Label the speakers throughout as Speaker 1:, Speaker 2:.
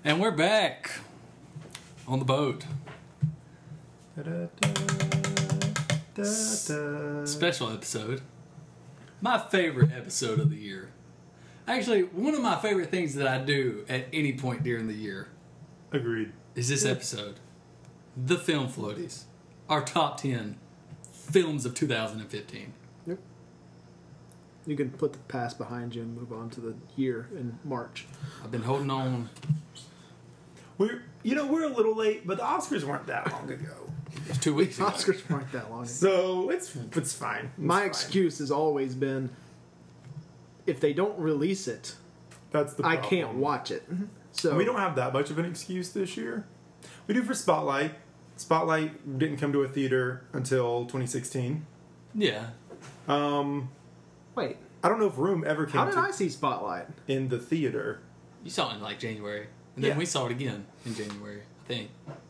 Speaker 1: And we're back on the boat. Special episode. My favorite episode of the year. Actually, one of my favorite things that I do at any point during the year.
Speaker 2: Agreed.
Speaker 1: Is this episode. The Film Floaties. Our top 10 films of 2015.
Speaker 3: Yep. You can put the past behind you and move on to the year in March.
Speaker 1: I've been holding on.
Speaker 2: We're a little late, but the Oscars weren't that long ago.
Speaker 1: It was 2 weeks ago.
Speaker 3: Oscars weren't that long.
Speaker 2: So it's fine.
Speaker 3: My excuse has always been, if they don't release it,
Speaker 2: That's the
Speaker 3: I
Speaker 2: problem.
Speaker 3: can't watch it. So
Speaker 2: We don't have that much of an excuse this year. We do for Spotlight. Spotlight didn't come to a theater until 2016.
Speaker 1: Yeah.
Speaker 3: Wait,
Speaker 2: I don't know if Room ever came
Speaker 3: how did I see Spotlight?
Speaker 2: in the theater.
Speaker 1: You saw it in like January. And then
Speaker 2: Yeah.
Speaker 1: we saw it again in January, I think.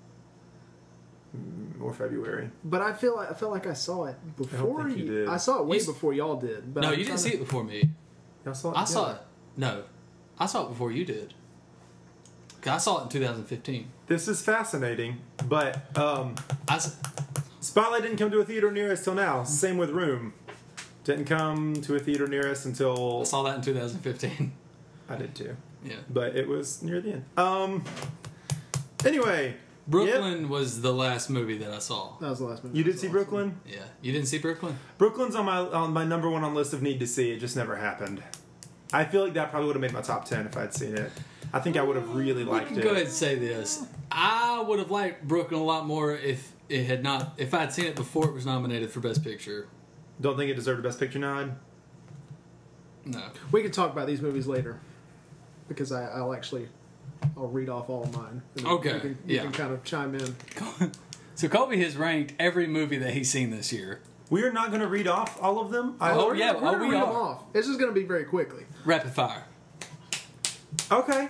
Speaker 2: Or February.
Speaker 3: But I felt like I saw it before
Speaker 2: think you did.
Speaker 3: I saw it way
Speaker 1: You s-
Speaker 3: before y'all did. But
Speaker 1: No,
Speaker 3: I'm
Speaker 1: you didn't
Speaker 3: trying
Speaker 1: see it before me.
Speaker 2: Y'all saw it
Speaker 1: I saw it.
Speaker 2: together.
Speaker 1: No. I saw it before you did. 'Cause I saw it in 2015.
Speaker 2: This is fascinating, but
Speaker 1: I s-
Speaker 2: Spotlight didn't come to a theater near us till now. Same with Room. Didn't come to a theater near us
Speaker 1: I
Speaker 2: until
Speaker 1: saw that in 2015.
Speaker 2: I did too.
Speaker 1: Yeah.
Speaker 2: But it was near the end. Anyway,
Speaker 1: Brooklyn was the last movie that I saw.
Speaker 3: That was the last movie.
Speaker 2: you
Speaker 3: I
Speaker 2: did
Speaker 3: saw.
Speaker 2: see Brooklyn?
Speaker 1: Yeah. You didn't see Brooklyn?
Speaker 2: Brooklyn's on my number one on list of need to see. It just never happened. I feel like that probably would have made my top 10 if I'd seen it. I think I would have really liked
Speaker 1: Go
Speaker 2: it.
Speaker 1: ahead and say this. I would have liked Brooklyn a lot more if it had not. If I had seen it before it was nominated for Best Picture.
Speaker 2: Don't think it deserved a Best Picture nod?
Speaker 1: No.
Speaker 3: We can talk about these movies later, because I'll read off all of mine. And
Speaker 1: Okay,
Speaker 3: you
Speaker 1: yeah.
Speaker 3: can kind of chime in.
Speaker 1: So Colby has ranked every movie that he's seen this year.
Speaker 2: We are not going to read off all of them.
Speaker 1: Oh,
Speaker 3: We're
Speaker 1: yeah.
Speaker 3: gonna- we're gonna
Speaker 1: we
Speaker 3: read them
Speaker 1: are.
Speaker 3: off. It's just going to be very quickly.
Speaker 1: Rapid fire.
Speaker 2: Okay.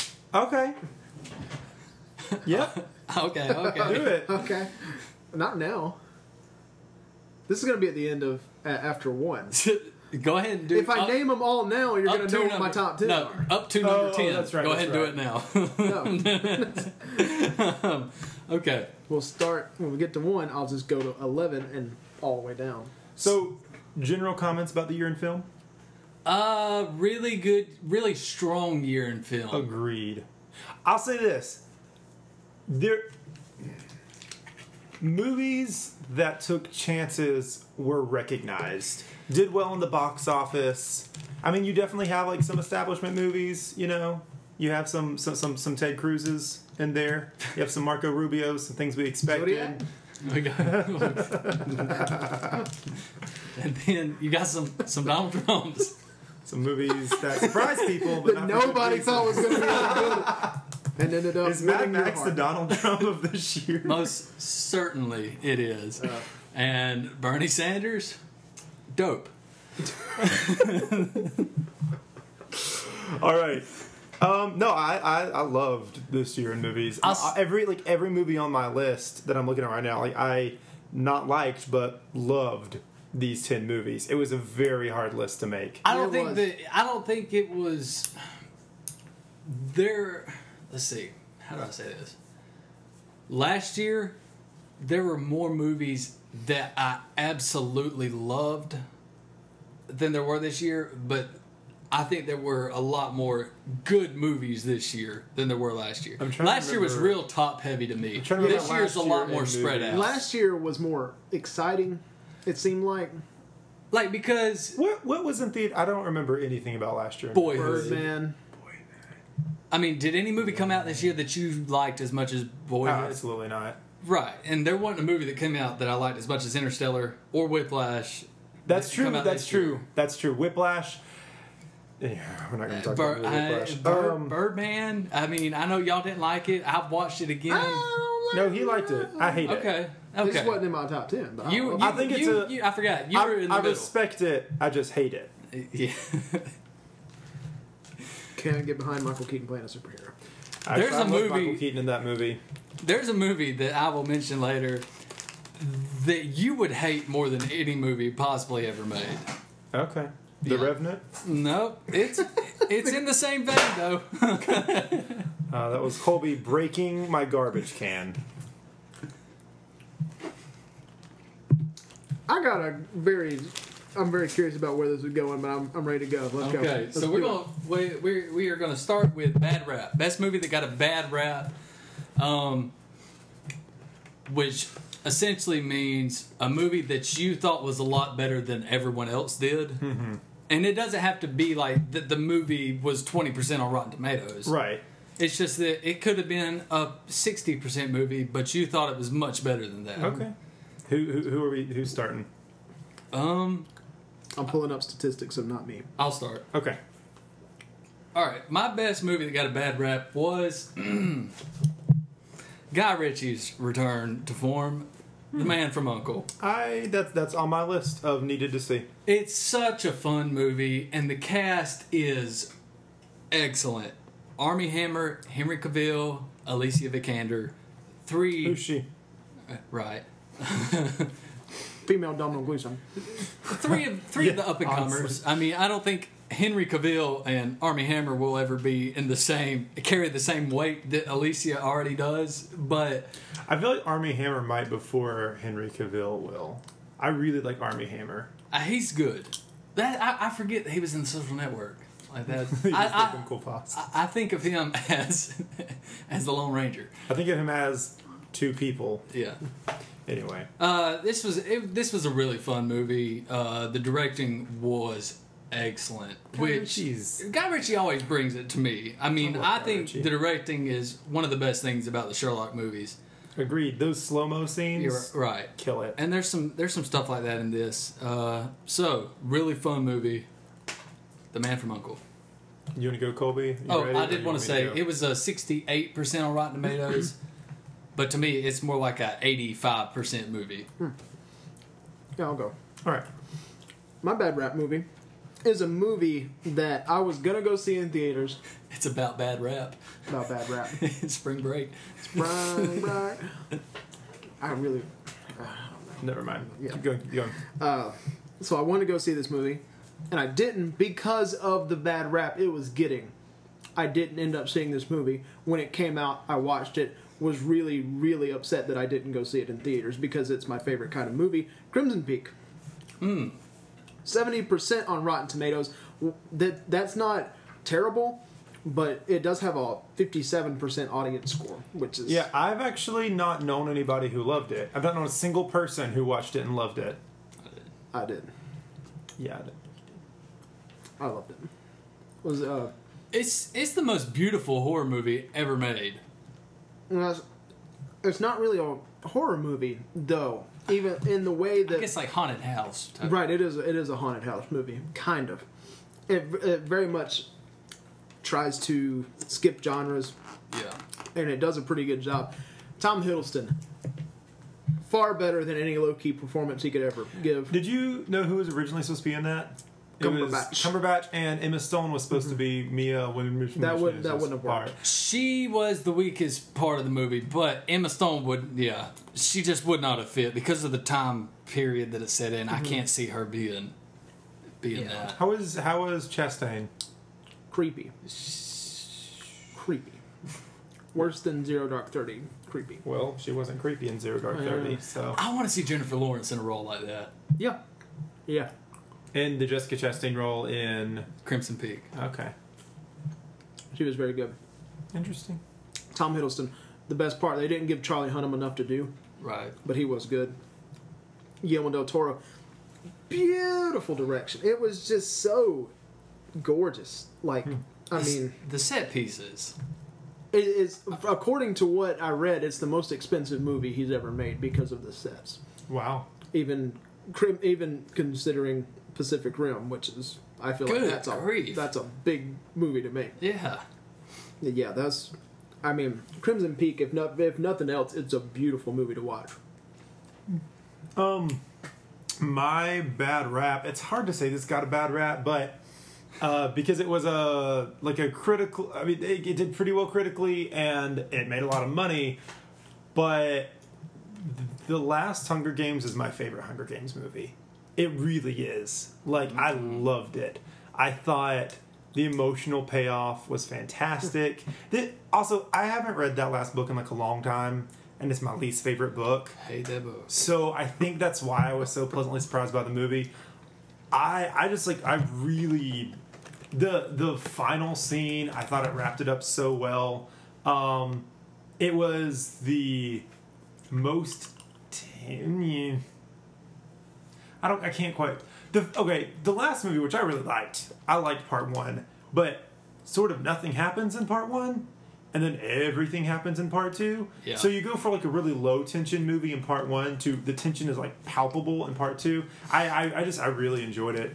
Speaker 2: Yep.
Speaker 1: Okay.
Speaker 2: Do it.
Speaker 3: Okay. Not now. This is going to be at the end of after one.
Speaker 1: Go ahead and do.
Speaker 3: If I name them all now, you're going
Speaker 1: up
Speaker 3: to know
Speaker 1: to
Speaker 3: what my top 10
Speaker 1: No,
Speaker 3: are.
Speaker 1: up to number 10.
Speaker 2: that's right,
Speaker 1: Go
Speaker 2: that's
Speaker 1: ahead and do it now.
Speaker 3: No.
Speaker 1: Okay.
Speaker 3: We'll start, when we get to 1, I'll just go to 11 and all the way down.
Speaker 2: So, general comments about the year in film?
Speaker 1: Really good, really strong year in film.
Speaker 2: Agreed. I'll say this. Movies that took chances were recognized. Did well in the box office. I mean, you definitely have like some establishment movies, you know. You have some Ted Cruz's in there. You have some Marco Rubios, some things we expected.
Speaker 3: Zodiac?
Speaker 1: And then you got some Donald Trumps.
Speaker 2: Some movies that surprised people, but
Speaker 3: That
Speaker 2: not for good
Speaker 3: nobody
Speaker 2: reason.
Speaker 3: thought was going to be able to do it. And ended up
Speaker 2: Is Mad
Speaker 3: winning your
Speaker 2: Max the
Speaker 3: heart.
Speaker 2: Donald Trump of this year?
Speaker 1: Most certainly it is. And Bernie Sanders, dope.
Speaker 2: All right. No, I loved this year in movies. Every movie on my list that I'm looking at right now, like I not liked but loved these 10 movies. It was a very hard list to make.
Speaker 1: I don't
Speaker 3: It
Speaker 1: think it was there. Let's see. How do I say this? Last year, there were more movies that I absolutely loved than there were this year, but I think there were a lot more good movies this year than there were last year.
Speaker 2: I'm trying to
Speaker 1: Last year was
Speaker 2: remember-
Speaker 1: real top heavy to me.
Speaker 2: trying to remember
Speaker 1: This year's a
Speaker 2: last
Speaker 1: lot
Speaker 2: year
Speaker 1: more
Speaker 2: in
Speaker 1: spread
Speaker 2: movies.
Speaker 1: out.
Speaker 3: Last year was more exciting, it seemed like.
Speaker 1: Like, because
Speaker 2: What was in theater? I don't remember anything about last year.
Speaker 1: Boyhood.
Speaker 3: Birdman.
Speaker 1: I mean, did any movie come out this year that you liked as much as Boyhood?
Speaker 2: Absolutely not.
Speaker 1: Right, and there wasn't a movie that came out that I liked as much as Interstellar or Whiplash.
Speaker 2: That's
Speaker 1: that
Speaker 2: true.
Speaker 1: come out
Speaker 2: That's
Speaker 1: this
Speaker 2: true.
Speaker 1: year.
Speaker 2: That's true. Whiplash. Yeah, we're not going to talk about Whiplash.
Speaker 1: Birdman. I mean, I know y'all didn't like it. I've watched it again.
Speaker 2: No, he liked it. I hate it.
Speaker 1: Okay.
Speaker 3: This wasn't in my top 10. But
Speaker 2: I think it's a-
Speaker 1: I forgot. You were in the
Speaker 2: I
Speaker 1: middle.
Speaker 2: respect it. I just hate it.
Speaker 1: Yeah.
Speaker 3: Can't get behind Michael Keaton playing a superhero.
Speaker 1: There's
Speaker 2: I
Speaker 1: a
Speaker 2: love
Speaker 1: movie-
Speaker 2: Michael Keaton in that movie.
Speaker 1: There's a movie that I will mention later that you would hate more than any movie possibly ever made.
Speaker 2: Okay. The
Speaker 1: Yeah.
Speaker 2: Revenant.
Speaker 1: No, it's in the same vein though.
Speaker 2: That was Colby breaking my garbage can.
Speaker 3: I'm very curious about where this is going, but I'm ready to go. Let's go.
Speaker 1: Okay,
Speaker 3: Let's
Speaker 1: so we are gonna start with bad rap. Best movie that got a bad rap, which essentially means a movie that you thought was a lot better than everyone else did. Mm-hmm. And it doesn't have to be like the movie was 20% on Rotten Tomatoes.
Speaker 2: Right.
Speaker 1: It's just that it could have been a 60% movie, but you thought it was much better than that.
Speaker 2: Okay. Who's starting?
Speaker 3: I'm pulling up statistics, so not me.
Speaker 1: I'll start.
Speaker 2: Okay.
Speaker 1: All right. My best movie that got a bad rap was Guy Ritchie's return to form, The Man from U.N.C.L.E.
Speaker 2: That's on my list of needed to see.
Speaker 1: It's such a fun movie, and the cast is excellent. Armie Hammer, Henry Cavill, Alicia Vikander.
Speaker 2: Who's she?
Speaker 1: Right.
Speaker 3: Female Domhnall Gleeson.
Speaker 1: Three of the up and comers. I mean, I don't think Henry Cavill and Armie Hammer will ever be carry the same weight that Alicia already does, but
Speaker 2: I feel like Armie Hammer might before Henry Cavill will. I really like Armie Hammer.
Speaker 1: He's good. I forget that he was in The Social Network like that. I think of him as the Lone Ranger.
Speaker 2: I think of him as two people.
Speaker 1: Yeah.
Speaker 2: Anyway,
Speaker 1: this was a really fun movie. The directing was excellent. Guy Ritchie always brings it to me. I mean, I think the directing is one of the best things about the Sherlock movies.
Speaker 2: Agreed. Those slow-mo scenes,
Speaker 1: you're right,
Speaker 2: kill it.
Speaker 1: And there's some stuff like that in this. So really fun movie. The Man from U.N.C.L.E.
Speaker 2: You want to go, Colby?
Speaker 1: I did want to say it was a 68% on Rotten Tomatoes. But to me, it's more like a 85% movie.
Speaker 3: Yeah, I'll go.
Speaker 2: All right.
Speaker 3: My bad rap movie is a movie that I was going to go see in theaters.
Speaker 1: It's about bad rap.
Speaker 3: About bad rap.
Speaker 1: Spring Break.
Speaker 3: Spring Break. I really...
Speaker 2: Never mind.
Speaker 3: Yeah.
Speaker 2: Keep going.
Speaker 3: So I wanted to go see this movie, and I didn't because of the bad rap it was getting. I didn't end up seeing this movie. When it came out, I watched it. Was really, really upset that I didn't go see it in theaters because it's my favorite kind of movie. Crimson Peak. 70% on Rotten Tomatoes. That's not terrible, but it does have a 57% audience score, which is...
Speaker 2: Yeah, I've actually not known anybody who loved it. I've not known a single person who watched it and loved it.
Speaker 3: I did.
Speaker 2: Yeah, I did.
Speaker 3: I loved it. Was
Speaker 1: It's the most beautiful horror movie ever made.
Speaker 3: It's not really a horror movie, though. Even in the way that...
Speaker 1: I guess like Haunted House.
Speaker 3: Right, it is a haunted house movie. Kind of. It very much tries to skip genres.
Speaker 1: Yeah.
Speaker 3: And it does a pretty good job. Tom Hiddleston. Far better than any low-key performance he could ever give.
Speaker 2: Did you know who was originally supposed to be in that? Cumberbatch, and Emma Stone was supposed to be Mia when
Speaker 3: that wouldn't have worked.
Speaker 1: She was the weakest part of the movie, but Emma Stone she just would not have fit because of the time period that it set in. I can't see her being that.
Speaker 2: How was Chastain?
Speaker 3: Creepy. Worse than Zero Dark 30. Creepy.
Speaker 2: Well, she wasn't creepy in Zero Dark 30, so...
Speaker 1: I want to see Jennifer Lawrence in a role like that.
Speaker 3: Yeah. Yeah.
Speaker 2: And the Jessica Chastain role in...
Speaker 1: Crimson Peak.
Speaker 2: Okay.
Speaker 3: She was very good.
Speaker 2: Interesting.
Speaker 3: Tom Hiddleston. The best part, they didn't give Charlie Hunnam enough to do.
Speaker 1: Right.
Speaker 3: But he was good. Guillermo del Toro. Beautiful direction. It was just so gorgeous. I mean...
Speaker 1: The set pieces.
Speaker 3: It is, according to what I read, it's the most expensive movie he's ever made because of the sets.
Speaker 2: Wow.
Speaker 3: Even considering Pacific Rim, which is, I feel
Speaker 1: Good
Speaker 3: like that's a big movie to make.
Speaker 1: Yeah.
Speaker 3: Yeah, Crimson Peak, if nothing else, it's a beautiful movie to watch.
Speaker 2: My bad rap, it's hard to say this got a bad rap, but because it was a critical, I mean, it did pretty well critically and it made a lot of money, but the last Hunger Games is my favorite Hunger Games movie. It really is. I loved it. I thought The emotional payoff was fantastic. Also, I haven't read that last book in like a long time, and it's my least favorite book.
Speaker 1: Hate that book.
Speaker 2: So I think that's why I was so pleasantly surprised by the movie. I really the final scene, I thought it wrapped it up so well. It was the most I can't quite the last movie, which I really liked. I liked part 1, but sort of nothing happens in part 1, and then everything happens in part 2.
Speaker 1: Yeah.
Speaker 2: So you go for like a really low tension movie in part 1 to the tension is like palpable in part 2. I really enjoyed it.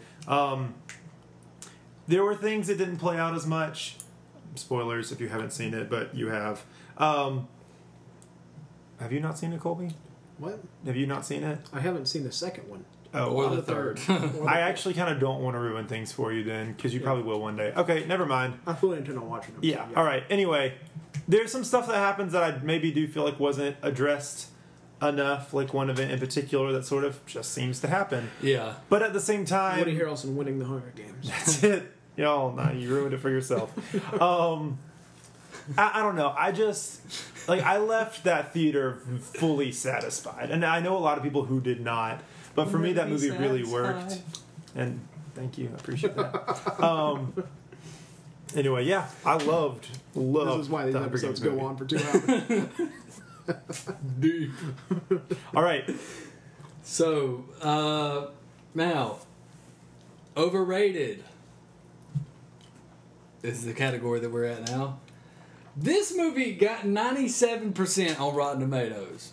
Speaker 2: There were things that didn't play out as much. Spoilers if you haven't seen it, but you have. Have you not seen it, Colby?
Speaker 3: What?
Speaker 2: Have you not seen it?
Speaker 3: I haven't seen the second one.
Speaker 2: Oh,
Speaker 1: Or the third.
Speaker 2: I actually kind of don't want to ruin things for you then, because you probably will one day. Okay, never mind.
Speaker 3: I fully intend on watching them.
Speaker 2: Yeah, all right. Anyway, there's some stuff that happens that I maybe do feel like wasn't addressed enough, like one event in particular that sort of just seems to happen.
Speaker 1: Yeah.
Speaker 2: But at the same time...
Speaker 3: Woody Harrelson winning the Hunger Games.
Speaker 2: That's it. Y'all, nah, you ruined it for yourself. I don't know. I just... Like, I left that theater fully satisfied. And I know a lot of people who did not. But for me, that movie really worked. And thank you. I appreciate that. Anyway, yeah. I loved
Speaker 3: This is why these episodes go on for 2 hours.
Speaker 1: Deep.
Speaker 2: All right.
Speaker 1: So, now, overrated is the category that we're at now. This movie got 97% on Rotten Tomatoes.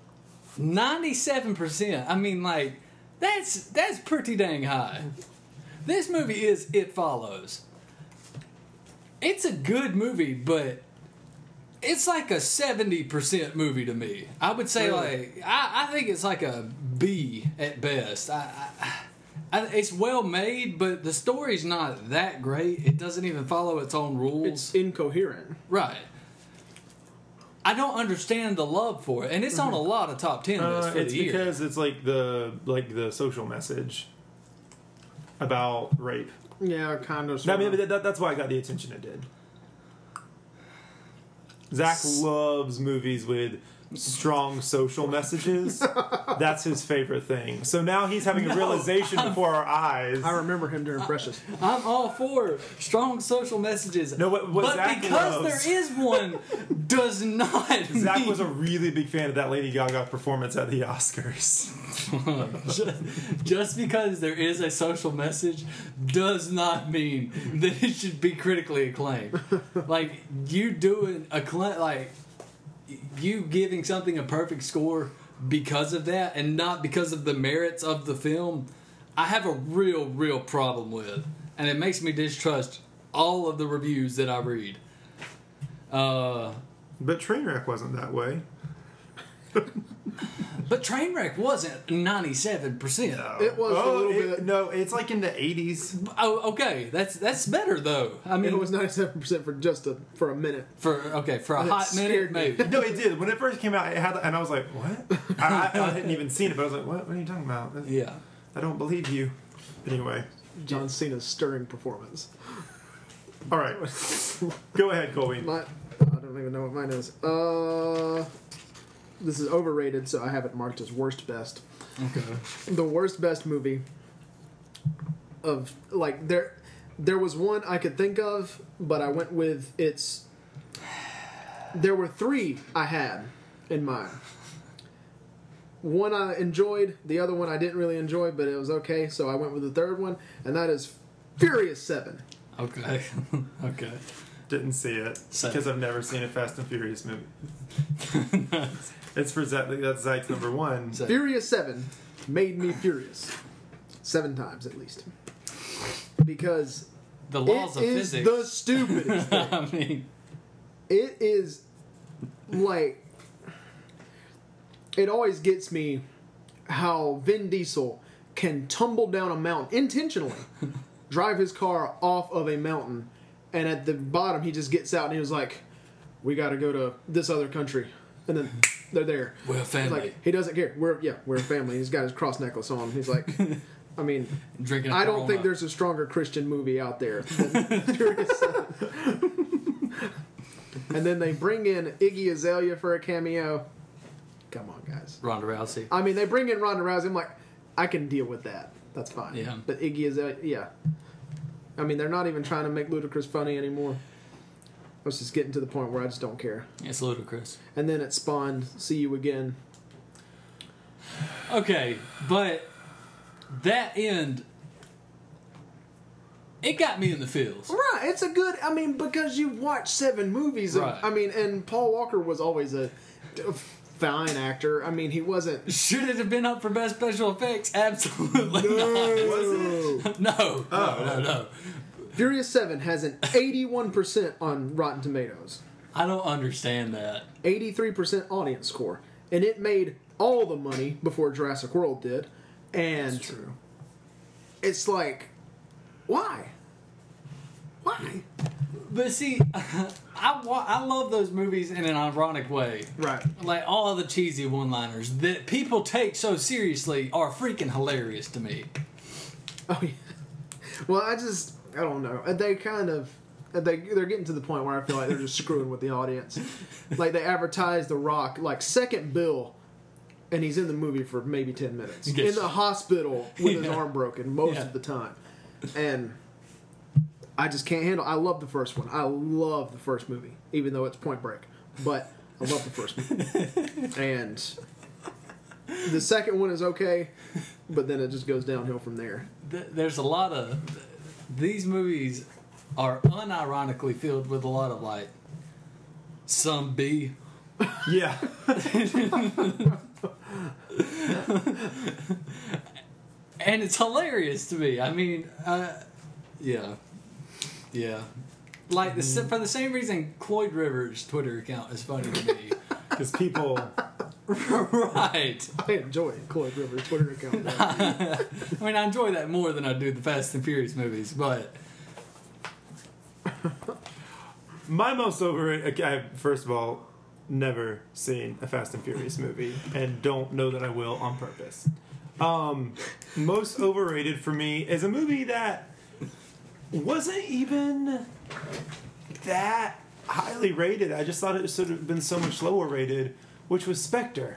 Speaker 1: 97%. I mean, like, that's pretty dang high. This movie is It Follows. It's a good movie, but it's like a 70% movie to me. I would say,
Speaker 3: Really?
Speaker 1: like, I think it's like a B at best. It's well made, but the story's not that great. It doesn't even follow its own rules.
Speaker 3: It's incoherent.
Speaker 1: Right. I don't understand the love for it, and it's on a lot of top 10 lists for
Speaker 2: It's
Speaker 1: the year.
Speaker 2: because it's like the social message about rape.
Speaker 3: Yeah, kind of.
Speaker 2: I mean, that's why I got the attention it did. Zach loves movies with strong social messages. That's his favorite thing. So now he's having a realization before our eyes.
Speaker 3: I remember him during Precious.
Speaker 1: I'm all for strong social messages.
Speaker 2: No, what
Speaker 1: but
Speaker 2: Zach
Speaker 1: because
Speaker 2: loves-
Speaker 1: there is one, does not
Speaker 2: Zach
Speaker 1: mean-
Speaker 2: was a really big fan of that Lady Gaga performance at the Oscars.
Speaker 1: just because there is a social message does not mean that it should be critically acclaimed. Like, you doing you giving something a perfect score because of that and not because of the merits of the film, I have a real problem with. And it makes me distrust all of the reviews that I read.
Speaker 2: But Trainwreck wasn't that way.
Speaker 1: But Trainwreck wasn't 97%.
Speaker 3: It was a little bit.
Speaker 2: No, it's like in the 80s.
Speaker 1: Oh, okay. That's better though. I mean,
Speaker 3: It was 97% for a minute.
Speaker 1: for a
Speaker 3: And it
Speaker 1: hot minute,
Speaker 3: scared me.
Speaker 1: maybe.
Speaker 2: No, it did. When it first came out, it had, and I was like, "What?" I hadn't even seen it, but I was like, "What? What are you talking about?"
Speaker 1: Yeah.
Speaker 2: I don't believe you. Anyway,
Speaker 3: John Cena's stirring performance.
Speaker 2: all right, go ahead, Colby.
Speaker 3: I don't even know what mine is. This is overrated, so I have it marked as worst best.
Speaker 1: Okay.
Speaker 3: The worst best movie of like there was one I could think of, but I went with its. There were 3 I had in mind. One I enjoyed, the other one I didn't really enjoy, but it was okay, so I went with the third one, and that is Furious 7.
Speaker 1: Okay. Okay.
Speaker 2: Didn't see it
Speaker 1: Same.
Speaker 2: because I've never seen a Fast and Furious movie. It's for Zach. That's Zach's number 1.
Speaker 1: So-
Speaker 3: Furious 7 made me furious. 7 times at least. Because
Speaker 1: The laws
Speaker 3: it
Speaker 1: of
Speaker 3: is
Speaker 1: physics.
Speaker 3: the stupidest thing.
Speaker 1: I mean,
Speaker 3: It is like it always gets me how Vin Diesel can tumble down a mountain intentionally, drive his car off of a mountain, and at the bottom he just gets out and he was like, "We got to go to this other country," and then they're there.
Speaker 1: we're a family.
Speaker 3: Like he doesn't care. We're a family. He's got his cross necklace on. He's like, I mean,
Speaker 1: Drinking a
Speaker 3: I don't
Speaker 1: Corona.
Speaker 3: think there's a stronger Christian movie out there than Furious 7. And then they bring in Iggy Azalea for a cameo. Come on, guys.
Speaker 1: Ronda Rousey.
Speaker 3: I mean, they bring in Ronda Rousey. I'm like, I can deal with that. That's fine.
Speaker 1: Yeah.
Speaker 3: But Iggy Azalea, yeah. I mean, they're not even trying to make Ludacris funny anymore. It's just getting to the point where I just don't care.
Speaker 1: It's ludicrous.
Speaker 3: And then it spawned See You Again.
Speaker 1: Okay, but that end, it got me in the feels.
Speaker 3: Right, it's a good. I mean, because you've watched 7 movies.
Speaker 1: Right.
Speaker 3: I mean, and Paul Walker was always a fine actor. I mean, he wasn't.
Speaker 1: Should it have been up for best special effects? Absolutely not. No. No.
Speaker 3: Furious 7 has an 81% on Rotten Tomatoes,
Speaker 1: I don't understand that.
Speaker 3: 83% audience score, and it made all the money before Jurassic World did. And
Speaker 2: That's true.
Speaker 3: it's like, why? Why?
Speaker 1: But see, I love those movies in an ironic way.
Speaker 3: Right.
Speaker 1: Like all the cheesy one-liners that people take so seriously are freaking hilarious to me.
Speaker 3: Oh yeah. Well, I don't know. They kind of they're getting to the point where I feel like they're just screwing with the audience. Like they advertise The Rock like second bill, and he's in the movie for maybe 10 minutes
Speaker 1: Yes.
Speaker 3: in the hospital with his
Speaker 1: Yeah.
Speaker 3: arm broken most
Speaker 1: Yeah.
Speaker 3: of the time, and I just can't handle. I love the first one. I love the first movie, even though it's Point Break. But I love the first movie, and the second one is okay, but then it just goes downhill from there.
Speaker 1: There's a lot of these movies are unironically filled with a lot of like some B.
Speaker 2: Yeah.
Speaker 1: And it's hilarious to me. I mean, yeah. Like for the same reason, Cloyd Rivers' Twitter account is funny to me.
Speaker 2: Because people.
Speaker 1: Right.
Speaker 3: I enjoy Cloyd Rivers' Twitter account.
Speaker 1: I mean, I enjoy that more than I do the Fast and Furious movies, but
Speaker 2: My most overrated. Okay, first of all, never seen a Fast and Furious movie, and don't know that I will on purpose. Most overrated for me is a movie that wasn't even that highly rated. I just thought it should have been so much lower rated, which was Spectre.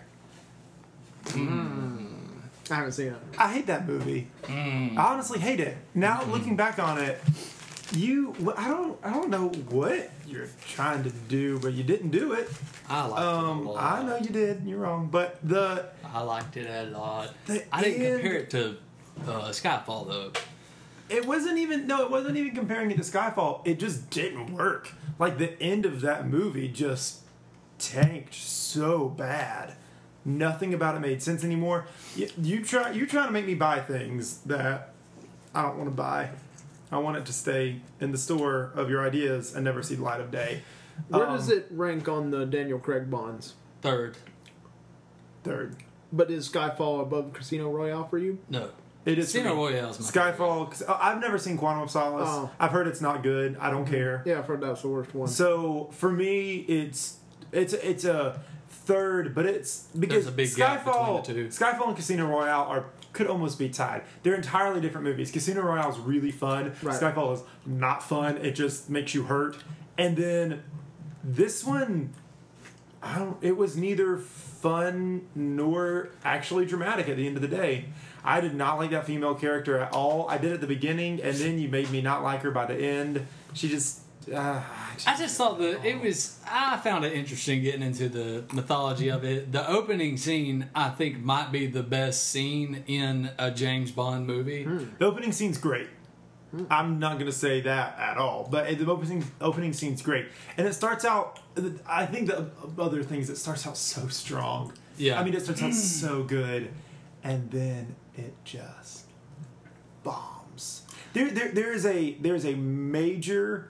Speaker 3: I haven't seen it.
Speaker 2: I hate that movie. I honestly hate it. Now looking back on it, I don't know what you're trying to do, but you didn't do it.
Speaker 1: I liked it a lot.
Speaker 2: I know you did. You're wrong, but
Speaker 1: I liked it a lot.
Speaker 2: The
Speaker 1: I didn't
Speaker 2: end-
Speaker 1: compare it to Skyfall though.
Speaker 2: it wasn't even comparing it to Skyfall. It just didn't work. Like the end of that movie just tanked so bad. Nothing about it made sense anymore. You're trying to make me buy things that I don't want to buy. I want it to stay in the store of your ideas and never see the light of day.
Speaker 3: Where does it rank on the Daniel Craig bonds?
Speaker 1: Third.
Speaker 2: Third.
Speaker 3: But is Skyfall above Casino Royale for you?
Speaker 1: No.
Speaker 2: It is
Speaker 1: Casino
Speaker 2: for me.
Speaker 1: Royale's my
Speaker 2: Skyfall. 'Cause I've never seen Quantum of Solace.
Speaker 3: Oh.
Speaker 2: I've heard it's not good. I don't care.
Speaker 3: Yeah, I've heard that's the worst one.
Speaker 2: So for me, it's a third, but it's because
Speaker 1: There's a big gap between the two.
Speaker 2: Skyfall and Casino Royale could almost be tied. They're entirely different movies. Casino Royale is really fun.
Speaker 3: Right.
Speaker 2: Skyfall is not fun. It just makes you hurt. And then this one, it was neither fun nor actually dramatic at the end of the day. I did not like that female character at all. I did at the beginning, and then you made me not like her by the end. She just...
Speaker 1: I just thought I found it interesting getting into the mythology of it. The opening scene, I think, might be the best scene in a James Bond movie.
Speaker 2: The opening scene's great. I'm not going to say that at all, but the opening scene's great. And it starts out, I think the other things, it starts out so strong.
Speaker 1: Yeah.
Speaker 2: I mean, it starts out so good, and then it just bombs. There's a major...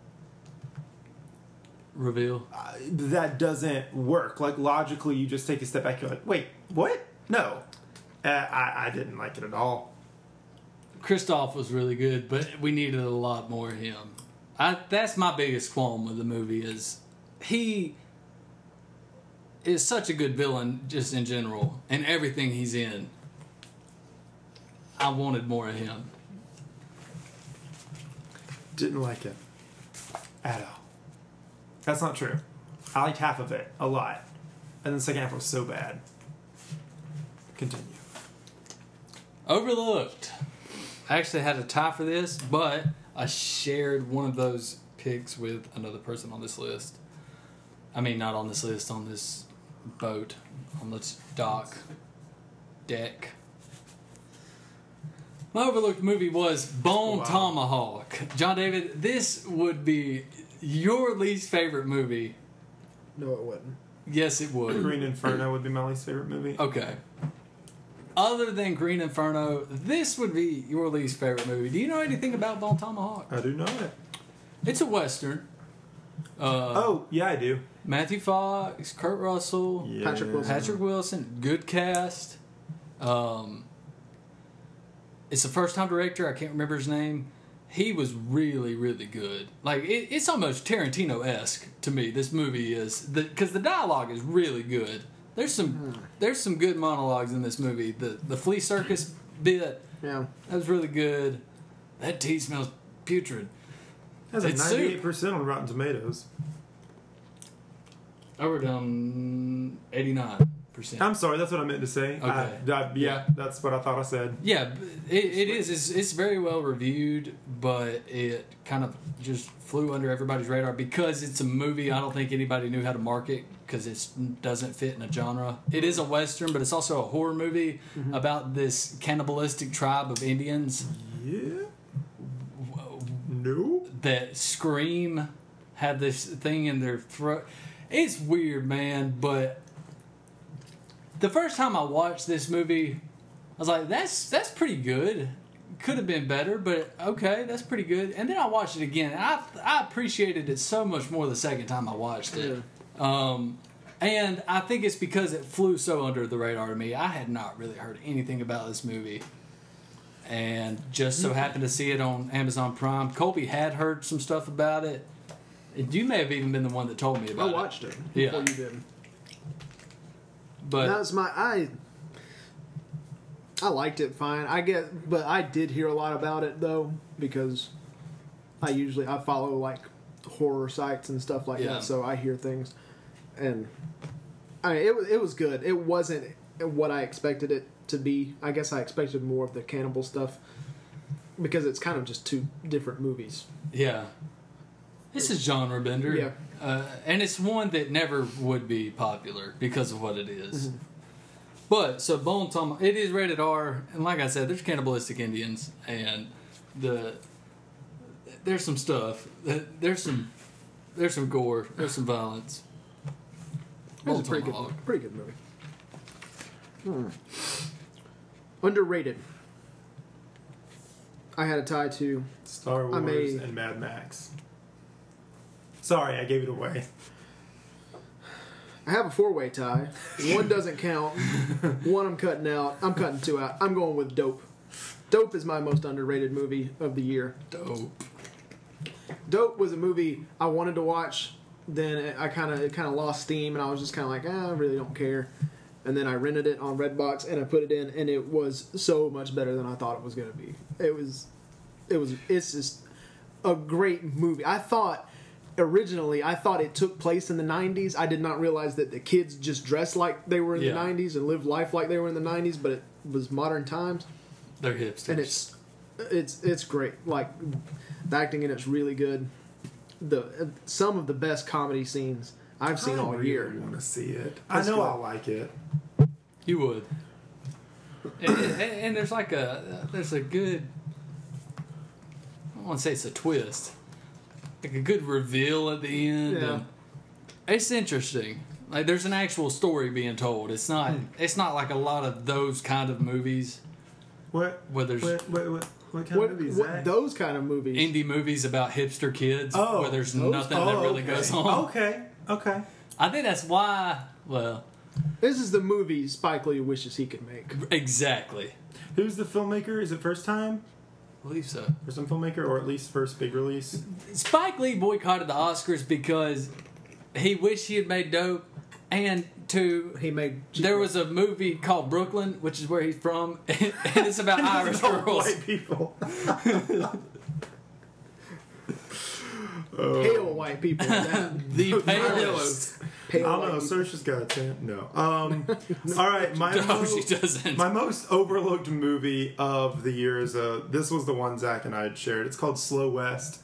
Speaker 1: Reveal.
Speaker 2: that doesn't work. Like, logically, you just take a step back, you're like, wait, what? No. I didn't like it at all.
Speaker 1: Christoph was really good, but we needed a lot more of him. That's my biggest qualm with the movie is he is such a good villain just in general and everything he's in. I wanted more of him.
Speaker 2: Didn't like it at all. That's not true. I liked half of it a lot, and the second half was so bad. Continue.
Speaker 1: Overlooked. I actually had a tie for this, but I shared one of those picks with another person on this list. I mean, not on this list, on this boat, on this deck. My overlooked movie was Bone Tomahawk. John David, this would be your least favorite movie.
Speaker 3: No, it wouldn't.
Speaker 1: Yes, it would.
Speaker 2: Green Inferno would be my least favorite movie.
Speaker 1: Okay. Other than Green Inferno, this would be your least favorite movie. Do you know anything about Bone Tomahawk?
Speaker 2: I do know it.
Speaker 1: It's a Western.
Speaker 2: Yeah, I do.
Speaker 1: Matthew Fox, Kurt Russell,
Speaker 2: Yeah.
Speaker 1: Patrick Wilson, good cast. It's a first-time director. I can't remember his name. He was really, really good. Like it's almost Tarantino-esque to me. This movie is because the dialogue is really good. There's some good monologues in this movie. The flea circus bit,
Speaker 3: Yeah.
Speaker 1: that was really good. That tea smells putrid.
Speaker 2: That's like
Speaker 1: It's
Speaker 2: 98% on Rotten Tomatoes.
Speaker 1: I wrote down 89%.
Speaker 2: I'm sorry, that's what I meant to say.
Speaker 1: Okay.
Speaker 2: Yeah, that's what I thought I said.
Speaker 1: Yeah, it is. It's very well reviewed, but it kind of just flew under everybody's radar because it's a movie I don't think anybody knew how to market because it doesn't fit in a genre. It is a Western, but it's also a horror movie about this cannibalistic tribe of Indians
Speaker 2: Yeah. No.
Speaker 1: that scream, have this thing in their throat. It's weird, man, but the first time I watched this movie, I was like, that's pretty good. Could have been better, but okay, that's pretty good. And then I watched it again, and I appreciated it so much more the second time I watched it. And I think it's because it flew so under the radar to me. I had not really heard anything about this movie. And just so happened to see it on Amazon Prime. Colby had heard some stuff about it. And you may have even been the one that told me about it.
Speaker 3: I watched it
Speaker 1: Yeah.
Speaker 3: before you did.
Speaker 1: But
Speaker 3: That's I liked it fine. But I did hear a lot about it though because I follow like horror sites and stuff like that, so I hear things, and I mean, it was good. It wasn't what I expected it to be. I guess I expected more of the cannibal stuff because it's kind of just two different movies.
Speaker 1: yeah, this is genre bender.
Speaker 3: Yeah.
Speaker 1: And it's one that never would be popular because of what it is. But so Bone Tomahawk, it is rated R, and like I said, there's cannibalistic Indians, and there's some stuff. There's some gore. There's some violence.
Speaker 3: It was
Speaker 1: Bone
Speaker 3: a pretty
Speaker 1: Tomahawk.
Speaker 3: good movie. Underrated. I had a tie to
Speaker 2: Star Wars and Mad Max. Sorry, I gave it away.
Speaker 3: I have a 4-way tie. One doesn't count. One I'm cutting out. I'm cutting 2 out. I'm going with Dope. Dope is my most underrated movie of the year.
Speaker 1: Dope.
Speaker 3: Dope was a movie I wanted to watch. Then it kind of lost steam, and I was just kind of like, I really don't care. And then I rented it on Redbox, and I put it in, and it was so much better than I thought it was going to be. It's just a great movie. Originally, I thought it took place in the 90s. I did not realize that the kids just dressed like they were in the 90s and lived life like they were in the 90s, but it was modern times.
Speaker 1: They're hipsters.
Speaker 3: And it's great. Like, the acting in it's really good. Some of the best comedy scenes I've seen all year.
Speaker 2: I want to see it. I know I'll like it.
Speaker 1: You would. And there's like there's a good, I don't want to say it's a twist, like a good reveal at the end.
Speaker 3: Yeah.
Speaker 1: And it's interesting. Like there's an actual story being told. It's not like a lot of those kind of movies.
Speaker 2: What?
Speaker 1: Where there's
Speaker 2: What kind of movies?
Speaker 3: What those kind of movies?
Speaker 1: indie movies about hipster kids where there's nothing that really goes on.
Speaker 2: Okay.
Speaker 1: I think that's why. Well,
Speaker 3: This is the movie Spike Lee wishes he could make.
Speaker 1: exactly.
Speaker 2: Who's the filmmaker? Is it first time?
Speaker 1: I believe so.
Speaker 2: For some filmmaker, or at least first big release?
Speaker 1: Spike Lee boycotted the Oscars because he wished he had made Dope, and to.
Speaker 3: He made.
Speaker 1: There was a movie called Brooklyn, which is where he's from, and it's about Irish girls.
Speaker 2: White people.
Speaker 3: Pale white people.
Speaker 1: The palest.
Speaker 3: Pale
Speaker 2: I don't
Speaker 3: white
Speaker 2: know.
Speaker 3: people.
Speaker 2: Saoirse's got a tan. No. All right.
Speaker 1: No, she doesn't.
Speaker 2: My most overlooked movie of the year is this was the one Zach and I had shared. It's called Slow West.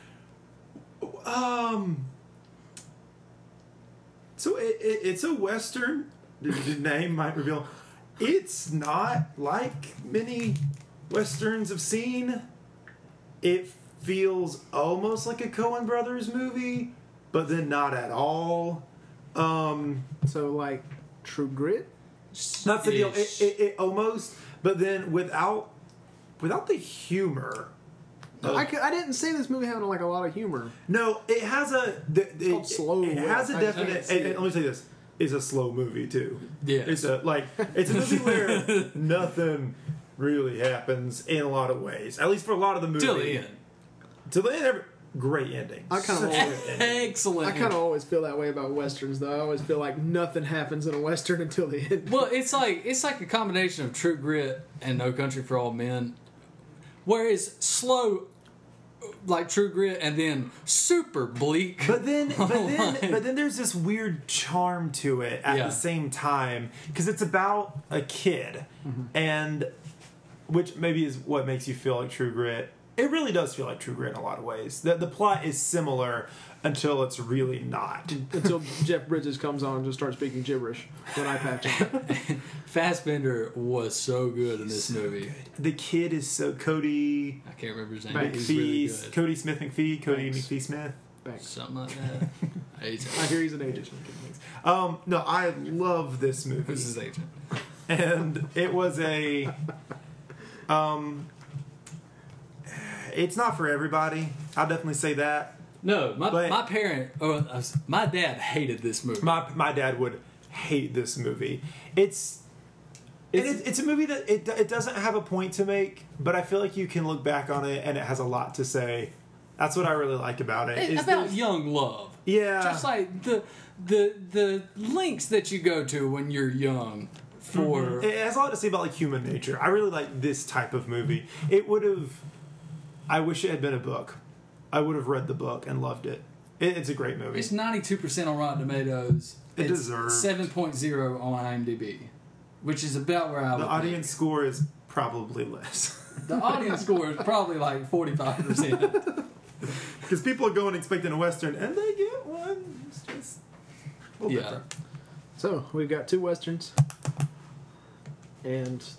Speaker 2: So it's a Western. The name might reveal. It's not like many Westerns have seen. It feels almost like a Coen Brothers movie, but then not at all.
Speaker 3: So like True Grit.
Speaker 2: That's the deal. It almost, but then without the humor.
Speaker 3: I didn't say this movie had like a lot of humor.
Speaker 2: No, it has a.
Speaker 3: called Slow
Speaker 2: It has a
Speaker 3: West.
Speaker 2: definite. And let me say this: it's a slow movie too.
Speaker 1: Yeah.
Speaker 2: It's a movie where nothing really happens in a lot of ways. At least for a lot of the movie.
Speaker 1: Till the end.
Speaker 2: Till the end. Great ending.
Speaker 3: I kind of
Speaker 2: Such a
Speaker 3: always,
Speaker 2: great ending.
Speaker 1: Excellent.
Speaker 3: I kind of always feel that way about westerns, though. I always feel like nothing happens in a western until the end.
Speaker 1: Well, it's like a combination of True Grit and No Country for Old Men, whereas slow, like True Grit, and then super bleak.
Speaker 2: But then there's this weird charm to it at the same time because it's about a kid, and which maybe is what makes you feel like True Grit. It really does feel like True Grit in a lot of ways. The plot is similar until it's really not.
Speaker 3: Until Jeff Bridges comes on and just starts speaking gibberish when I patch him.
Speaker 1: Fassbender was so good in this movie.
Speaker 2: The kid is so Cody
Speaker 1: I can't remember his name.
Speaker 3: Thanks.
Speaker 1: He's really
Speaker 2: McPhee,
Speaker 1: good.
Speaker 2: Cody Smith McPhee, Cody
Speaker 3: Thanks.
Speaker 2: McPhee Smith.
Speaker 3: Thanks.
Speaker 1: Something like that.
Speaker 3: I hear he's an agent.
Speaker 2: No, I love this movie.
Speaker 1: This is agent.
Speaker 2: And it was a it's not for everybody. I'll definitely say that.
Speaker 1: No,
Speaker 2: But-
Speaker 1: my dad hated this movie.
Speaker 2: My dad would hate this movie. It's a movie that it doesn't have a point to make, but I feel like you can look back on it and it has a lot to say. That's what I really like about it.
Speaker 1: It's
Speaker 2: is
Speaker 1: about
Speaker 2: there's-
Speaker 1: young love.
Speaker 2: Yeah.
Speaker 1: Just like the links that you go to when you're young for
Speaker 2: It has a lot to say about like human nature. I really like this type of movie. I wish it had been a book. I would have read the book and loved it. It's a great movie.
Speaker 1: It's 92% on Rotten Tomatoes.
Speaker 2: It
Speaker 1: It's
Speaker 2: deserved.
Speaker 1: 7.0 on IMDb, which is about where I would
Speaker 2: The audience
Speaker 1: think.
Speaker 2: score is probably less.
Speaker 1: The audience score is probably like 45%.
Speaker 2: Because people are going expecting a Western, and they get one. It's just a little
Speaker 1: Yeah.
Speaker 2: different.
Speaker 3: So we've got two westerns, and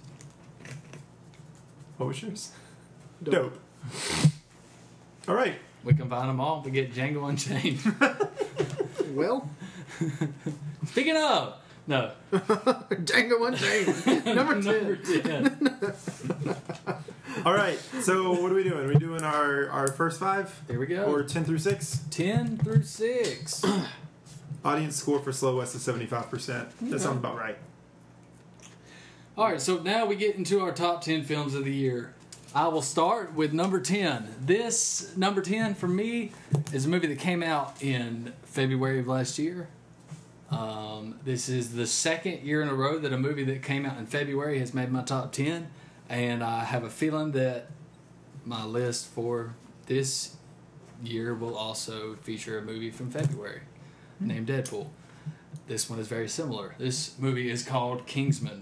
Speaker 2: What was yours?
Speaker 3: Dope.
Speaker 2: Dope. All right.
Speaker 1: We combine them all, we get Django Unchained.
Speaker 3: well,
Speaker 1: Speaking of, no.
Speaker 3: Django Unchained, number 10.
Speaker 1: 10.
Speaker 2: All right. So what are we doing? Are we doing our first five?
Speaker 1: Here we go.
Speaker 2: Or 10 through 6?
Speaker 1: 10 through 6.
Speaker 2: Audience score for Slow West is 75%. That sounds about right.
Speaker 1: All right, so now we get into our top 10 films of the year. I will start with number 10. This number 10 for me is a movie that came out in February of last year. This is the second year in a row that a movie that came out in February has made my top 10, and I have a feeling that my list for this year will also feature a movie from February named Deadpool. This one is very similar. This movie is called Kingsman.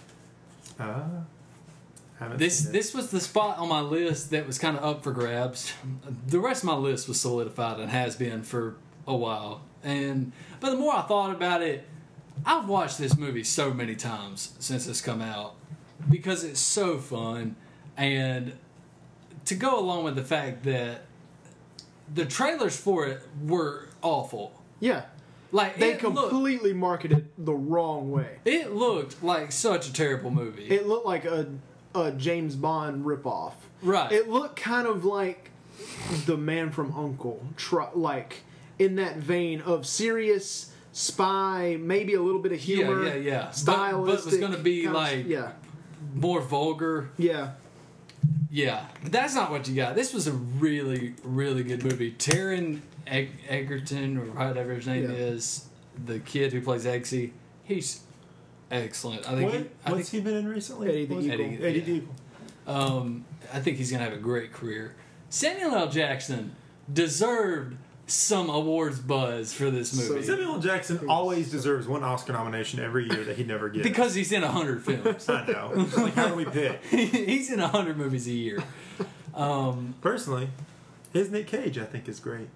Speaker 2: Haven't seen it.
Speaker 1: This was the spot on my list that was kind of up for grabs. The rest of my list was solidified and has been for a while. But the more I thought about it, I've watched this movie so many times since it's come out because it's so fun, and to go along with the fact that the trailers for it were awful.
Speaker 3: Yeah,
Speaker 1: Like
Speaker 3: they
Speaker 1: it looked,
Speaker 3: completely marketed the wrong way.
Speaker 1: it looked like such a terrible movie.
Speaker 3: It looked like a James Bond ripoff.
Speaker 1: Right.
Speaker 3: It looked kind of like The Man from U.N.C.L.E. Like in that vein of serious spy, maybe a little bit of humor.
Speaker 1: yeah.
Speaker 3: Stylistic.
Speaker 1: But it was going to be
Speaker 3: kind of-
Speaker 1: like
Speaker 3: yeah,
Speaker 1: more vulgar.
Speaker 3: yeah.
Speaker 1: Yeah, that's not what you got. This was a really, really good movie. Taron Egerton, or whatever his name
Speaker 3: Yeah.
Speaker 1: is, the kid who plays Eggsy, He's excellent. I think.
Speaker 2: What's he been in recently?
Speaker 3: Eddie the Eagle.
Speaker 2: Eddie the Eagle.
Speaker 1: I think he's gonna have a great career. Samuel L. Jackson deserved some awards buzz for this movie
Speaker 2: Samuel L. Jackson always deserves one Oscar nomination every year that he never gets.
Speaker 1: because he's in 100 films.
Speaker 2: I know. Like, how do we pick?
Speaker 1: He's in 100 movies a year.
Speaker 2: Personally, his Nick Cage, I think, is great.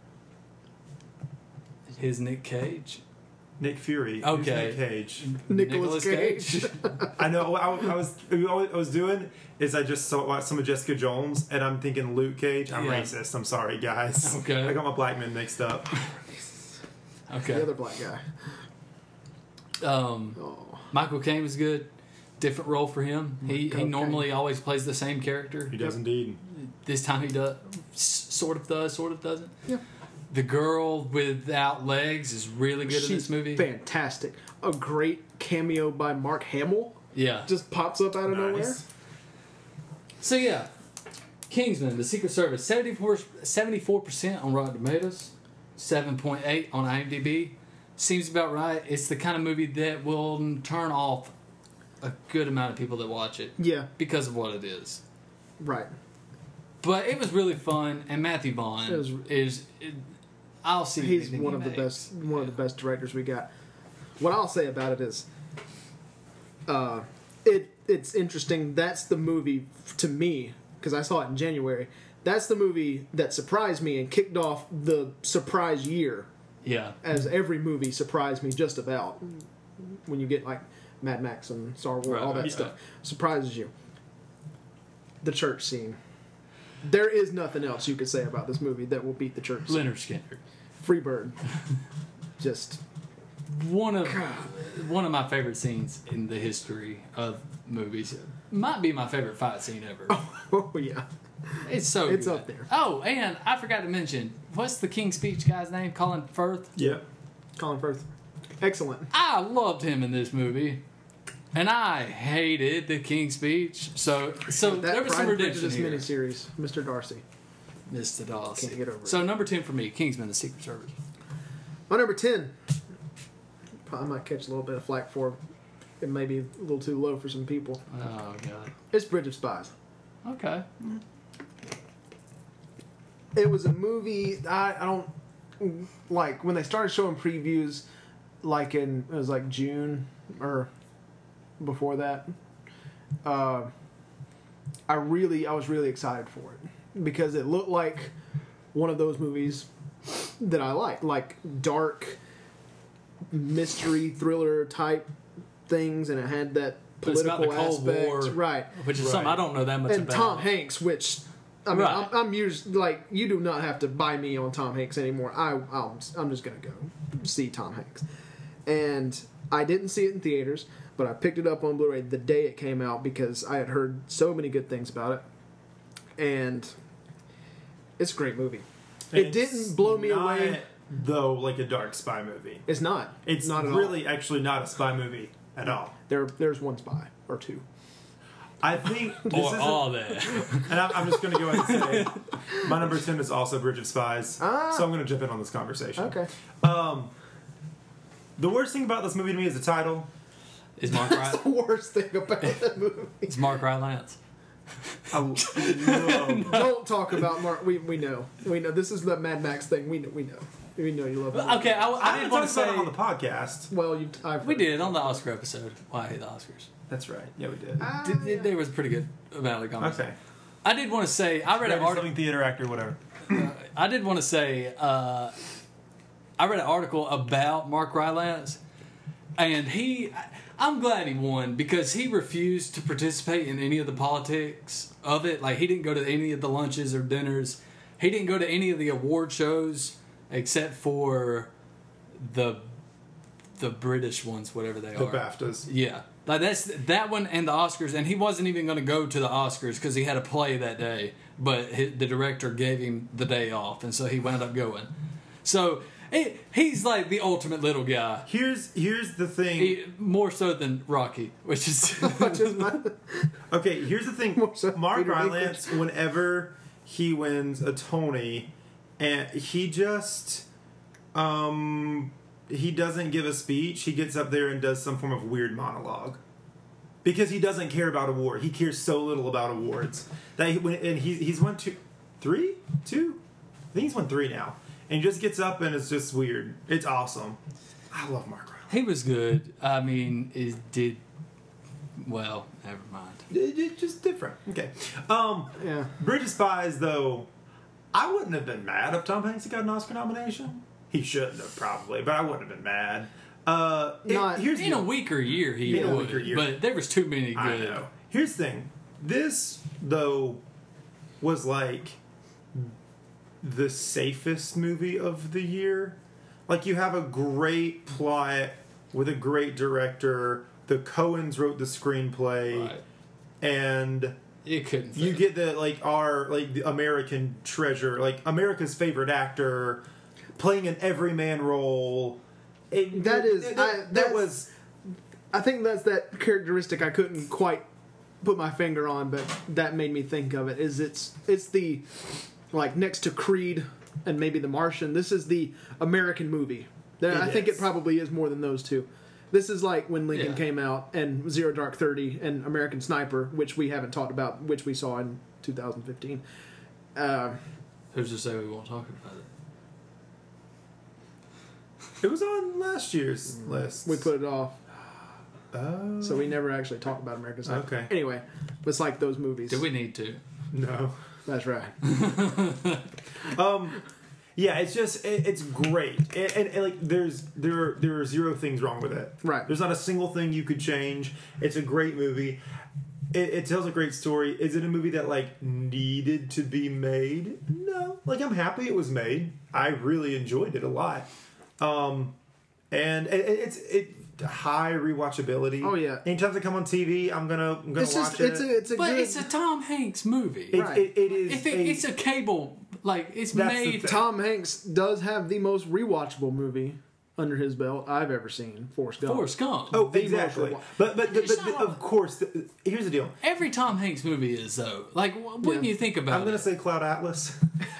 Speaker 1: His Nick Cage.
Speaker 2: Nick Fury.
Speaker 1: Okay.
Speaker 2: Who's Nick Cage.
Speaker 3: Nicolas Cage.
Speaker 2: I know. I was doing is I just saw some of Jessica Jones, and I'm thinking Luke Cage. I'm
Speaker 1: Yeah.
Speaker 2: racist. I'm sorry, guys.
Speaker 1: Okay.
Speaker 2: I got my black men mixed up.
Speaker 1: Okay.
Speaker 3: The other black guy.
Speaker 1: Michael Caine was good. Different role for him. He normally always plays the same character.
Speaker 2: He does indeed.
Speaker 1: This time he does, sort of doesn't.
Speaker 3: Yeah.
Speaker 1: The girl without legs is really good in this movie.
Speaker 3: Fantastic. A great cameo by Mark Hamill
Speaker 1: Yeah.
Speaker 3: just pops up out of nowhere.
Speaker 1: So yeah, Kingsman: The Secret Service, 74% on Rotten Tomatoes, 7.8 on IMDb. Seems about right. It's the kind of movie that will turn off a good amount of people that watch it
Speaker 3: Yeah,
Speaker 1: because of what it is.
Speaker 3: right.
Speaker 1: But it was really fun, and Matthew Vaughn I'll see.
Speaker 3: He's
Speaker 1: anything
Speaker 3: one
Speaker 1: he
Speaker 3: of the
Speaker 1: makes.
Speaker 3: best. One of the best directors we got. What I'll say about it is, it's interesting. That's the movie to me because I saw it in January. That's the movie that surprised me and kicked off the surprise year.
Speaker 1: Yeah.
Speaker 3: As every movie surprised me just about. When you get like Mad Max and Star Wars,
Speaker 1: Right,
Speaker 3: all that
Speaker 1: yeah.
Speaker 3: stuff surprises you. The church scene. There is nothing else you could say about this movie that will beat the church scene.
Speaker 1: Leonard Skinner.
Speaker 3: Freebird. Just
Speaker 1: One of my favorite scenes in the history of movies. Might be my favorite fight scene ever.
Speaker 3: oh yeah.
Speaker 1: It's so
Speaker 3: It's
Speaker 1: good.
Speaker 3: up there.
Speaker 1: Oh, and I forgot to mention, what's the King's Speech guy's name? Colin Firth?
Speaker 2: Yep.
Speaker 3: Colin Firth. Excellent.
Speaker 1: I loved him in this movie. And I hated the King's Speech. So
Speaker 3: That
Speaker 1: there was some
Speaker 3: Pride and
Speaker 1: redemption
Speaker 3: Prejudice
Speaker 1: here.
Speaker 3: miniseries, Mr. Darcy.
Speaker 1: Mr. Dawson.
Speaker 3: Can't get over it.
Speaker 1: So number 10 for me, Kingsman: The Secret Service.
Speaker 3: My number 10. I might catch a little bit of flack for it. May be a little too low for some people.
Speaker 1: Oh, God.
Speaker 3: It's Bridge of Spies.
Speaker 1: Okay.
Speaker 3: It was a movie. I don't like when they started showing previews. It was like June or before that. I was really excited for it because it looked like one of those movies that I like dark mystery thriller type things, and it had that
Speaker 1: But it's about
Speaker 3: political
Speaker 1: the Cold
Speaker 3: aspect,
Speaker 1: War,
Speaker 3: right?
Speaker 1: which is something I don't know that much
Speaker 3: And
Speaker 1: about.
Speaker 3: Tom Hanks, which I mean,
Speaker 1: Right.
Speaker 3: I'm used like you do not have to buy me on Tom Hanks anymore. I'm just gonna go see Tom Hanks, and I didn't see it in theaters, but I picked it up on Blu-ray the day it came out because I had heard so many good things about it, and it's a great movie. It didn't blow me away.
Speaker 2: Though, like a dark spy movie.
Speaker 3: It's not.
Speaker 2: It's
Speaker 3: not at
Speaker 2: really actually not a spy movie at all.
Speaker 3: There's one spy or two.
Speaker 2: I think this
Speaker 1: or
Speaker 2: is
Speaker 1: all that.
Speaker 2: and I'm just going to go ahead and say my number 10 is also Bridge of Spies. So
Speaker 3: Ah.
Speaker 2: I'm going to jump in on this conversation.
Speaker 3: Okay.
Speaker 2: The worst thing about this movie to me is the title.
Speaker 1: Is Mark
Speaker 3: That's the
Speaker 1: Rylance?
Speaker 3: worst thing about the movie.
Speaker 1: Is Mark Rylance?
Speaker 2: I love
Speaker 3: Don't talk about Mark. We know. This is the Mad Max thing. We know. We know you love it.
Speaker 1: Okay, I
Speaker 2: I
Speaker 1: did
Speaker 2: didn't
Speaker 1: want
Speaker 2: talk
Speaker 1: to
Speaker 2: about
Speaker 1: say
Speaker 2: it on the podcast.
Speaker 3: Well,
Speaker 1: we did on the Oscar episode. Why I hate the Oscars?
Speaker 2: That's right. Yeah, we did.
Speaker 1: There was a pretty good amount of comments.
Speaker 2: Okay.
Speaker 1: I did want to say I read an article.
Speaker 2: Something theater actor, whatever.
Speaker 1: I did want to say I read an article about Mark Rylance, and I'm glad he won because he refused to participate in any of the politics of it. Like he didn't go to any of the lunches or dinners. He didn't go to any of the award shows except for the British ones, whatever they
Speaker 2: The
Speaker 1: are.
Speaker 2: BAFTAs.
Speaker 1: Yeah. Like that's that one and the Oscars, and he wasn't even going to go to the Oscars because he had a play that day, but the director gave him the day off, and so he wound up going. So he's like the ultimate little guy.
Speaker 2: Here's the thing.
Speaker 1: More so than Rocky, which is
Speaker 2: Okay, here's the thing.
Speaker 3: More so
Speaker 2: Mark
Speaker 3: Peter
Speaker 2: Rylance, whenever he wins a Tony, and he just he doesn't give a speech. He gets up there and does some form of weird monologue. Because he doesn't care about awards. He cares so little about awards. He's won 2? I think he's won 3 now. And he just gets up and it's just weird. It's awesome. I love Mark Ruffalo.
Speaker 1: He was good. I mean, well, never mind.
Speaker 2: It's just different. Okay.
Speaker 3: Yeah.
Speaker 2: Bridge of Spies, though, I wouldn't have been mad if Tom Hanks had got an Oscar nomination. He shouldn't have, probably, but I wouldn't have been mad. Here's
Speaker 1: in a weaker year, he would. But there was too many good.
Speaker 2: I know. Here's the thing. This, though, was like the safest movie of the year. Like, you have a great plot with a great director. The Coens wrote the screenplay.
Speaker 1: Right.
Speaker 2: And
Speaker 1: you couldn't.
Speaker 2: You get the American treasure, like America's favorite actor, playing an everyman role.
Speaker 3: I think that's that characteristic I couldn't quite put my finger on, but that made me think of it. It's the, like, next to Creed and maybe The Martian, this is the American movie. I think it probably is more than those two. This is like when Lincoln came out, and Zero Dark 30 and American Sniper, which we haven't talked about, which we saw in 2015.
Speaker 1: Who's to say we won't talk about it?
Speaker 2: It was on last year's list.
Speaker 3: We put it off.
Speaker 2: Oh.
Speaker 3: So we never actually talked about American Sniper.
Speaker 2: Okay.
Speaker 3: Anyway, it's like those movies.
Speaker 1: Do we need to?
Speaker 2: No.
Speaker 3: That's right.
Speaker 2: Yeah, it's just it's great, and like there are zero things wrong with it.
Speaker 3: Right.
Speaker 2: There's not a single thing you could change. It's a great movie. It tells a great story. Is it a movie that like needed to be made? No. Like, I'm happy it was made. I really enjoyed it a lot. And it's high rewatchability.
Speaker 3: Oh yeah.
Speaker 2: Anytime they come on TV, I'm gonna watch it.
Speaker 1: It's a Tom Hanks movie.
Speaker 2: It is.
Speaker 1: It's a cable. Like, it's made.
Speaker 3: Tom Hanks does have the most rewatchable movie under his belt I've ever seen. Forrest Gump.
Speaker 2: Oh, exactly. But of course, here's the deal.
Speaker 1: Every Tom Hanks movie is, though. Like, when you think about it.
Speaker 2: I'm going to say Cloud Atlas.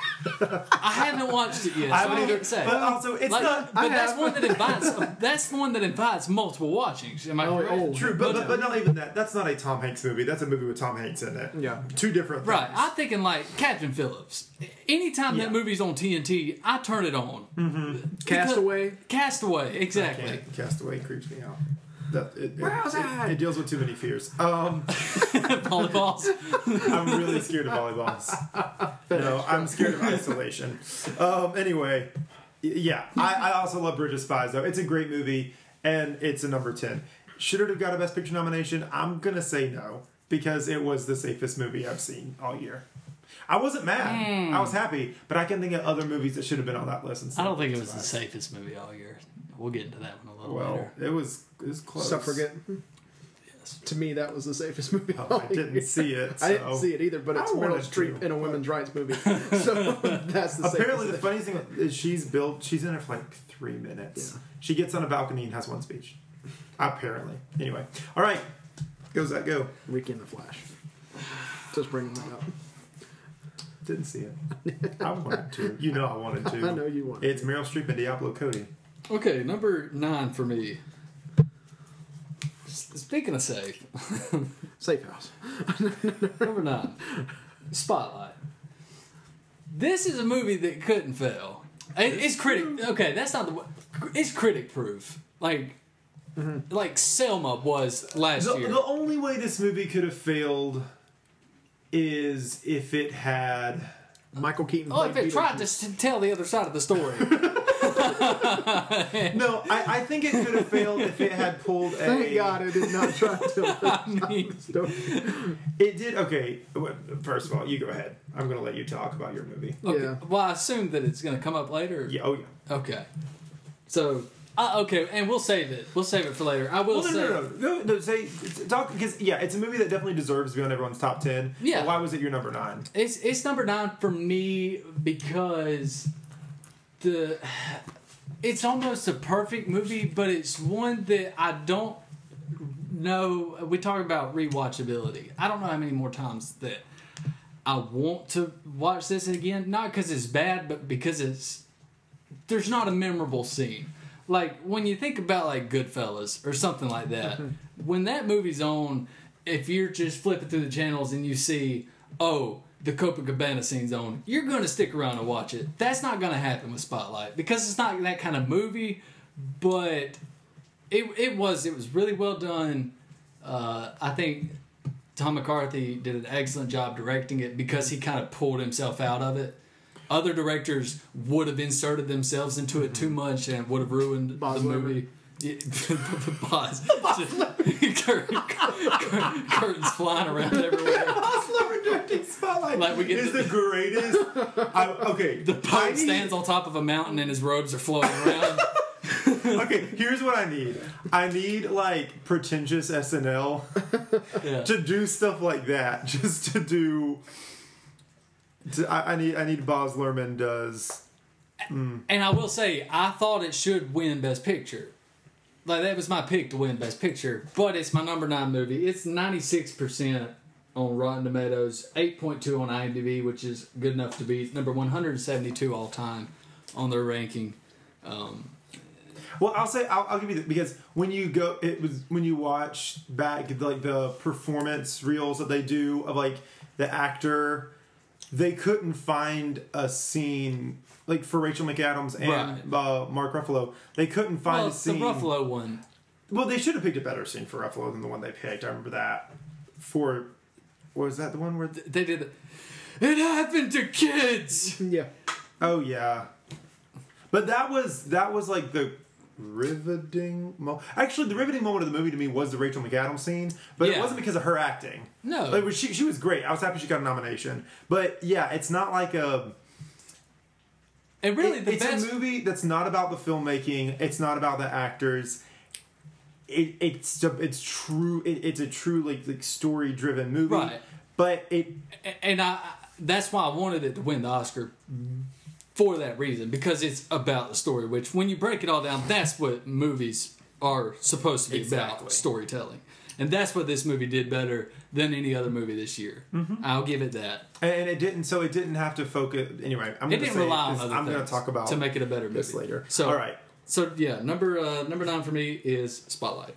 Speaker 1: I haven't watched it yet.
Speaker 2: I haven't either. But also, it's
Speaker 1: like,
Speaker 2: not.
Speaker 1: But that's one that invites. That's the one that invites multiple watchings. Am I correct?
Speaker 2: Oh, true, but not even that. That's not a Tom Hanks movie. That's a movie with Tom Hanks in it.
Speaker 3: Yeah,
Speaker 2: 2 different things.
Speaker 1: Right. I'm thinking like Captain Phillips. Anytime that movie's on TNT, I turn it on.
Speaker 3: Mm-hmm.
Speaker 1: Castaway. Exactly.
Speaker 2: Castaway creeps me out. It deals with too many fears.
Speaker 1: Volleyballs.
Speaker 2: I'm really scared of volleyballs. No, I'm scared of isolation. Anyway, yeah, I also love Bridge of Spies, though. It's a great movie, and it's a number 10. Should it have got a Best Picture nomination? I'm going to say no, because it was the safest movie I've seen all year. I wasn't mad. I was happy, but I can think of other movies that should have been on that list.
Speaker 1: I don't think it was the safest movie all year. We'll get into that one a little later.
Speaker 2: It was close.
Speaker 3: Suffragette. Yes. To me, that was the safest movie.
Speaker 2: I didn't see it. So.
Speaker 3: I didn't see it either, but it's Meryl Streep in a women's rights movie. So that's the
Speaker 2: apparently the funny thing is she's in it for like 3 minutes. Yeah. She gets on a balcony and has one speech. Apparently. Anyway. All right. Goes that go?
Speaker 3: Ricky and the Flash. Just bringing that up.
Speaker 2: Didn't see it. I wanted to. You know I wanted to.
Speaker 3: I know you wanted
Speaker 2: It's Meryl Streep and Diablo Cody.
Speaker 1: Okay, number 9 for me. Speaking of safe.
Speaker 3: Safe House.
Speaker 1: Number 9. Spotlight. This is a movie that couldn't fail. It's critic. Okay, that's not the. It's critic proof. Like Selma was last year.
Speaker 2: The only way this movie could have failed is if it had
Speaker 3: Michael Keaton.
Speaker 1: If it tried to tell the other side of the story.
Speaker 2: No, I think it could have failed if it had pulled
Speaker 3: Thank God it did not try to tell the story.
Speaker 2: It did. Okay, first of all, you go ahead. I'm going to let you talk about your movie.
Speaker 1: Okay.
Speaker 3: Yeah.
Speaker 1: Well, I assume that it's going to come up later.
Speaker 2: Yeah. Oh, yeah.
Speaker 1: Okay. So, okay, and we'll save it. We'll save it for later. I will say...
Speaker 2: No, say... Talk, because, yeah, it's a movie that definitely deserves to be on everyone's top 10.
Speaker 1: Yeah.
Speaker 2: But why was it your number 9?
Speaker 1: It's number 9 for me because it's almost a perfect movie, but it's one that I don't know... We talk about rewatchability. I don't know how many more times that I want to watch this again. Not because it's bad, but because there's not a memorable scene. like when you think about like Goodfellas or something like that, when that movie's on, if you're just flipping through the channels and you see, oh, the Copacabana scene's on, you're going to stick around and watch it. That's not going to happen with Spotlight because it's not that kind of movie, but it was really well done. I think Tom McCarthy did an excellent job directing it because he kind of pulled himself out of it. Other directors would have inserted themselves into it too much and would have ruined the movie. Yeah, the Boz. Curtains flying around everywhere.
Speaker 2: Boz Lerman directing Spotlight
Speaker 1: like we get
Speaker 2: is the greatest. Okay,
Speaker 1: the poet stands on top of a mountain and his robes are floating around.
Speaker 2: Okay, here's what I need. I need like pretentious SNL to do stuff like that. Just to do. I need Boz Lerman does.
Speaker 1: And I will say, I thought it should win Best Picture. Like that was my pick to win Best Picture, but it's my number 9 movie. It's 96% on Rotten Tomatoes, 8.2 on IMDb, which is good enough to be number 172 all time on their ranking.
Speaker 2: Well, I'll give you because when you watch back like the performance reels that they do of like the actor, they couldn't find a scene like for Rachel McAdams and Mark Ruffalo. They couldn't find a scene.
Speaker 1: The Ruffalo one.
Speaker 2: Well, they should have picked a better scene for Ruffalo than the one they picked. I remember that. Was that the one where
Speaker 1: they did it? It happened to kids.
Speaker 3: Yeah.
Speaker 2: Oh yeah. But that was like the riveting moment. Actually, the riveting moment of the movie to me was the Rachel McAdams scene, but it wasn't because of her acting.
Speaker 1: No,
Speaker 2: like, she was great. I was happy she got a nomination. But yeah, it's not like a.
Speaker 1: And really,
Speaker 2: it's a movie that's not about the filmmaking. It's not about the actors. It's true. It's a true like story driven movie.
Speaker 1: Right.
Speaker 2: But
Speaker 1: that's why I wanted it to win the Oscar. For that reason, because it's about the story, which when you break it all down, that's what movies are supposed to be about, storytelling. And that's what this movie did better than any other movie this year. Mm-hmm. I'll give it that.
Speaker 2: And it didn't have to focus. Anyway, I'm going to
Speaker 1: rely on other
Speaker 2: I'm going to talk about
Speaker 1: to make it a better
Speaker 2: this
Speaker 1: movie
Speaker 2: later.
Speaker 1: So,
Speaker 2: all right.
Speaker 1: So, yeah, number 9 for me is Spotlight.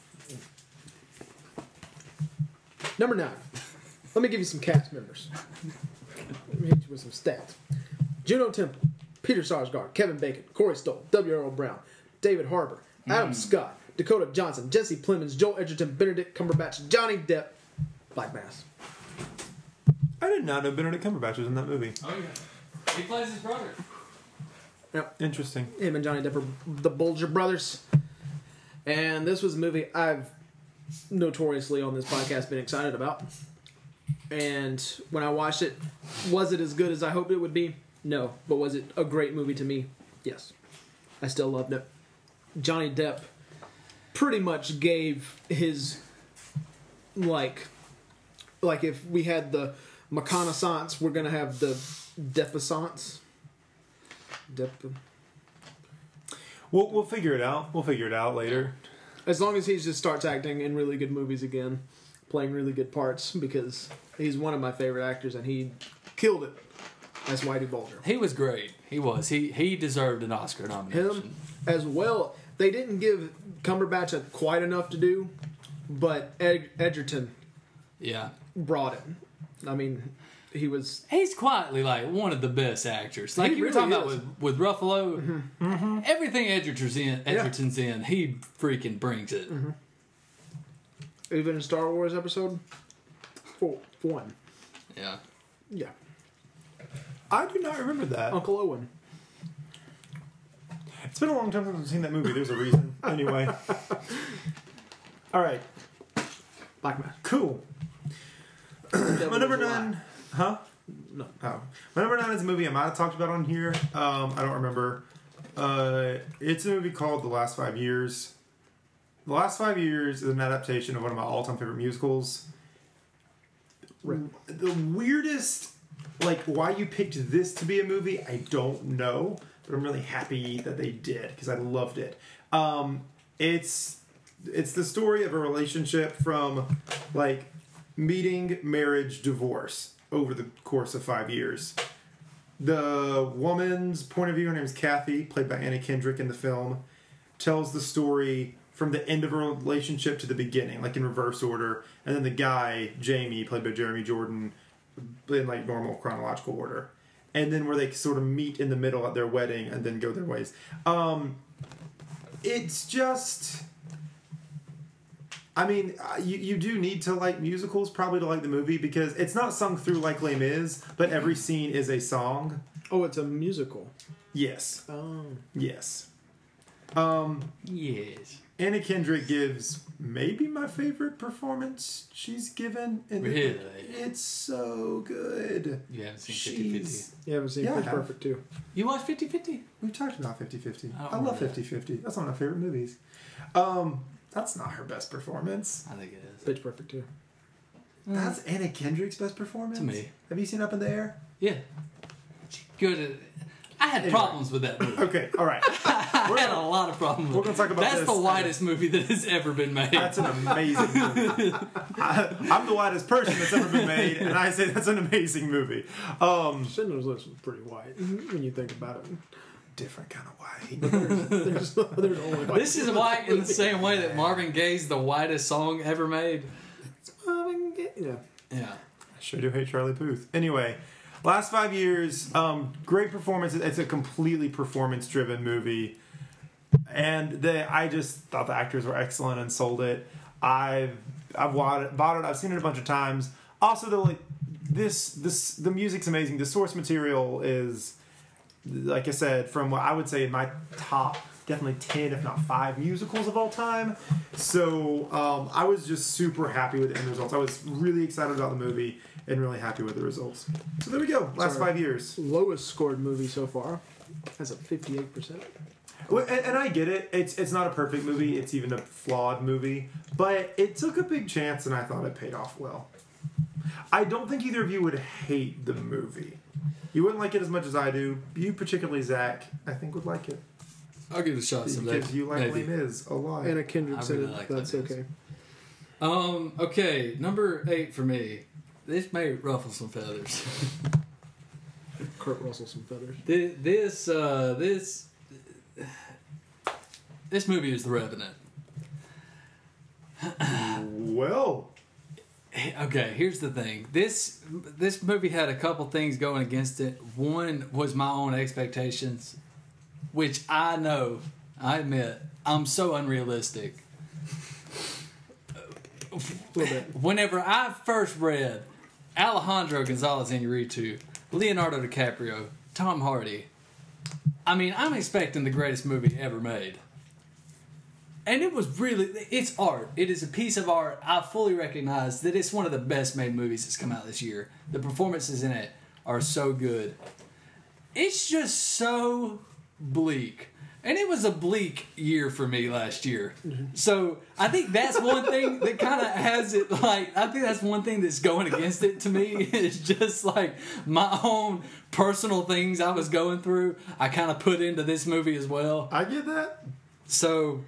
Speaker 3: Number 9. Let me give you some cast members. Let me hit you with some stats. Juno Temple, Peter Sarsgaard, Kevin Bacon, Corey Stoll, W. Earl Brown, David Harbour, Adam Scott, Dakota Johnson, Jesse Plemons, Joel Edgerton, Benedict Cumberbatch, Johnny Depp, Black Mass.
Speaker 2: I did not know Benedict Cumberbatch was in that movie.
Speaker 1: Oh yeah, he plays his brother.
Speaker 3: Yep.
Speaker 2: Interesting.
Speaker 3: Him and Johnny Depp are the Bulger brothers. And this was a movie I've notoriously on this podcast been excited about. And when I watched it, was it as good as I hoped it would be? No. But was it a great movie to me? Yes. I still loved it. Johnny Depp pretty much gave his, like if we had the McConaissance, we're going to have the Depaissance.
Speaker 2: We'll figure it out. We'll figure it out later.
Speaker 3: As long as he just starts acting in really good movies again, playing really good parts, because he's one of my favorite actors, and he killed it as Whitey Bulger.
Speaker 1: He was great. He was. He deserved an Oscar nomination.
Speaker 3: Him as well. They didn't give Cumberbatch quite enough to do, but Edgerton brought it. I mean, he's
Speaker 1: quietly like one of the best actors. Like you were talking about with Ruffalo, mm-hmm. Everything Edgerton's in, he freaking brings it.
Speaker 3: Mm-hmm. Even in Star Wars episode 1.
Speaker 1: Yeah.
Speaker 3: Yeah.
Speaker 2: I do not remember that.
Speaker 3: Uncle Owen.
Speaker 2: It's been a long time since I've seen that movie. There's a reason. Anyway. All right.
Speaker 3: Black Mass.
Speaker 2: Cool. My number 9... Huh?
Speaker 3: No.
Speaker 2: Oh. My number 9 is a movie I might have talked about on here. I don't remember. It's a movie called The Last 5 Years. The Last 5 Years is an adaptation of one of my all-time favorite musicals. Right. The weirdest... Like, why you picked this to be a movie, I don't know. But I'm really happy that they did, because I loved it. It's the story of a relationship from, like, meeting, marriage, divorce over the course of 5 years. The woman's point of view, her name is Kathy, played by Anna Kendrick in the film. tells the story from the end of a relationship to the beginning, like in reverse order, and then the guy, Jamie, played by Jeremy Jordan, in like normal chronological order. And then where they sort of meet in the middle at their wedding and then go their ways. It's just... I mean, you do need to like musicals probably to like the movie because it's not sung through like Les Mis, but every scene is a song.
Speaker 3: Oh, it's a musical.
Speaker 2: Yes.
Speaker 3: Oh.
Speaker 2: Yes.
Speaker 1: Yes.
Speaker 2: Anna Kendrick gives maybe my favorite performance she's given.
Speaker 1: Really?
Speaker 2: It's so good.
Speaker 1: You haven't seen 50-50?
Speaker 3: You haven't seen Pitch Perfect 2.
Speaker 1: You watched 50-50?
Speaker 2: We've talked about 50-50. I
Speaker 1: don't
Speaker 2: love
Speaker 1: remember
Speaker 2: 50-50. That's one of my favorite movies. That's not her best performance.
Speaker 1: I think it is.
Speaker 3: Pitch Perfect 2.
Speaker 2: That's Anna Kendrick's best performance?
Speaker 1: To me.
Speaker 2: Have you seen Up in the Air?
Speaker 1: Yeah. She's good at it. I had problems with that movie.
Speaker 2: Okay, all right.
Speaker 1: I had a lot of problems with it.
Speaker 2: We're going to talk about
Speaker 1: That's
Speaker 2: this.
Speaker 1: the whitest movie that has ever been made.
Speaker 2: That's an amazing movie. I'm the whitest person that's ever been made, and I say that's an amazing movie.
Speaker 3: Schindler's List was pretty white when you think about it.
Speaker 2: Different kind of white.
Speaker 3: There's only white.
Speaker 1: This is white in the same way that Marvin Gaye's the whitest song ever made.
Speaker 3: Yeah.
Speaker 1: Yeah.
Speaker 2: I sure do hate Charlie Puth. Anyway, last 5 years, great performance. It's a completely performance-driven movie, and I just thought the actors were excellent and sold it. I've bought it. I've seen it a bunch of times. Also, though, like the music's amazing. The source material is, like I said, from what I would say in my top, definitely 10, if not 5 musicals of all time. So I was just super happy with the end results. I was really excited about the movie and really happy with the results. So there we go. Last 5 years.
Speaker 3: Lowest scored movie so far has a 58%.
Speaker 2: Well, and I get it. It's not a perfect movie. It's even a flawed movie. But it took a big chance, and I thought it paid off well. I don't think either of you would hate the movie. You wouldn't like it as much as I do. You, particularly Zach, I think would like it.
Speaker 1: I'll give it a shot someday.
Speaker 2: Because you like Les Mis a lot.
Speaker 3: Anna Kendrick said
Speaker 1: really like
Speaker 3: that's
Speaker 1: Les Mis.
Speaker 3: okay.
Speaker 1: Okay, number 8 for me. This may ruffle some feathers.
Speaker 3: Kurt Russell some feathers.
Speaker 1: This movie is The Revenant.
Speaker 2: Well,
Speaker 1: okay, here's the thing. This movie had a couple things going against it. One was my own expectations, which I admit, I'm so unrealistic.
Speaker 3: A little bit.
Speaker 1: Whenever I first read Alejandro Gonzalez Iñárritu, Leonardo DiCaprio, Tom Hardy, I mean, I'm expecting the greatest movie ever made. And it's art. It is a piece of art. I fully recognize that it's one of the best made movies that's come out this year. The performances in it are so good. It's just so bleak. And it was a bleak year for me last year. So I think that's one thing that kind of has it like, I think that's one thing that's going against it to me. It's just like my own personal things I was going through, I kind of put into this movie as well.
Speaker 2: I get that.
Speaker 1: So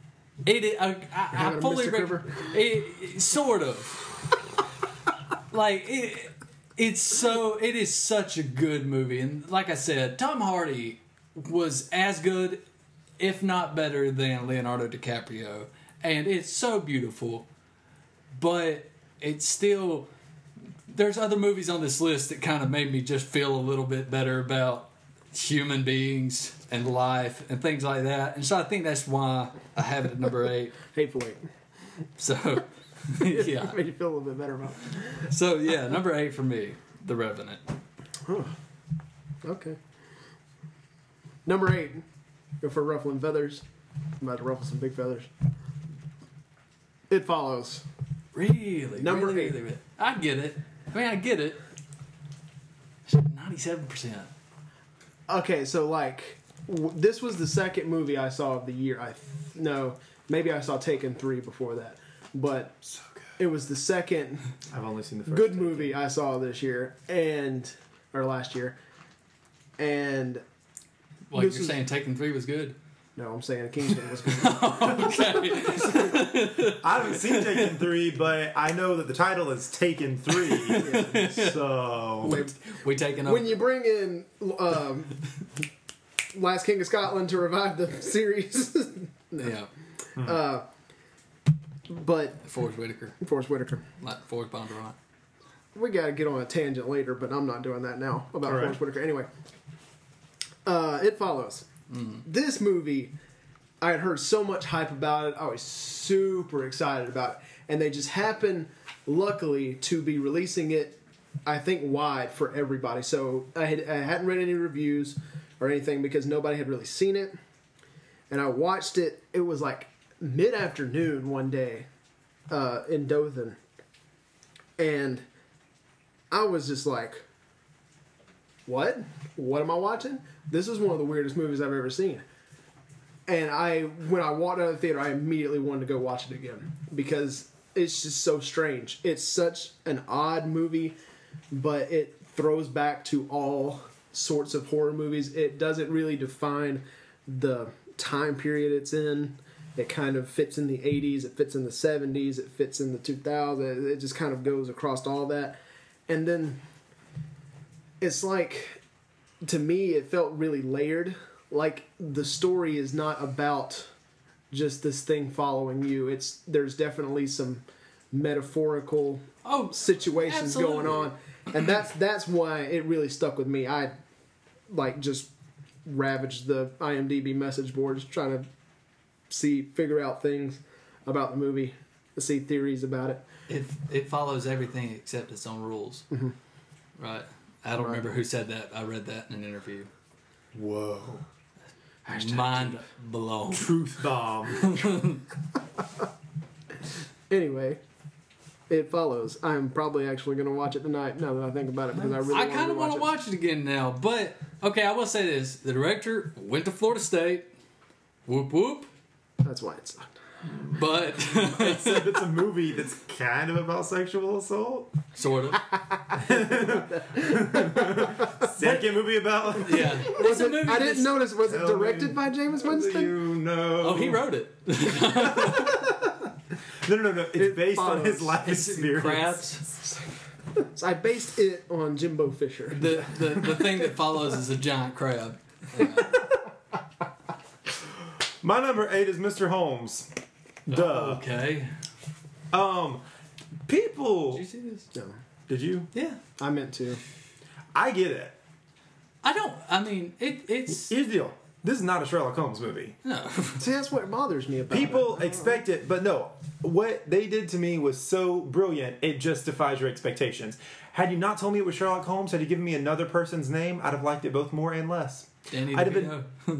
Speaker 1: I fully it sort of like it is such a good movie, and like I said, Tom Hardy was as good, if not better, than Leonardo DiCaprio, and it's so beautiful. But it's still, there's other movies on this list that kind of made me just feel a little bit better about human beings and life and things like that, and so I think that's why I have it at number 8.
Speaker 3: Hateful Eight.
Speaker 1: So yeah,
Speaker 3: Made you feel a little bit better about it.
Speaker 1: so yeah, number 8 for me, The Revenant.
Speaker 3: Huh. Okay. Number 8. Go for ruffling feathers. I'm about to ruffle some big feathers. It Follows.
Speaker 1: Really,
Speaker 3: Number
Speaker 1: really,
Speaker 3: 8.
Speaker 1: really. I get it. I get it. 97%.
Speaker 3: Okay, so like, this was the second movie I saw of the year. Maybe I saw Taken 3 before that, but
Speaker 2: So good.
Speaker 3: it was the second
Speaker 2: I've only seen the first.
Speaker 3: good movie I saw this year or last year, and
Speaker 1: Like
Speaker 3: This
Speaker 1: you're
Speaker 3: is-
Speaker 1: saying, Taken 3 was good.
Speaker 3: no, I'm saying Kingsman was good.
Speaker 1: Okay.
Speaker 2: I haven't seen Taken 3, but I know that the title is Taken 3. So
Speaker 1: we taking over.
Speaker 3: When you bring in Last King of Scotland to revive the series.
Speaker 1: Yeah.
Speaker 3: But
Speaker 1: Forrest Whitaker. Like Forrest Bondurant.
Speaker 3: We got to get on a tangent later, but I'm not doing that now about Forrest Whitaker. Anyway, It Follows. This movie, I had heard so much hype about it. I was super excited about it. And they just happened, luckily, to be releasing it, I think, wide for everybody. So I hadn't read any reviews or anything because nobody had really seen it. And I watched it. It was like mid-afternoon one day in Dothan. And I was just like, what? What am I watching? This is one of the weirdest movies I've ever seen. And when I walked out of the theater, I immediately wanted to go watch it again because it's just so strange. It's such an odd movie, but it throws back to all sorts of horror movies. It doesn't really define the time period it's in. It kind of fits in the 80s, it fits in the 70s, it fits in the 2000s. It just kind of goes across all that. And then it's like, to me, it felt really layered. Like, the story is not about just this thing following you. There's definitely some metaphorical situations going on. And that's why it really stuck with me. I just ravaged the IMDb message boards trying to figure out things about the movie, to see theories about it.
Speaker 1: It follows everything except its own rules. Mm-hmm. Right. I don't remember who said that. I read that in an interview.
Speaker 2: Whoa.
Speaker 1: Mind blown.
Speaker 2: Truth bomb.
Speaker 3: Anyway, It Follows. I'm probably actually going to watch it tonight now that I think about it because I
Speaker 1: kind of want to watch it again now. But, okay, I will say this. The director went to Florida State. Whoop whoop.
Speaker 3: That's why it sucked.
Speaker 1: But
Speaker 2: it's a movie that's kind of about sexual assault.
Speaker 1: Sort of.
Speaker 2: Second movie about...
Speaker 1: Yeah.
Speaker 3: Was it, I didn't notice. Was it directed by James Winston?
Speaker 2: You know.
Speaker 1: Oh, he wrote it.
Speaker 2: No. It's based on his life experience.
Speaker 1: Crabs.
Speaker 3: So I based it on Jimbo Fisher.
Speaker 1: The thing that follows is a giant crab.
Speaker 2: My number 8 is Mr. Holmes. Duh.
Speaker 1: Okay.
Speaker 2: People...
Speaker 1: Did you see this?
Speaker 3: No.
Speaker 2: Did you?
Speaker 1: Yeah.
Speaker 3: I meant to.
Speaker 2: I get it.
Speaker 1: It's...
Speaker 2: Here's the deal. This is not a Sherlock Holmes movie.
Speaker 1: No.
Speaker 3: See, that's what bothers me about
Speaker 2: People
Speaker 3: it.
Speaker 2: expect it, but no. What they did to me was so brilliant, it justifies your expectations. Had you not told me it was Sherlock Holmes, had you given me another person's name, I'd have liked it both more and less.
Speaker 1: Danny
Speaker 2: I'd have
Speaker 1: DeVito.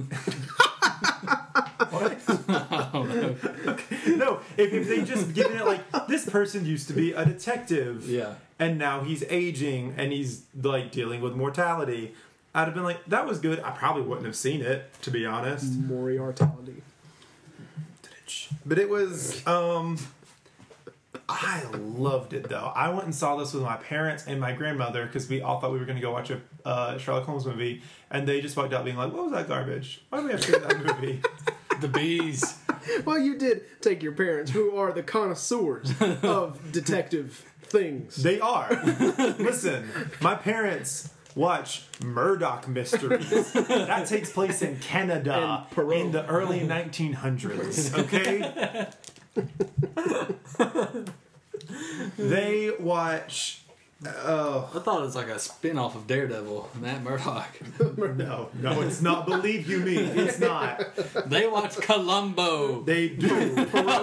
Speaker 2: What?
Speaker 1: I don't know.
Speaker 2: Okay. No, if they just given it like, this person used to be a detective.
Speaker 1: Yeah.
Speaker 2: And now he's aging and he's like dealing with mortality. I'd have been like, that was good. I probably wouldn't have seen it, to be honest.
Speaker 3: Moriarty.
Speaker 2: But it was, I loved it though. I went and saw this with my parents and my grandmother because we all thought we were going to go watch a Sherlock Holmes movie, and they just walked out being like, "What was that garbage? Why do we have to see that movie?"
Speaker 1: The bees.
Speaker 3: Well, you did take your parents, who are the connoisseurs of detective things.
Speaker 2: They are. Listen, my parents watch Murdoch Mysteries. That takes place in Canada in the early 1900s. Okay. They watch.
Speaker 1: I thought it was like a spin-off of Daredevil, Matt Murdock.
Speaker 2: No, it's not. Believe you me, it's not.
Speaker 1: They watch Columbo.
Speaker 2: They do.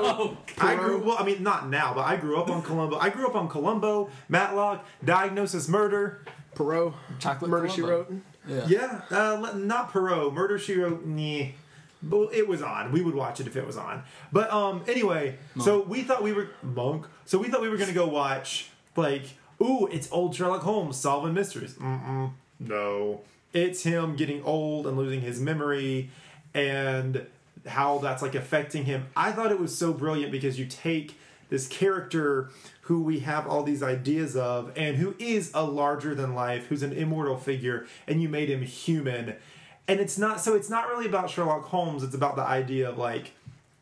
Speaker 2: Not now, but I grew up on Columbo. Matlock, Diagnosis Murder.
Speaker 3: Perot.
Speaker 1: Chocolate
Speaker 3: Murder,
Speaker 1: Columbo.
Speaker 3: She Wrote.
Speaker 2: Yeah, not Perot. Murder, She Wrote, nah. But it was on. We would watch it if it was on. But anyway, Monk. So we thought we were going to go watch, like, ooh, it's old Sherlock Holmes solving mysteries. No. It's him getting old and losing his memory and how that's, like, affecting him. I thought it was so brilliant because you take this character who we have all these ideas of and who is a larger than life, who's an immortal figure, and you made him human. And it's not really about Sherlock Holmes. It's about the idea of, like,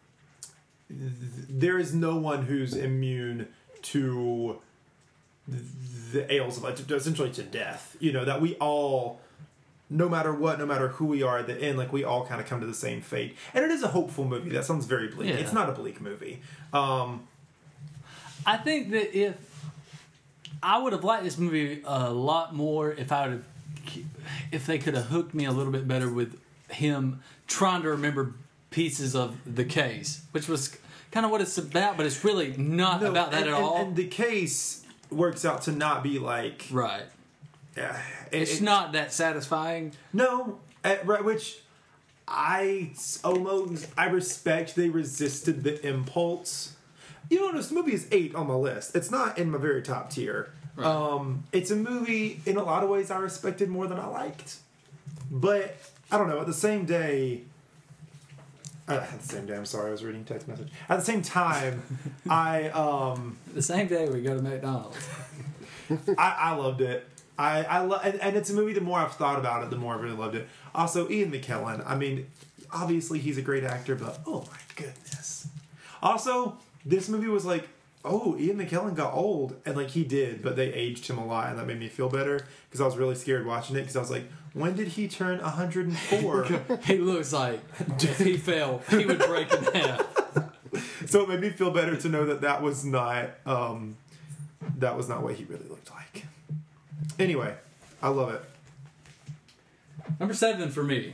Speaker 2: there is no one who's immune to the ails of life, essentially to death. You know, that we all no matter what, no matter who we are at the end, like we all kind of come to the same fate. And it is a hopeful movie. That sounds very bleak.
Speaker 1: Yeah.
Speaker 2: It's not a bleak movie.
Speaker 1: I think that if I would have liked this movie a lot more if they could have hooked me a little bit better with him trying to remember pieces of the case, which was kind of what it's about, but it's really not about that at all.
Speaker 2: And the case works out to not be like
Speaker 1: right. It's not that satisfying.
Speaker 2: No, right, which I respect. They resisted the impulse. You notice the movie is 8 on my list. It's not in my very top tier. Right. It's a movie in a lot of ways I respected more than I liked. But I don't know. At the same day, I'm sorry, I was reading a text message. At the same time,
Speaker 1: the same day we go to McDonald's.
Speaker 2: I loved it. And it's a movie. The more I've thought about it, the more I really loved it. Also, Ian McKellen. I mean, obviously he's a great actor, but oh my goodness. Also, this movie was like, oh, Ian McKellen got old, and like he did, but they aged him a lot, and that made me feel better because I was really scared watching it because I was like, when did he turn 104?
Speaker 1: He looks like if he fell, he would break in half.
Speaker 2: So it made me feel better to know that was not what he really looked like. Anyway, I love it.
Speaker 1: Number 7 for me.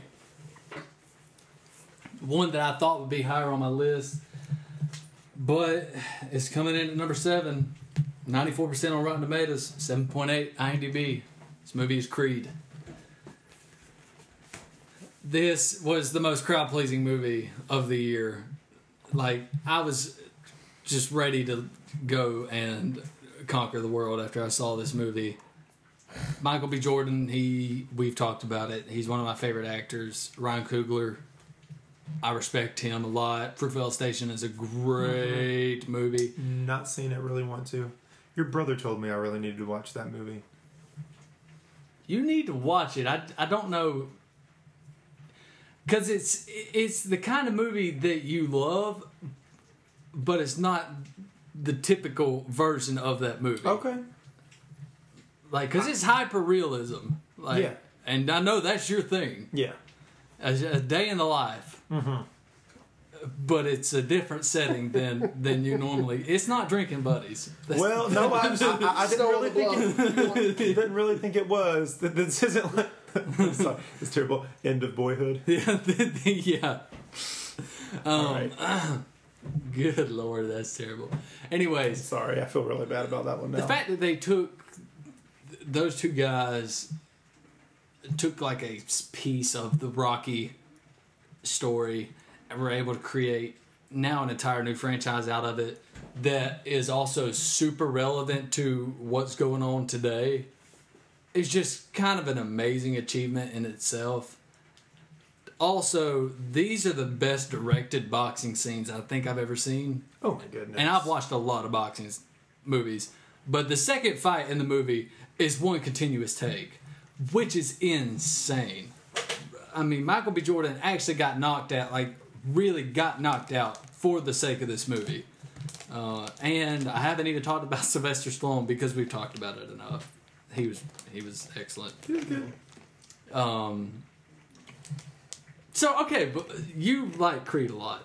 Speaker 1: One that I thought would be higher on my list, but it's coming in at number 7. 94% on Rotten Tomatoes, 7.8 IMDb. This movie is Creed. This was the most crowd-pleasing movie of the year. Like, I was just ready to go and conquer the world after I saw this movie. Michael B. Jordan, we've talked about it. He's one of my favorite actors. Ryan Coogler, I respect him a lot. Fruitvale Station is a great movie.
Speaker 2: Not seen it, really want to. Your brother told me I really needed to watch that movie.
Speaker 1: You need to watch it. I don't know, because it's the kind of movie that you love, but it's not the typical version of that movie.
Speaker 2: Okay.
Speaker 1: Like, because it's hyper realism. Like,
Speaker 2: yeah.
Speaker 1: And I know that's your thing.
Speaker 2: Yeah.
Speaker 1: A day in the life. Mm-hmm. But it's a different setting than you normally. It's not Drinking Buddies.
Speaker 2: Well, no, I didn't really think it was. This isn't like sorry, it's terrible. End of Boyhood.
Speaker 1: Yeah.
Speaker 2: All right.
Speaker 1: Good Lord, that's terrible. Anyways,
Speaker 2: sorry, I feel really bad about that one now.
Speaker 1: The fact that they took those two guys took like a piece of the Rocky story and were able to create now an entire new franchise out of it that is also super relevant to what's going on today. It's just kind of an amazing achievement in itself. Also, these are the best directed boxing scenes I think I've ever seen.
Speaker 2: Oh my goodness.
Speaker 1: And I've watched a lot of boxing movies. But the second fight in the movie is one continuous take, which is insane. I mean, Michael B. Jordan actually got knocked out, like really got knocked out for the sake of this movie. And I haven't even talked about Sylvester Stallone because we've talked about it enough. He was excellent.
Speaker 2: He was good.
Speaker 1: So okay, but you like Creed a lot.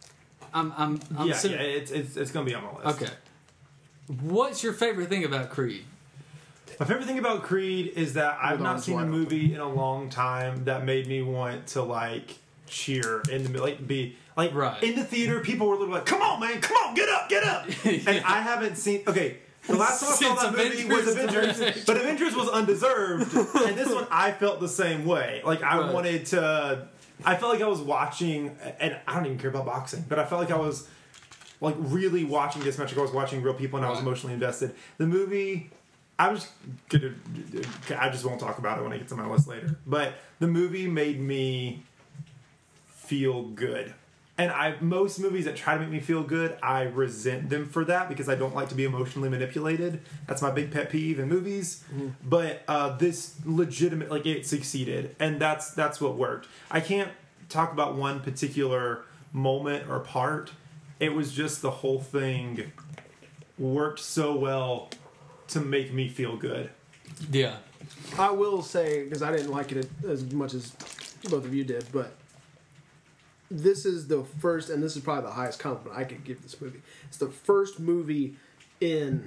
Speaker 2: It's gonna be on my list.
Speaker 1: Okay. What's your favorite thing about Creed?
Speaker 2: My favorite thing about Creed is that I've not seen a movie in a long time that made me want to like cheer in the in the theater. People were literally like, "Come on, man! Come on! Get up! Get up!" Yeah. And I haven't seen. Okay, the last time I saw that movie was Avengers, but Avengers was undeserved, and this one I felt the same way. Like I wanted to. I felt like I was watching, and I don't even care about boxing, but I felt like I was like really watching this match. Like I was watching real people, and I was emotionally invested. The movie. I just won't talk about it when I get to my list later. But the movie made me feel good. And most movies that try to make me feel good, I resent them for that because I don't like to be emotionally manipulated. That's my big pet peeve in movies. Mm-hmm. But this legitimate, like it succeeded. And that's what worked. I can't talk about one particular moment or part. It was just the whole thing worked so well to make me feel good.
Speaker 1: Yeah.
Speaker 3: I will say, because I didn't like it as much as both of you did, but this is the first, and this is probably the highest compliment I could give this movie. It's the first movie in,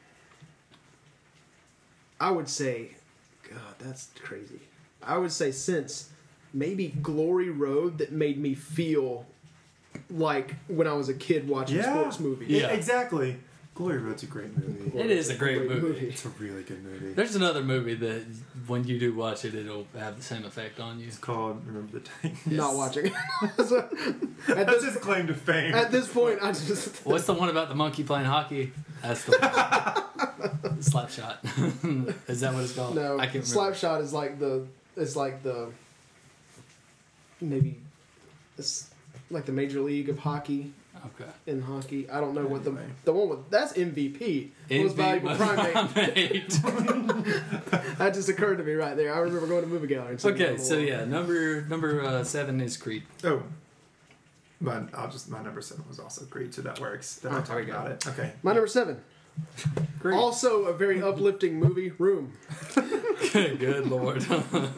Speaker 3: I would say, God, that's crazy. I would say since maybe Glory Road that made me feel like when I was a kid watching a sports movie.
Speaker 1: Yeah.
Speaker 2: Exactly. Glory Road's a great movie.
Speaker 1: It is a great movie.
Speaker 2: It's a really good movie.
Speaker 1: There's another movie that when you do watch it, it'll have the same effect on you.
Speaker 2: It's called Remember the Titans.
Speaker 3: Not watching it. So,
Speaker 2: That's his claim to fame.
Speaker 3: at this point, I just...
Speaker 1: What's the one about the monkey playing hockey? That's the one. Slapshot. Is that what it's called?
Speaker 3: No,
Speaker 1: I can't remember.
Speaker 3: Slapshot is like the... It's like the... Maybe... It's like the Major League of Hockey.
Speaker 1: Okay.
Speaker 3: In hockey. I don't know what
Speaker 2: Anyway.
Speaker 3: the one with... That's MVP. Most Valuable Primate. That just occurred to me right there. I remember going to movie gallery and seeing
Speaker 1: Okay,
Speaker 3: it.
Speaker 1: so yeah, number 7 is Creed.
Speaker 2: Oh. My number 7 was also Creed, so that works. Then I'll
Speaker 1: there we
Speaker 2: talk
Speaker 1: go.
Speaker 2: about it. Okay.
Speaker 3: My number 7.
Speaker 1: Creed.
Speaker 3: Also a very uplifting movie, Room.
Speaker 1: Good Lord.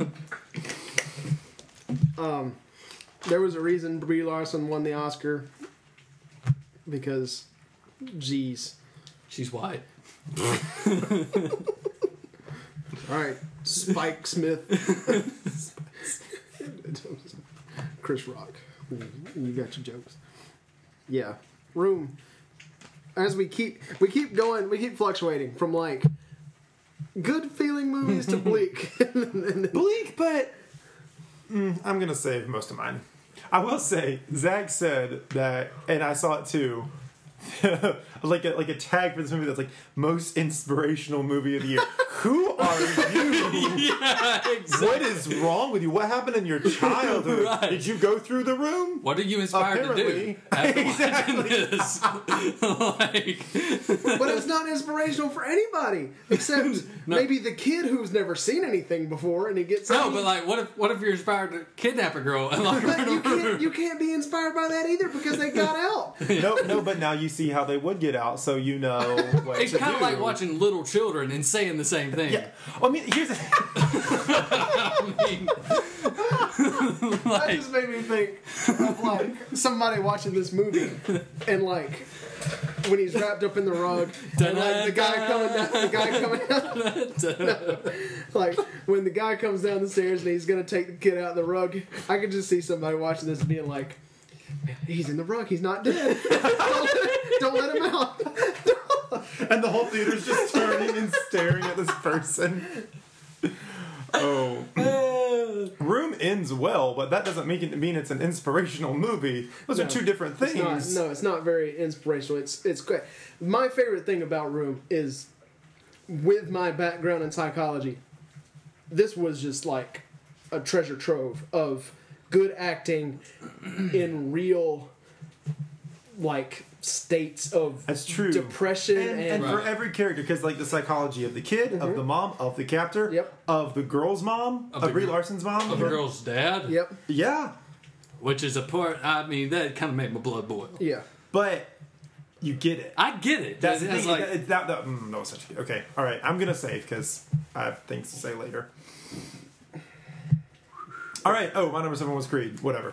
Speaker 3: There was a reason Brie Larson won the Oscar because, geez.
Speaker 1: She's white.
Speaker 3: All right, Spike Smith, Chris Rock. You got your jokes. Yeah, Room. As we keep going, we keep fluctuating from like good feeling movies to bleak.
Speaker 2: Bleak, but I'm gonna save most of mine. I will say, Zach said that, and I saw it too. like a tag for this movie that's like most inspirational movie of the year. Who are you?
Speaker 1: Yeah, exactly.
Speaker 2: What is wrong with you? What happened in your childhood?
Speaker 1: Right.
Speaker 2: Did you go through the Room?
Speaker 1: What are you inspired
Speaker 2: Apparently.
Speaker 1: to do after
Speaker 2: Exactly.
Speaker 1: watching this? Like,
Speaker 3: But it's not inspirational for anybody except maybe the kid who's never seen anything before, and he gets
Speaker 1: no, but like, what if you're inspired to kidnap a girl and lock her
Speaker 3: But
Speaker 1: in a room?
Speaker 3: you can't be inspired by that either because they got out.
Speaker 2: No, but now you see how they would get out, so you know what
Speaker 1: It's
Speaker 2: to
Speaker 1: kind of
Speaker 2: do.
Speaker 1: like watching little children and saying the same thing.
Speaker 2: Yeah. Well, I mean, here's the
Speaker 1: I mean,
Speaker 3: That
Speaker 1: like,
Speaker 3: just made me think of like somebody watching this movie and like when he's wrapped up in the rug and like the guy coming down, like when the guy comes down the stairs and he's gonna take the kid out of the rug. I could just see somebody watching this being like, he's in the rug, he's not dead. Don't let him out.
Speaker 2: and the whole theater's just turning and staring at this person. Oh. Room ends well, but that doesn't mean it's an inspirational movie. Those are two different things.
Speaker 3: It's not very inspirational. It's great. My favorite thing about Room is, with my background in psychology, this was just like a treasure trove of good acting in real, like, states of
Speaker 2: That's true.
Speaker 3: depression
Speaker 2: And
Speaker 3: and
Speaker 2: for every character, because like the psychology of the kid, of the mom, of the captor,
Speaker 3: Yep.
Speaker 2: of the girl's mom, of
Speaker 1: the
Speaker 2: Brie
Speaker 1: girl-
Speaker 2: Larson's mom,
Speaker 1: of the girl's dad,
Speaker 3: yep,
Speaker 2: Yeah,
Speaker 1: which is a part. I mean, that kind of made my blood boil.
Speaker 3: yeah.
Speaker 2: but you get it.
Speaker 1: I get it.
Speaker 2: That's the
Speaker 1: It's
Speaker 2: thing.
Speaker 1: like,
Speaker 2: No, such a good. Okay, all right. I'm gonna save because I have things to say later. All right. Oh, my number 7 was Creed. Whatever.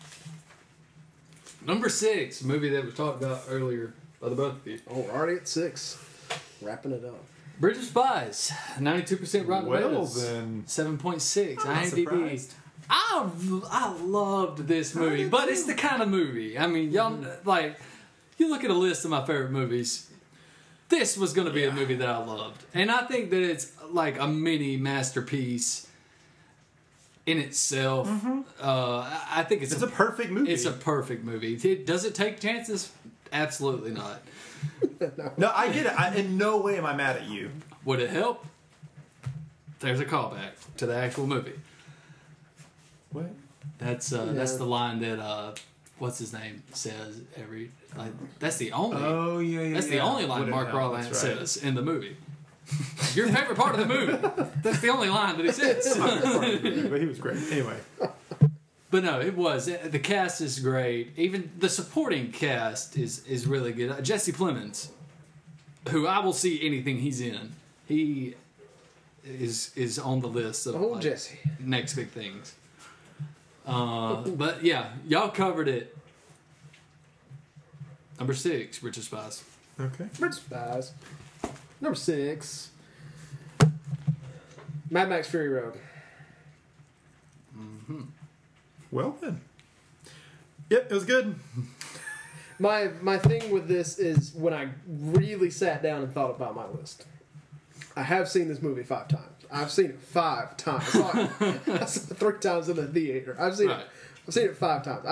Speaker 1: number 6, movie that we talked about earlier by the both of you.
Speaker 3: Oh, we're already at 6. Wrapping it up.
Speaker 1: Bridge of Spies, 92% Rotten
Speaker 2: Well,
Speaker 1: Tomatoes,
Speaker 2: then.
Speaker 1: 7.6
Speaker 2: I'm not
Speaker 1: IMDb.
Speaker 2: surprised.
Speaker 1: I loved this movie, but it's the kind of movie. I mean, y'all like you look at a list of my favorite movies. This was going to be a movie that I loved, and I think that it's like a mini masterpiece in itself. I think it's
Speaker 2: It's a perfect movie.
Speaker 1: It's a perfect movie. Does it take chances? Absolutely not.
Speaker 2: No, I get it. In no way am I mad at you.
Speaker 1: Would it help? There's a callback to the actual movie.
Speaker 2: What?
Speaker 1: That's the line that what's his name says every like. That's the only.
Speaker 2: Oh yeah.
Speaker 1: That's the only line
Speaker 2: Wouldn't
Speaker 1: Mark
Speaker 2: know,
Speaker 1: Rylance
Speaker 2: that's right.
Speaker 1: says in the movie. Your favorite part of the movie. That's the only line that he says.
Speaker 2: But he was great. Anyway.
Speaker 1: But no, it was. The cast is great. Even the supporting cast is really good. Jesse Plemons, who I will see anything he's in. is on the list of
Speaker 3: Oh, Jesse.
Speaker 1: next big things. But yeah, y'all covered it. Number 6, Bridge of Spies.
Speaker 2: Okay.
Speaker 3: Bridge of Spies. Number 6. Mad Max Fury Road.
Speaker 2: Well then. Yep, it was good.
Speaker 3: My thing with this is when I really sat down and thought about my list. I have seen this movie 5 times. I've seen it 5 times. I saw it 3 times in the theater. I've seen it 5 times.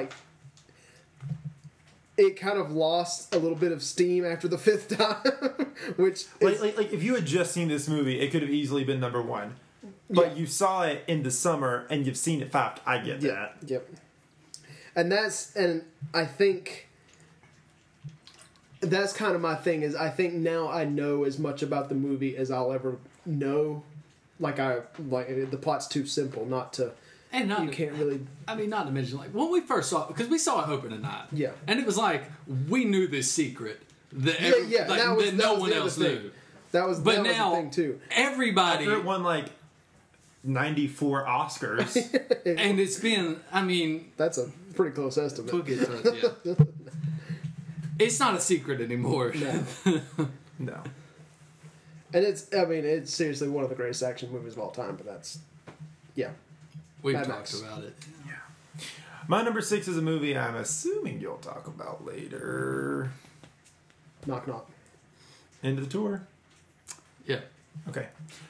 Speaker 3: It kind of lost a little bit of steam after the 5th time, which is,
Speaker 2: like if you had just seen this movie, it could have easily been number 1. But you saw it in the summer and you've seen it 5. I get that.
Speaker 3: Yep. And I think that's kind of my thing. Is I think now I know as much about the movie as I'll ever know. Like the plot's too simple not to.
Speaker 1: And
Speaker 3: you can't really.
Speaker 1: I mean, not to mention, like, when we first saw it, because we saw it opening night.
Speaker 3: Yeah.
Speaker 1: And it was like, we knew this secret that,
Speaker 3: that
Speaker 1: no one else
Speaker 3: thing.
Speaker 1: knew.
Speaker 3: That was
Speaker 1: But
Speaker 3: that
Speaker 1: now,
Speaker 3: was the thing too.
Speaker 1: everybody.
Speaker 2: After it won like 94 Oscars.
Speaker 1: And it's been, I mean.
Speaker 3: That's a pretty close estimate.
Speaker 1: We'll get to it, yeah. It's not a secret anymore.
Speaker 2: No.
Speaker 3: And it's seriously one of the greatest action movies of all time, but that's. Yeah.
Speaker 1: We've
Speaker 3: Mad
Speaker 1: talked
Speaker 3: Max.
Speaker 1: about it.
Speaker 2: Yeah. My number 6 is a movie I'm assuming you'll talk about later.
Speaker 3: Knock Knock.
Speaker 2: End of the Tour?
Speaker 1: Yeah.
Speaker 2: Okay.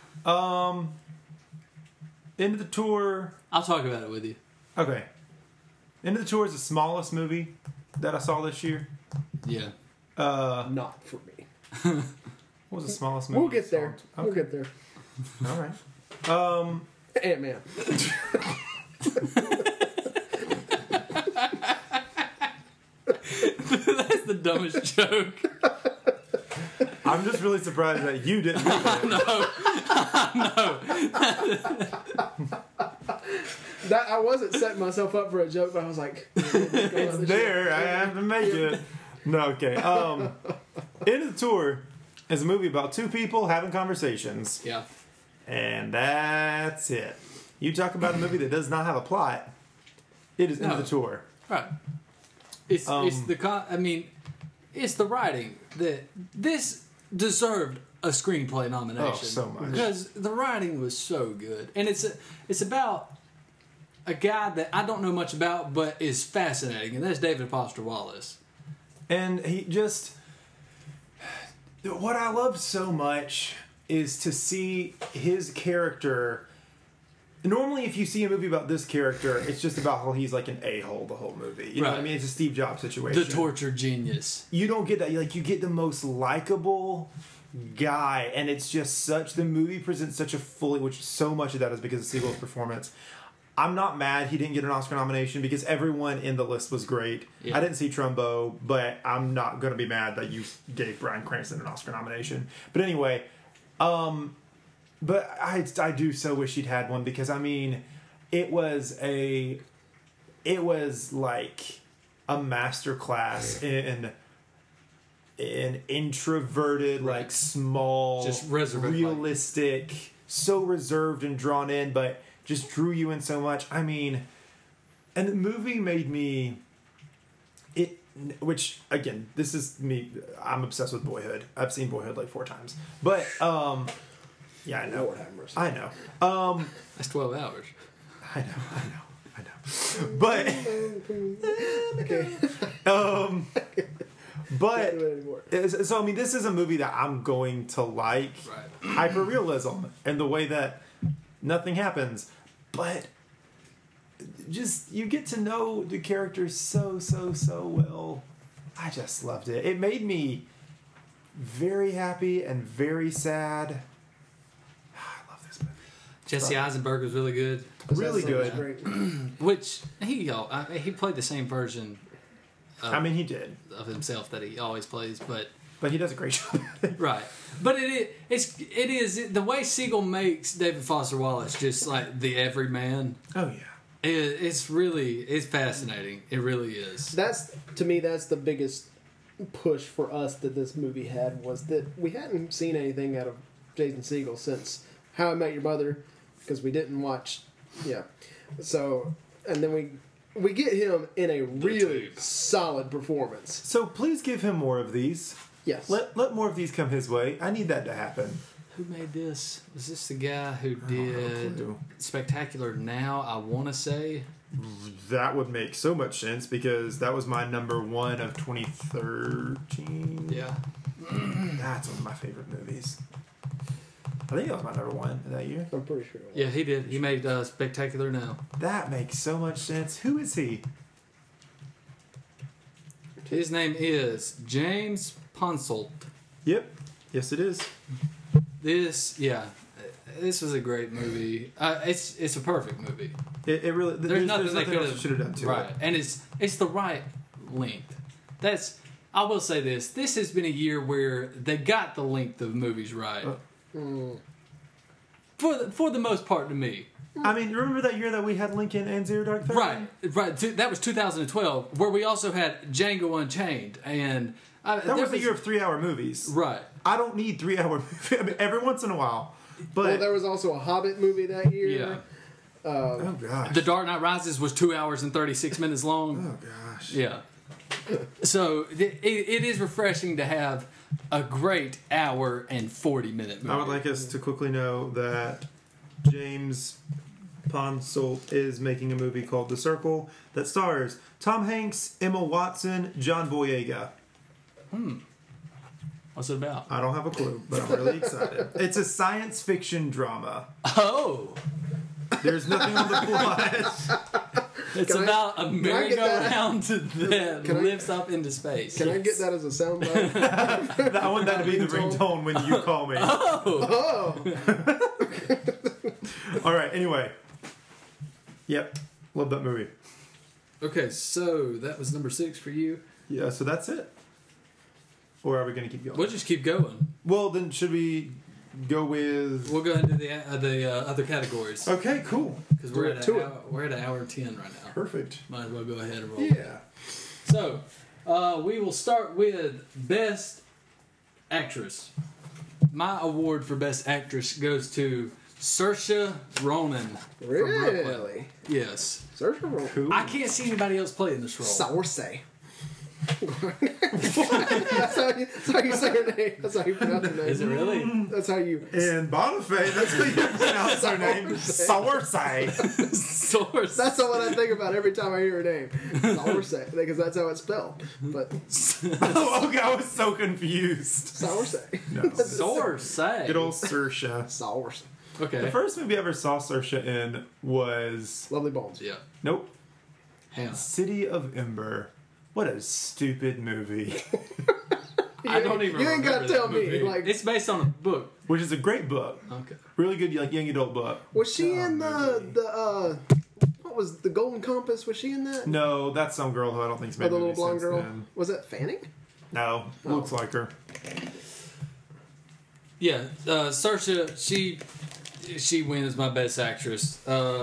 Speaker 2: End of the Tour.
Speaker 1: I'll talk about it with you.
Speaker 2: Okay. End of the Tour is the smallest movie that I saw this year.
Speaker 1: Yeah.
Speaker 3: Not for me.
Speaker 2: What was the smallest movie?
Speaker 3: We'll get there.
Speaker 2: Okay.
Speaker 3: We'll get there.
Speaker 2: All right.
Speaker 3: Ant-Man.
Speaker 1: That's the dumbest joke.
Speaker 2: I'm just really surprised that you didn't get it.
Speaker 3: That I wasn't setting myself up for a joke, but I was like,
Speaker 2: It's there. I have to make it. No, okay. End of the Tour is a movie about 2 people having conversations.
Speaker 1: Yeah.
Speaker 2: And that's it. You talk about a movie that does not have a plot. It is End of the Tour.
Speaker 1: Right. It's the writing that this deserved a screenplay nomination.
Speaker 2: Oh, so much.
Speaker 1: Because the writing was so good. And it's about a guy that I don't know much about but is fascinating, and that's David Foster Wallace.
Speaker 2: And he just... What I loved so much is to see his character... Normally, if you see a movie about this character, it's just about how he's like an a-hole the whole movie. You know what I mean? It's a Steve Jobs situation.
Speaker 1: The torture genius.
Speaker 2: You don't get that. You get the most likable guy, and it's just such... The movie presents such a fully... Which so much of that is because of Siegel's performance. I'm not mad he didn't get an Oscar nomination because everyone in the list was great.
Speaker 1: Yeah.
Speaker 2: I didn't see Trumbo, but I'm not going to be mad that you gave Bryan Cranston an Oscar nomination. But anyway, but I do so wish he'd had one because, I mean, it was like a masterclass in introverted, like small,
Speaker 1: just
Speaker 2: realistic, so reserved and drawn in, but just drew you in so much. I mean, and the movie made me... Which, again, this is me. I'm obsessed with Boyhood. I've seen Boyhood like 4 times. But, yeah, I know.
Speaker 3: Lord have mercy.
Speaker 2: I know.
Speaker 1: That's 12 hours.
Speaker 2: I know. But,
Speaker 3: Okay.
Speaker 2: but,
Speaker 3: Can't do it anymore.
Speaker 2: so, I mean, this is a movie that I'm going to like.
Speaker 1: Right.
Speaker 2: Hyper-realism and the way that nothing happens, but just you get to know the characters so well. I just loved it. It made me very happy and very sad. I love this movie.
Speaker 1: Jesse Eisenberg was really good.
Speaker 2: Really
Speaker 3: That sounds
Speaker 2: good.
Speaker 3: great.
Speaker 1: Which he played the same version
Speaker 2: I mean, he did,
Speaker 1: of himself that he always plays, but
Speaker 2: he does a great job at it.
Speaker 1: right. But it is the way Siegel makes David Foster Wallace just like the everyman.
Speaker 2: Oh yeah.
Speaker 1: It's fascinating. It really is.
Speaker 3: That's the biggest push for us that this movie had was that we hadn't seen anything out of Jason Segel since How I Met Your Mother, because we didn't watch. Yeah. So, and then we get him in a really solid performance.
Speaker 2: So please give him more of these.
Speaker 3: Yes.
Speaker 2: Let more of these come his way. I need that to happen.
Speaker 1: Who made this? Was this the guy who
Speaker 2: have a
Speaker 1: did
Speaker 2: clue.
Speaker 1: Spectacular Now, I want to say?
Speaker 2: That would make so much sense because that was my number one of 2013.
Speaker 1: Yeah.
Speaker 2: That's one of my favorite movies. I think that was my number one that year.
Speaker 3: I'm pretty sure.
Speaker 1: Yeah, he did. He made Spectacular Now.
Speaker 2: That makes so much sense. Who is he?
Speaker 1: His name is James Ponsoldt.
Speaker 2: Yep. Yes, it is.
Speaker 1: This was a great movie. It's a perfect movie.
Speaker 2: It really.
Speaker 1: There's nothing they
Speaker 2: else you should have done to
Speaker 1: right,
Speaker 2: it.
Speaker 1: and it's the right length. I will say this. This has been a year where they got the length of movies right. For the most part, to me.
Speaker 2: I mean, remember that year that we had Lincoln and Zero Dark Thirty?
Speaker 1: Right. That was 2012, where we also had Django Unchained, and
Speaker 2: that was the year of 3-hour movies.
Speaker 1: Right.
Speaker 2: I don't need 3-hour movies. I mean, every once in a while, but
Speaker 3: Well, there was also a Hobbit movie that year.
Speaker 1: Yeah.
Speaker 2: oh gosh,
Speaker 1: The Dark Knight Rises was 2 hours and 36 minutes long.
Speaker 2: oh gosh,
Speaker 1: Yeah. So it is refreshing to have a great hour and 40-minute movie.
Speaker 2: I would like us to quickly know that James Ponsoldt is making a movie called The Circle that stars Tom Hanks, Emma Watson, John Boyega.
Speaker 1: What's it about?
Speaker 2: I don't have a clue, but I'm really excited. It's a science fiction drama.
Speaker 1: Oh,
Speaker 2: There's nothing on the plot.
Speaker 1: it's
Speaker 3: Can I-
Speaker 1: about a
Speaker 3: can I get that?
Speaker 1: merry-go-round that
Speaker 3: Can I-
Speaker 1: lifts up into space.
Speaker 3: Can I get that as a soundbite?
Speaker 2: I want that to be the ringtone when you call me.
Speaker 3: Oh,
Speaker 2: All right. Anyway. Yep. Love that movie.
Speaker 1: Okay, so that was number 6 for you.
Speaker 2: Yeah. So that's it. Or are we going to keep going?
Speaker 1: We'll just keep going.
Speaker 2: Well, then should we go with?
Speaker 1: We'll go into the other categories
Speaker 2: Okay. Cool.
Speaker 1: because we're at
Speaker 3: to it.
Speaker 1: an hour and 10 right now.
Speaker 2: Perfect.
Speaker 1: Might as well go ahead and roll.
Speaker 2: Yeah.
Speaker 1: So, we will start with Best Actress. My award for Best Actress goes to Saoirse Ronan. From Brooklyn.
Speaker 3: really?
Speaker 1: Yes.
Speaker 3: Search for role.
Speaker 2: Cool.
Speaker 1: I can't see anybody else playing this role.
Speaker 3: Source. That's how you say her name. That's how you pronounce her name.
Speaker 1: Is it really?
Speaker 3: That's how you.
Speaker 2: And Bonifay, that's how you pronounce her name. Sorsay.
Speaker 1: Source.
Speaker 3: That's the one I think about every time I hear her name. Source, because that's how it's spelled. But
Speaker 2: Oh, okay, I was so confused.
Speaker 3: Source.
Speaker 2: No.
Speaker 1: Source.
Speaker 2: Good old Saoirse.
Speaker 3: Source.
Speaker 1: Okay.
Speaker 2: The first movie I ever saw Saoirse in was
Speaker 3: Lovely Bones.
Speaker 1: Yeah.
Speaker 2: nope,
Speaker 1: Hannah.
Speaker 2: City of Ember. What a stupid movie.
Speaker 1: I don't even.
Speaker 3: You ain't
Speaker 1: remember
Speaker 3: gotta tell
Speaker 1: that
Speaker 3: me.
Speaker 1: movie.
Speaker 3: Like,
Speaker 1: It's based on a book.
Speaker 2: Which is a great book.
Speaker 1: Okay.
Speaker 2: Really good, like young adult book.
Speaker 3: was she in
Speaker 2: movie.
Speaker 3: the what was the Golden Compass? Was she in that?
Speaker 2: No, that's some girl who I don't think's
Speaker 3: Or
Speaker 2: made
Speaker 3: the little
Speaker 2: movies
Speaker 3: blonde
Speaker 2: since
Speaker 3: girl?
Speaker 2: then.
Speaker 3: Was that Fanning?
Speaker 2: No, looks like her.
Speaker 1: Yeah. Saoirse. She wins my Best Actress.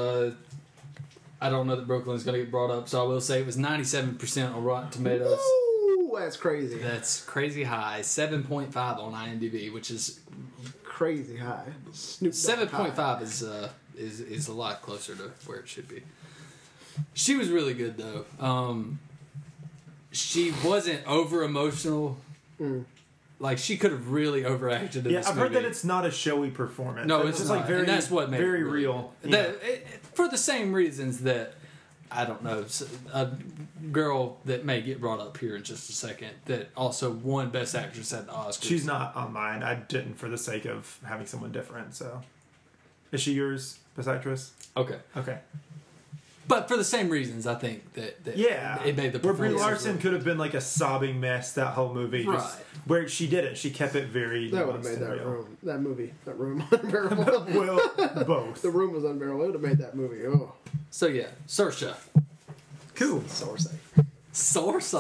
Speaker 1: I don't know that Brooklyn's going to get brought up, so I will say it was 97% on Rotten Tomatoes.
Speaker 3: Ooh, that's crazy.
Speaker 1: That's crazy high. 7.5 on IMDb, which is
Speaker 3: Crazy high. Snoop Dogg high.
Speaker 1: 7.5 is a lot closer to where it should be. She was really good though. She wasn't over emotional. Like she could have really overacted in
Speaker 2: Yeah,
Speaker 1: this
Speaker 2: I've
Speaker 1: movie.
Speaker 2: heard that it's not a showy performance.
Speaker 1: No,
Speaker 2: That
Speaker 1: it's
Speaker 2: just
Speaker 1: not.
Speaker 2: like very,
Speaker 1: and that's what made
Speaker 2: very
Speaker 1: it really
Speaker 2: real.
Speaker 1: good.
Speaker 2: Yeah.
Speaker 1: For the same reasons that I don't know, a girl that may get brought up here in just a second that also won Best Actress at the Oscars.
Speaker 2: She's not on mine. I didn't for the sake of having someone different. So, is she yours, Best Actress?
Speaker 1: okay,
Speaker 2: Okay.
Speaker 1: but for the same reasons, I think that
Speaker 2: Yeah,
Speaker 1: it made the
Speaker 2: where Brie
Speaker 1: performance
Speaker 2: Larson could have been like a sobbing mess that whole movie, just-
Speaker 1: Right.
Speaker 2: where she didn't. She kept it very.
Speaker 3: That would have
Speaker 2: nuanced
Speaker 3: made
Speaker 2: and
Speaker 3: that
Speaker 2: real.
Speaker 3: room, that room unbearable.
Speaker 2: Well, both.
Speaker 3: The room was unbearable. It would have made that movie. Oh,
Speaker 1: So yeah, Saoirse.
Speaker 2: Cool.
Speaker 3: Source.
Speaker 1: Source.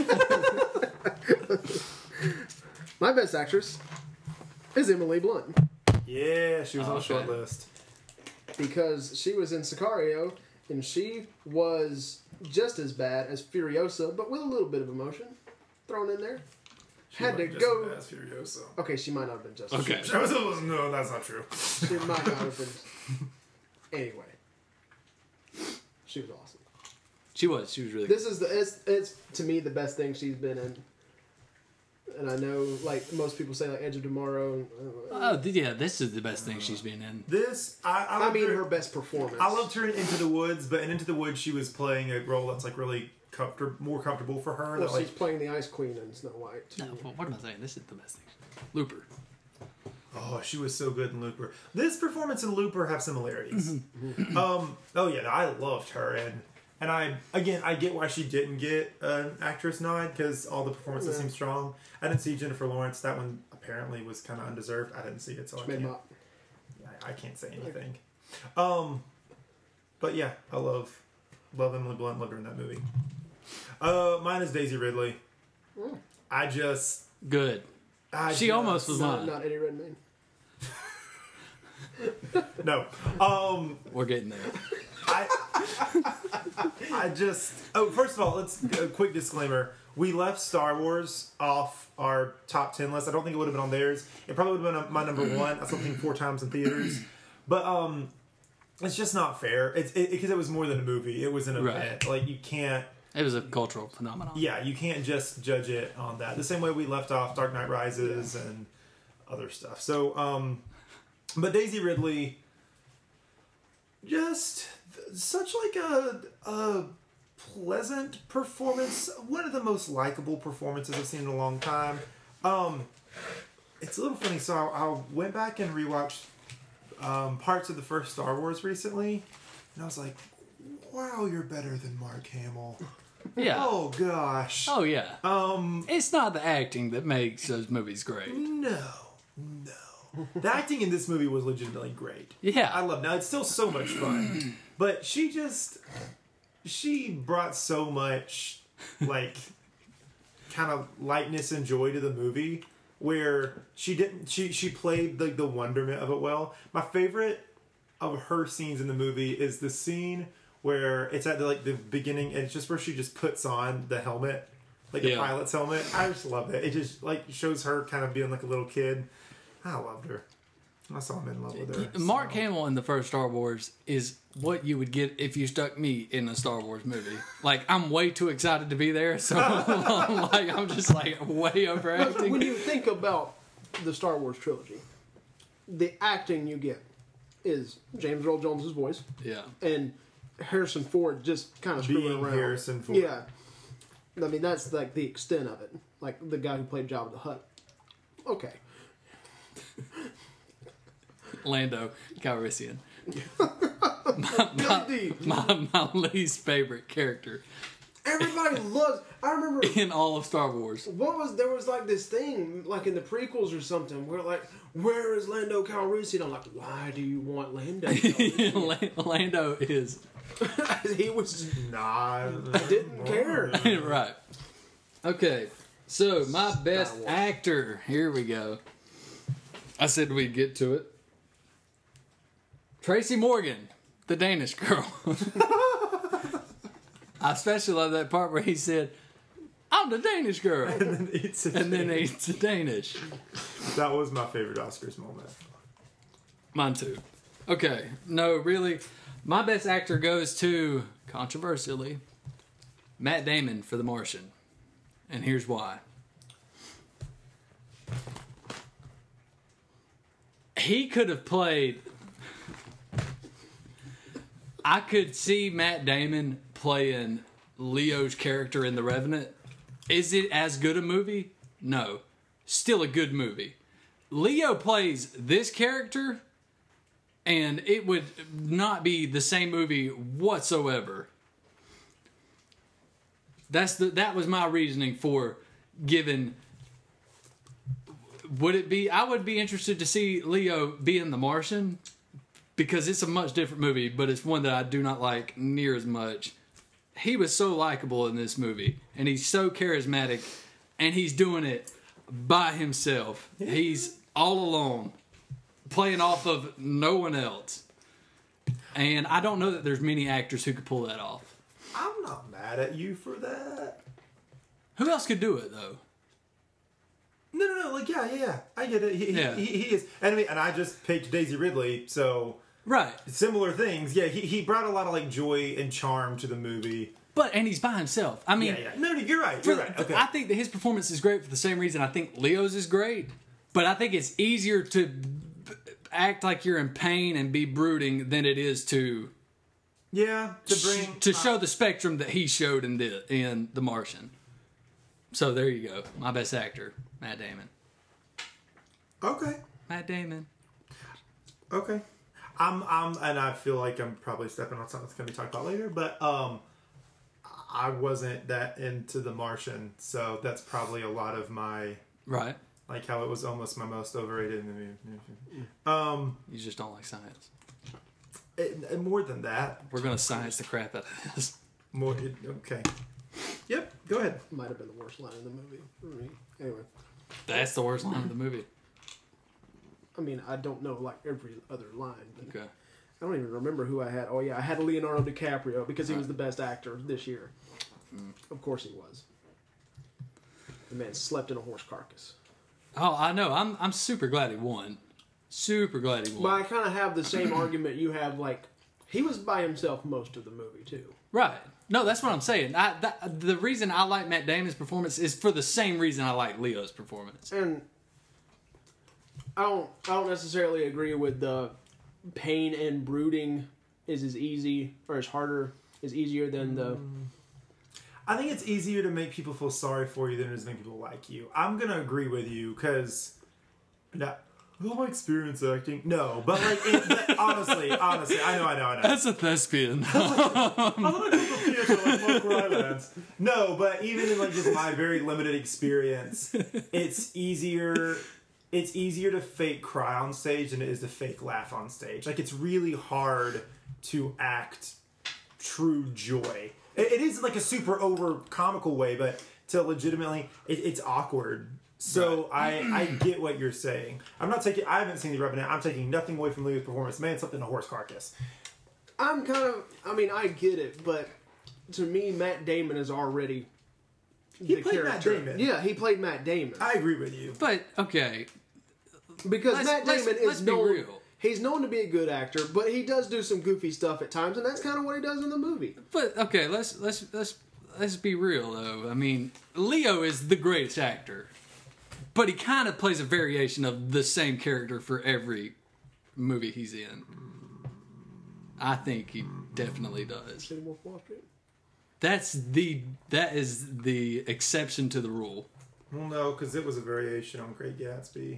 Speaker 3: My best actress is Emily Blunt
Speaker 2: Yeah, she was on the
Speaker 1: Okay.
Speaker 2: short list.
Speaker 3: because she was in Sicario and she was just as bad as Furiosa, but with a little bit of emotion thrown in there. had to
Speaker 4: Just
Speaker 3: go.
Speaker 4: Fast Furiosa.
Speaker 3: Okay, she might not have been just.
Speaker 1: Okay.
Speaker 4: No, that's not true.
Speaker 3: She might not have been. Anyway, she was awesome.
Speaker 1: She was really
Speaker 3: This is it's to me the best thing she's been in. And I know, like, most people say, like, Edge of Tomorrow.
Speaker 1: Oh, yeah, this is the best thing she's been in.
Speaker 4: This,
Speaker 3: I mean, her best performance.
Speaker 4: I loved her in Into the Woods, but in Into the Woods, she was playing a role that's, like, really more comfortable for her.
Speaker 3: Well,
Speaker 4: that,
Speaker 3: she's playing the Ice Queen in Snow White. Too.
Speaker 1: No, what am I saying? This is the best thing. Looper.
Speaker 4: Oh, she was so good in Looper. This performance and Looper have similarities.
Speaker 3: Mm-hmm.
Speaker 4: Oh, yeah, I loved her, and I get why she didn't get an actress nod, because all the performances seem strong. I didn't see Jennifer Lawrence. That one apparently was kind of undeserved. I didn't see it, so I can't say anything. But yeah, I love Emily Blunt. Loved her in that movie. Mine is Daisy Ridley. I just...
Speaker 1: Good. She almost was mine.
Speaker 3: Not Eddie Redmayne.
Speaker 4: No.
Speaker 1: We're getting there.
Speaker 4: I just... Oh, first of all, let's... A quick disclaimer. We left Star Wars off our top 10 list. I don't think it would have been on theirs. It probably would have been my number one. I saw it 4 times in theaters. But it's just not fair. Because it was more than a movie. It was an event.
Speaker 1: Right.
Speaker 4: Like, you can't...
Speaker 1: It was a cultural phenomenon.
Speaker 4: Yeah, you can't just judge it on that. The same way we left off Dark Knight Rises and other stuff. So, but Daisy Ridley... Just such like a pleasant performance. One of the most likable performances I've seen in a long time. It's a little funny. So I went back and rewatched parts of the first Star Wars recently, and I was like, "Wow, you're better than Mark Hamill."
Speaker 1: Yeah.
Speaker 4: Oh gosh.
Speaker 1: Oh yeah. It's not the acting that makes those movies great.
Speaker 4: No. The acting in this movie was legitimately great.
Speaker 1: Yeah.
Speaker 4: I love it. Now, it's still so much fun. But she brought so much, like, kind of lightness and joy to the movie, where she played, like, the wonderment of it well. My favorite of her scenes in the movie is the scene where it's at, the beginning, and it's just where she just puts on the helmet, like the pilot's helmet. I just love it. It just, like, shows her kind of being, like, a little kid. I loved her. I saw him in love with her.
Speaker 1: Mark Hamill in the first Star Wars is what you would get if you stuck me in a Star Wars movie. Like, I'm way too excited to be there, so like I'm just like way overacting.
Speaker 3: When you think about the Star Wars trilogy, the acting you get is James Earl Jones' voice.
Speaker 1: Yeah.
Speaker 3: And Harrison Ford just kind of screwing around.
Speaker 4: Harrison Ford.
Speaker 3: Yeah. I mean, that's like the extent of it. Like the guy who played Jabba the Hutt. Okay.
Speaker 1: Lando Calrissian.
Speaker 3: Billy D.
Speaker 1: My least favorite character
Speaker 3: Everybody loves. I remember
Speaker 1: in all of Star Wars.
Speaker 3: there was like this thing like in the prequels or something where like, where is Lando Calrissian? I'm like, why do you want Lando Calrissian?
Speaker 1: Lando is
Speaker 3: He was
Speaker 4: Nah.
Speaker 3: didn't care.
Speaker 1: right. Okay, so my best actor. Here we go. I said we'd get to it. Tracy Morgan, the Danish girl. I especially love that part where he said, "I'm the Danish girl,"
Speaker 4: And then eats it.
Speaker 1: and then eats the Danish.
Speaker 4: That was my favorite Oscars moment.
Speaker 1: Mine too. Okay, no, really, my best actor goes to, controversially, Matt Damon for The Martian, and here's why. He could have played. I could see Matt Damon playing Leo's character in The Revenant. Is it as good a movie? No. Still a good movie. Leo plays this character, and it would not be the same movie whatsoever. That was my reasoning for giving. Would it be? I would be interested to see Leo be in The Martian, because it's a much different movie, but it's one that I do not like near as much. He was so likable in this movie, and he's so charismatic, and he's doing it by himself. He's all alone, playing off of no one else. And I don't know that there's many actors who could pull that off.
Speaker 4: I'm not mad at you for that.
Speaker 1: Who else could do it, though?
Speaker 4: No. Like, yeah. I get it. He is. And I just picked Daisy Ridley, so
Speaker 1: Right.
Speaker 4: similar things. Yeah, he brought a lot of like joy and charm to the movie.
Speaker 1: And he's by himself. I mean,
Speaker 4: Yeah. No, you're right. You're right. Okay.
Speaker 1: I think that his performance is great for the same reason I think Leo's is great. But I think it's easier to act like you're in pain and be brooding than it is to show the spectrum that he showed in The Martian. So there you go. My best actor, Matt Damon.
Speaker 4: Okay.
Speaker 1: Matt Damon.
Speaker 4: Okay. And I feel like I'm probably stepping on something that's going to be talked about later, but I wasn't that into The Martian, so that's probably a lot of my
Speaker 1: Right.
Speaker 4: like how it was almost my most overrated movie.
Speaker 1: You just don't like science.
Speaker 4: More than that,
Speaker 1: We're gonna science the crap out of this.
Speaker 4: Okay. Yep. Go ahead.
Speaker 3: Might have been the worst line in the movie for me. Anyway,
Speaker 1: That's the worst line of the movie.
Speaker 3: I mean, I don't know like every other line. But
Speaker 1: Okay.
Speaker 3: I don't even remember who I had. Oh yeah, I had Leonardo DiCaprio because he was the best actor this year. Of course he was. The man slept in a horse carcass.
Speaker 1: Oh, I know. I'm super glad he won. Super glad he won.
Speaker 3: But I kind of have the same argument you have. Like, he was by himself most of the movie too.
Speaker 1: Right. No, that's what I'm saying. The reason I like Matt Damon's performance is for the same reason I like Leo's performance.
Speaker 3: And I don't necessarily agree with the pain and brooding is as easy or as harder is easier than the.
Speaker 4: I think it's easier to make people feel sorry for you than it is to make people like you. I'm gonna agree with you because, all my experience acting. No, but like honestly, I know.
Speaker 1: That's a thespian.
Speaker 4: I want to go to theater like Mark Rylance. No, but even in like just my very limited experience, it's easier to fake cry on stage than it is to fake laugh on stage. Like, it's really hard to act true joy. It is like a super over comical way, but to legitimately, it's awkward. So right. I get what you're saying. I haven't seen The Revenant. I'm taking nothing away from Leo's performance. Man, something a horse carcass.
Speaker 3: I get it, but to me, Matt Damon is already
Speaker 4: the character. Matt Damon.
Speaker 3: Yeah, he played Matt Damon.
Speaker 4: I agree with you.
Speaker 1: But, okay.
Speaker 3: Because Matt Damon is known.
Speaker 1: Be real.
Speaker 3: He's known to be a good actor, but he does do some goofy stuff at times, and that's kind of what he does in the movie.
Speaker 1: But okay, let's be real though. I mean, Leo is the greatest actor, but he kind of plays a variation of the same character for every movie he's in. I think he definitely does. That is the exception to the rule.
Speaker 4: Well, no, because it was a variation on Great Gatsby.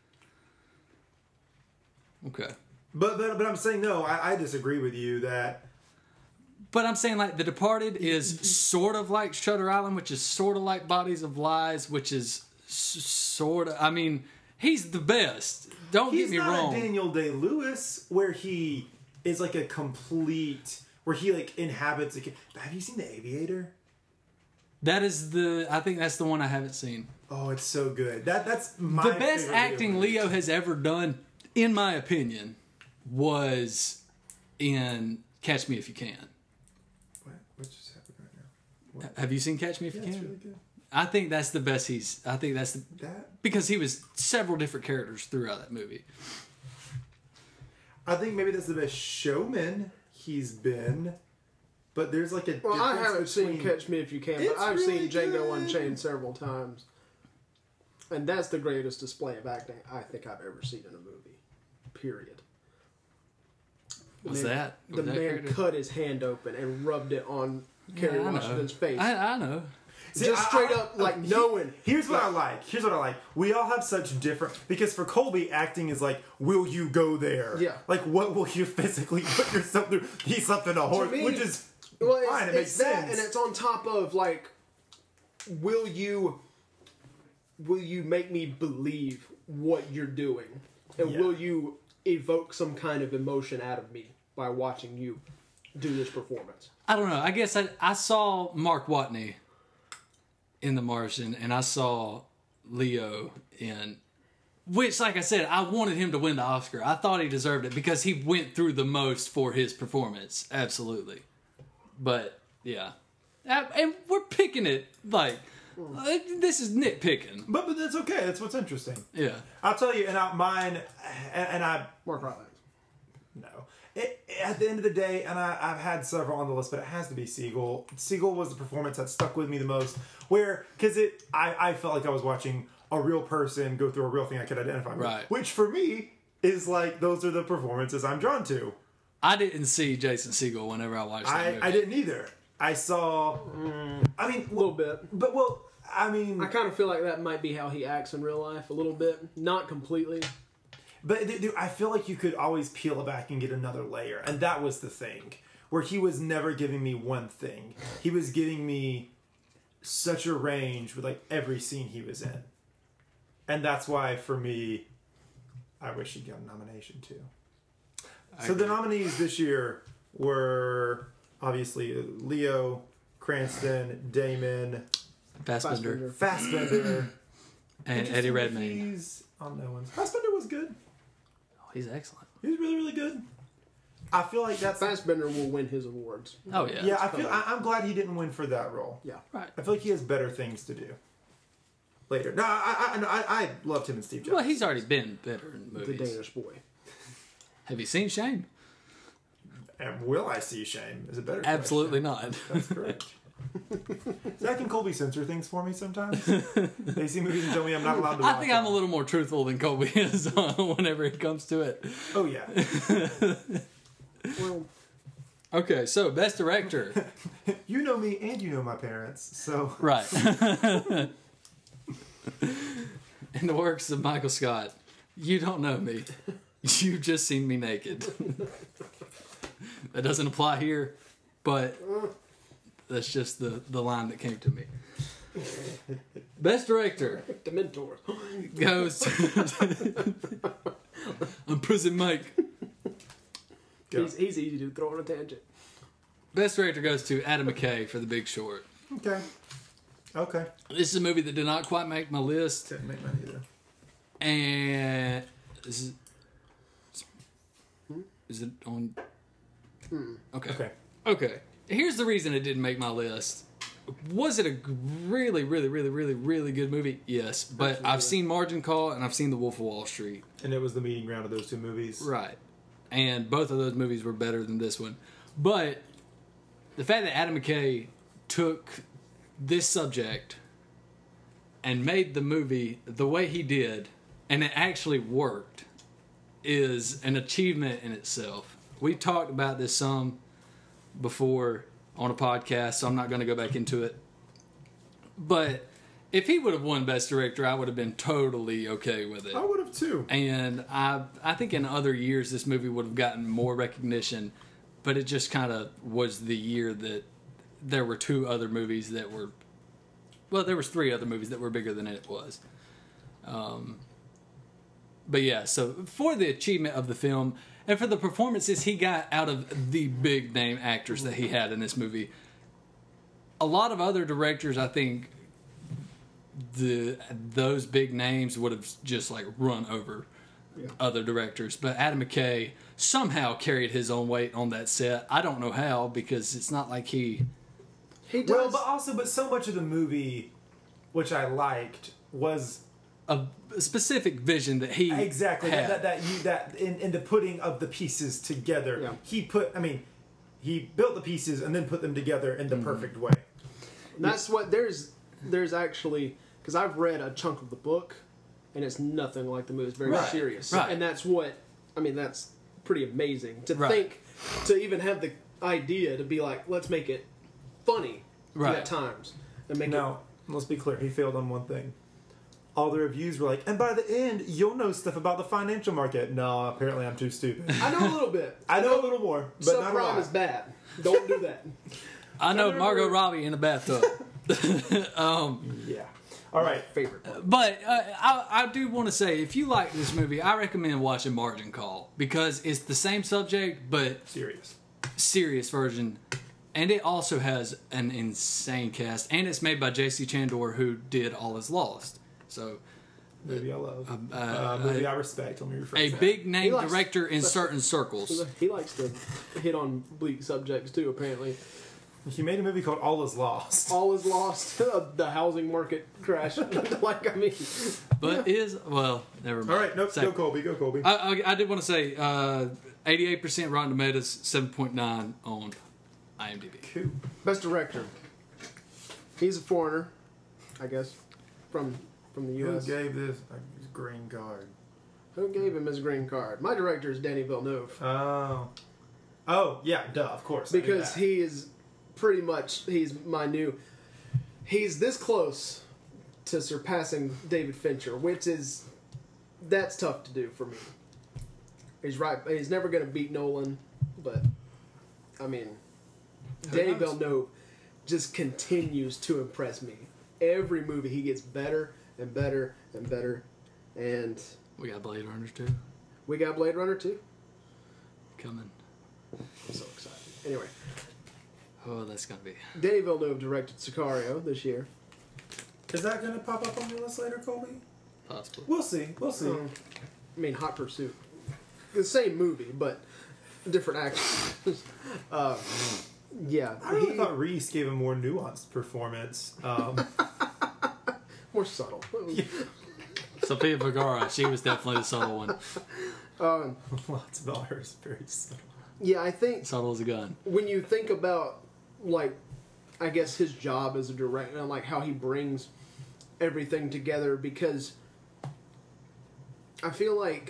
Speaker 1: Okay.
Speaker 4: But I'm saying no. I disagree with you that.
Speaker 1: But I'm saying like The Departed is sort of like Shutter Island, which is sort of like Bodies of Lies, which is sort of. I mean, he's the best. Don't get me wrong.
Speaker 4: He's not Daniel Day-Lewis, where he is like a complete, where he like inhabits. Have you seen The Aviator?
Speaker 1: That is I think that's the one I haven't seen.
Speaker 4: Oh, it's so good. That's my
Speaker 1: the best acting Leo has ever done, in my opinion, was in Catch Me If You Can.
Speaker 4: What's just happening right now?
Speaker 1: Have you seen Catch Me If You Can?
Speaker 4: It's really good.
Speaker 1: I think that's the best because he was several different characters throughout that movie.
Speaker 4: I think maybe that's the best showman he's been. But there's like a
Speaker 3: Well, I haven't seen Catch Me If You Can, but I've seen Django Unchained several times. And that's the greatest display of acting I think I've ever seen in a movie. Period.
Speaker 1: What's that?
Speaker 3: The man cut his hand open and rubbed it on Kerry Washington's face.
Speaker 1: I know.
Speaker 3: See, just straight up, knowing.
Speaker 4: Here's what I like. We all have such different... Because for Colby, acting is like, will you go there?
Speaker 3: Yeah.
Speaker 4: Like, what will you physically put yourself through? He's something a horse, which is fine. It makes sense.
Speaker 3: And it's on top of, like, will you make me believe what you're doing? And will you evoke some kind of emotion out of me by watching you do this performance?
Speaker 1: I don't know. I guess I saw Mark Watney in The Martian, and I saw Leo in... Which, like I said, I wanted him to win the Oscar. I thought he deserved it because he went through the most for his performance. Absolutely. But, yeah. And we're picking it, like... This is nitpicking.
Speaker 4: But that's okay. That's what's interesting.
Speaker 1: Yeah.
Speaker 4: I'll tell you, mine, and I
Speaker 3: Mark Rylance.
Speaker 4: no. At the end of the day, and I've had several on the list, but it has to be Siegel. Siegel was the performance that stuck with me the most. Because I felt like I was watching a real person go through a real thing I could identify with.
Speaker 1: Right.
Speaker 4: Which for me is like, those are the performances I'm drawn to.
Speaker 1: I didn't see Jason Segel whenever I watched that movie.
Speaker 4: I didn't either. I saw, I mean,
Speaker 3: A little bit.
Speaker 4: but I mean,
Speaker 3: I kind of feel like that might be how he acts in real life a little bit. Not completely.
Speaker 4: but dude, I feel like you could always peel it back and get another layer. And that was the thing. Where he was never giving me one thing. He was giving me such a range with like every scene he was in. And that's why, for me, I wish he'd got a nomination too. So the nominees this year were obviously Leo, Cranston, Damon,
Speaker 1: Fassbender.
Speaker 4: Fassbender,
Speaker 1: And Eddie Redmayne.
Speaker 4: He's on no ones. Fassbender was good.
Speaker 1: Oh, he's excellent.
Speaker 4: He was really, really good. I feel like that's
Speaker 3: Fassbender will win his awards.
Speaker 1: Oh, yeah.
Speaker 4: yeah. I'm glad he didn't win for that role.
Speaker 3: Yeah.
Speaker 1: Right.
Speaker 4: I feel like he has better things to do later. No, I loved him and Steve Jobs.
Speaker 1: Well, he's already been better in
Speaker 3: The
Speaker 1: movies.
Speaker 3: Danish boy.
Speaker 1: Have you seen Shame?
Speaker 4: And Will I See Shame is a better
Speaker 1: Absolutely
Speaker 4: question.
Speaker 1: not.
Speaker 4: That's correct. Zach and Colby censor things for me sometimes. They see movies and tell me I'm not allowed to watch
Speaker 1: I think
Speaker 4: them.
Speaker 1: I'm a little more truthful than Colby is whenever it comes to it.
Speaker 4: Oh, yeah.
Speaker 3: Well,
Speaker 1: Okay, so Best Director.
Speaker 4: You know me and you know my parents, so...
Speaker 1: Right. In the works of Michael Scott, you don't know me. You've just seen me naked. That doesn't apply here, but that's just the line that came to me. Best Director
Speaker 3: Dementor.
Speaker 1: goes to I'm Prison Mike.
Speaker 4: Go.
Speaker 3: He's easy to throw on a tangent.
Speaker 1: Best Director goes to Adam McKay for The Big Short.
Speaker 4: Okay. Okay.
Speaker 1: This is a movie that did not quite make my list,
Speaker 4: Didn't make mine either.
Speaker 1: and is it on? Okay.
Speaker 4: Okay.
Speaker 1: Okay. Here's the reason it didn't make my list. Was it a really, really, really, really, really good movie? Yes, but
Speaker 3: Absolutely.
Speaker 1: I've seen Margin Call and I've seen The Wolf of Wall Street.
Speaker 4: And it was the meeting ground of those two movies.
Speaker 1: Right. And both of those movies were better than this one. But the fact that Adam McKay took this subject and made the movie the way he did, and it actually worked, is an achievement in itself. We talked about this some before on a podcast, so I'm not going to go back into it. But if he would have won Best Director, I would have been totally okay with it.
Speaker 4: I would have too.
Speaker 1: And I think in other years this movie would have gotten more recognition, but it just kind of was the year that there were two other movies that were, well, there was three other movies that were bigger than it was. But yeah, so for the achievement of the film and for the performances he got out of the big name actors that he had in this movie, a lot of other directors, I think, those big names would have just like run over other directors. But Adam McKay somehow carried his own weight on that set. I don't know how, because it's not like he
Speaker 3: He
Speaker 4: Well,
Speaker 3: does.
Speaker 4: but so much of the movie, which I liked, was
Speaker 1: a specific vision that he
Speaker 4: exactly
Speaker 1: had.
Speaker 4: that in the putting of the pieces together.
Speaker 3: Yeah.
Speaker 4: He built the pieces and then put them together in the perfect way.
Speaker 3: And that's what there's actually, because I've read a chunk of the book, and it's nothing like the movie. It's very
Speaker 4: Right.
Speaker 3: serious,
Speaker 1: Right.
Speaker 3: and that's that's pretty amazing to
Speaker 1: Right.
Speaker 3: think, to even have the idea to be like, let's make it funny
Speaker 1: Right.
Speaker 3: at times and make
Speaker 4: Now, let's be clear. He failed on one thing. All the reviews were like, and by the end, you'll know stuff about the financial market. No, apparently I'm too stupid.
Speaker 3: it. I know a little bit.
Speaker 4: I know a little more, but not a
Speaker 3: Subprime
Speaker 4: lot.
Speaker 3: is bad. Don't do that.
Speaker 1: I know
Speaker 3: I
Speaker 1: Margot
Speaker 3: remember-
Speaker 1: Robbie in a bathtub.
Speaker 4: Yeah. All right.
Speaker 3: Favorite part.
Speaker 1: But I do want to say, if you like this movie, I recommend watching Margin Call, because it's the same subject but
Speaker 4: Serious.
Speaker 1: serious version, and it also has an insane cast, and it's made by J.C. Chandor, who did All Is Lost. So
Speaker 4: Movie I love. Movie I respect. Let me rephrase
Speaker 1: a
Speaker 4: that.
Speaker 1: big name
Speaker 3: He likes-
Speaker 1: director in certain circles.
Speaker 3: He likes to hit on bleak subjects too, apparently.
Speaker 4: He made a movie called All Is Lost.
Speaker 3: All is lost. The housing market crash. Like, I mean.
Speaker 1: But well, never mind.
Speaker 4: All right, nope, go Colby, go Colby.
Speaker 1: I did want to say 88% Rotten Tomatoes, 7.9 on IMDb.
Speaker 4: Cool.
Speaker 3: Best director. He's a foreigner, I guess, from the
Speaker 4: Who
Speaker 3: U.S.
Speaker 4: gave this his green card?
Speaker 3: Who gave him his green card? My director is Danny Villeneuve.
Speaker 4: Oh, yeah, duh, of course. I knew
Speaker 3: Because
Speaker 4: that.
Speaker 3: he is pretty much, he's this close to surpassing David Fincher, that's tough to do for me. He's right, he's never going to beat Nolan, but, I mean, Danny Villeneuve just continues to impress me. Every movie he gets better and better and better, and...
Speaker 1: We got Blade Runner 2
Speaker 3: We got Blade Runner 2.
Speaker 1: coming.
Speaker 3: I'm so excited. Anyway,
Speaker 1: Oh, that's going to be...
Speaker 3: Danny Villeneuve directed Sicario this year.
Speaker 4: Is that going to pop up on your list later, Colby?
Speaker 1: Possibly.
Speaker 4: We'll see. We'll see.
Speaker 3: I mean, Hot Pursuit. The same movie, but different actors. Yeah.
Speaker 4: I really thought Reese gave a more nuanced performance.
Speaker 3: More subtle.
Speaker 1: Sofia Vergara, she was definitely the subtle one.
Speaker 4: Lots about her is very subtle.
Speaker 3: Yeah, I think
Speaker 1: Subtle as a gun.
Speaker 3: when you think about, like, I guess his job as a director, and like how he brings everything together, because I feel like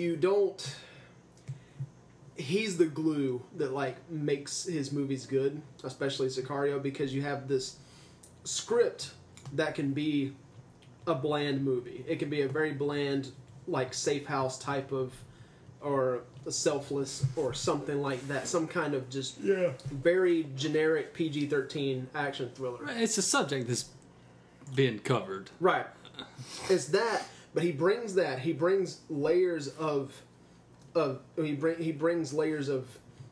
Speaker 3: he's the glue that like makes his movies good, especially Sicario, because you have this script that can be a bland movie. It can be a very bland, like, safe house type of, or Selfless or something like that. Some kind of just very generic PG-13 action thriller.
Speaker 1: It's a subject that's being covered.
Speaker 3: Right. It's that, but he brings that. He brings layers of he brings layers of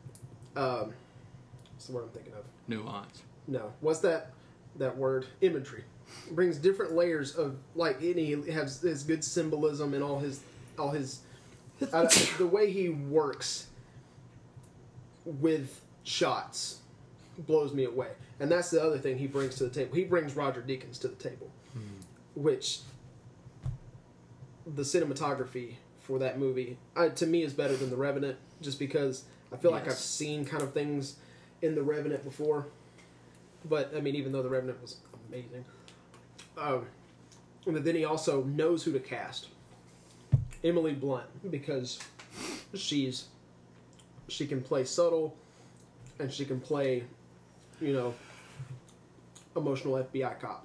Speaker 3: what's the word I'm thinking of?
Speaker 1: Nuance.
Speaker 3: No. What's that word? Imagery. He brings different layers of, like, and he has his good symbolism and all his the way he works with shots blows me away. And that's the other thing he brings to the table. He brings Roger Deakins to the table, which the cinematography for that movie, to me, is better than The Revenant, just because I feel like I've seen kind of things in The Revenant before. But, I mean, even though The Revenant was amazing. But then he also knows who to cast. Emily Blunt, because she can play subtle, and she can play, emotional FBI cop.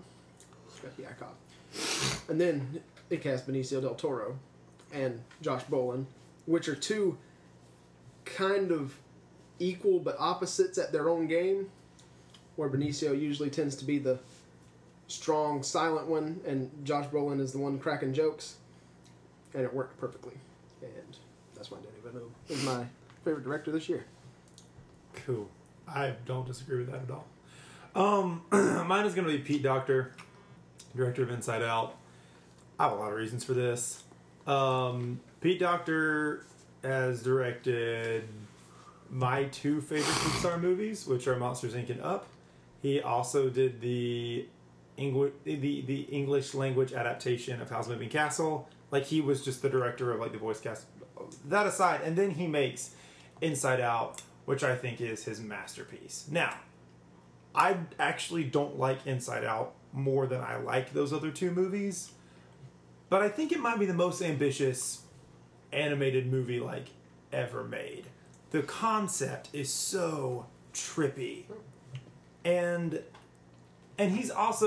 Speaker 3: And then it cast Benicio del Toro and Josh Brolin, which are two kind of equal but opposites at their own game, where Benicio usually tends to be the strong, silent one, and Josh Brolin is the one cracking jokes. And it worked perfectly. And that's why Danny Villeneuve is my favorite director this year.
Speaker 4: Cool. I don't disagree with that at all. Mine is going to be Pete Docter, director of Inside Out. I have a lot of reasons for this. Pete Docter has directed my two favorite Pixar movies, which are Monsters, Inc. and Up. He also did the English language adaptation of Howl's Moving Castle. Like, he was just the director of, like, the voice cast. That aside, and then he makes Inside Out, which I think is his masterpiece. Now, I actually don't like Inside Out more than I like those other two movies, but I think it might be the most ambitious animated movie, like, ever made. The concept is so trippy. And he's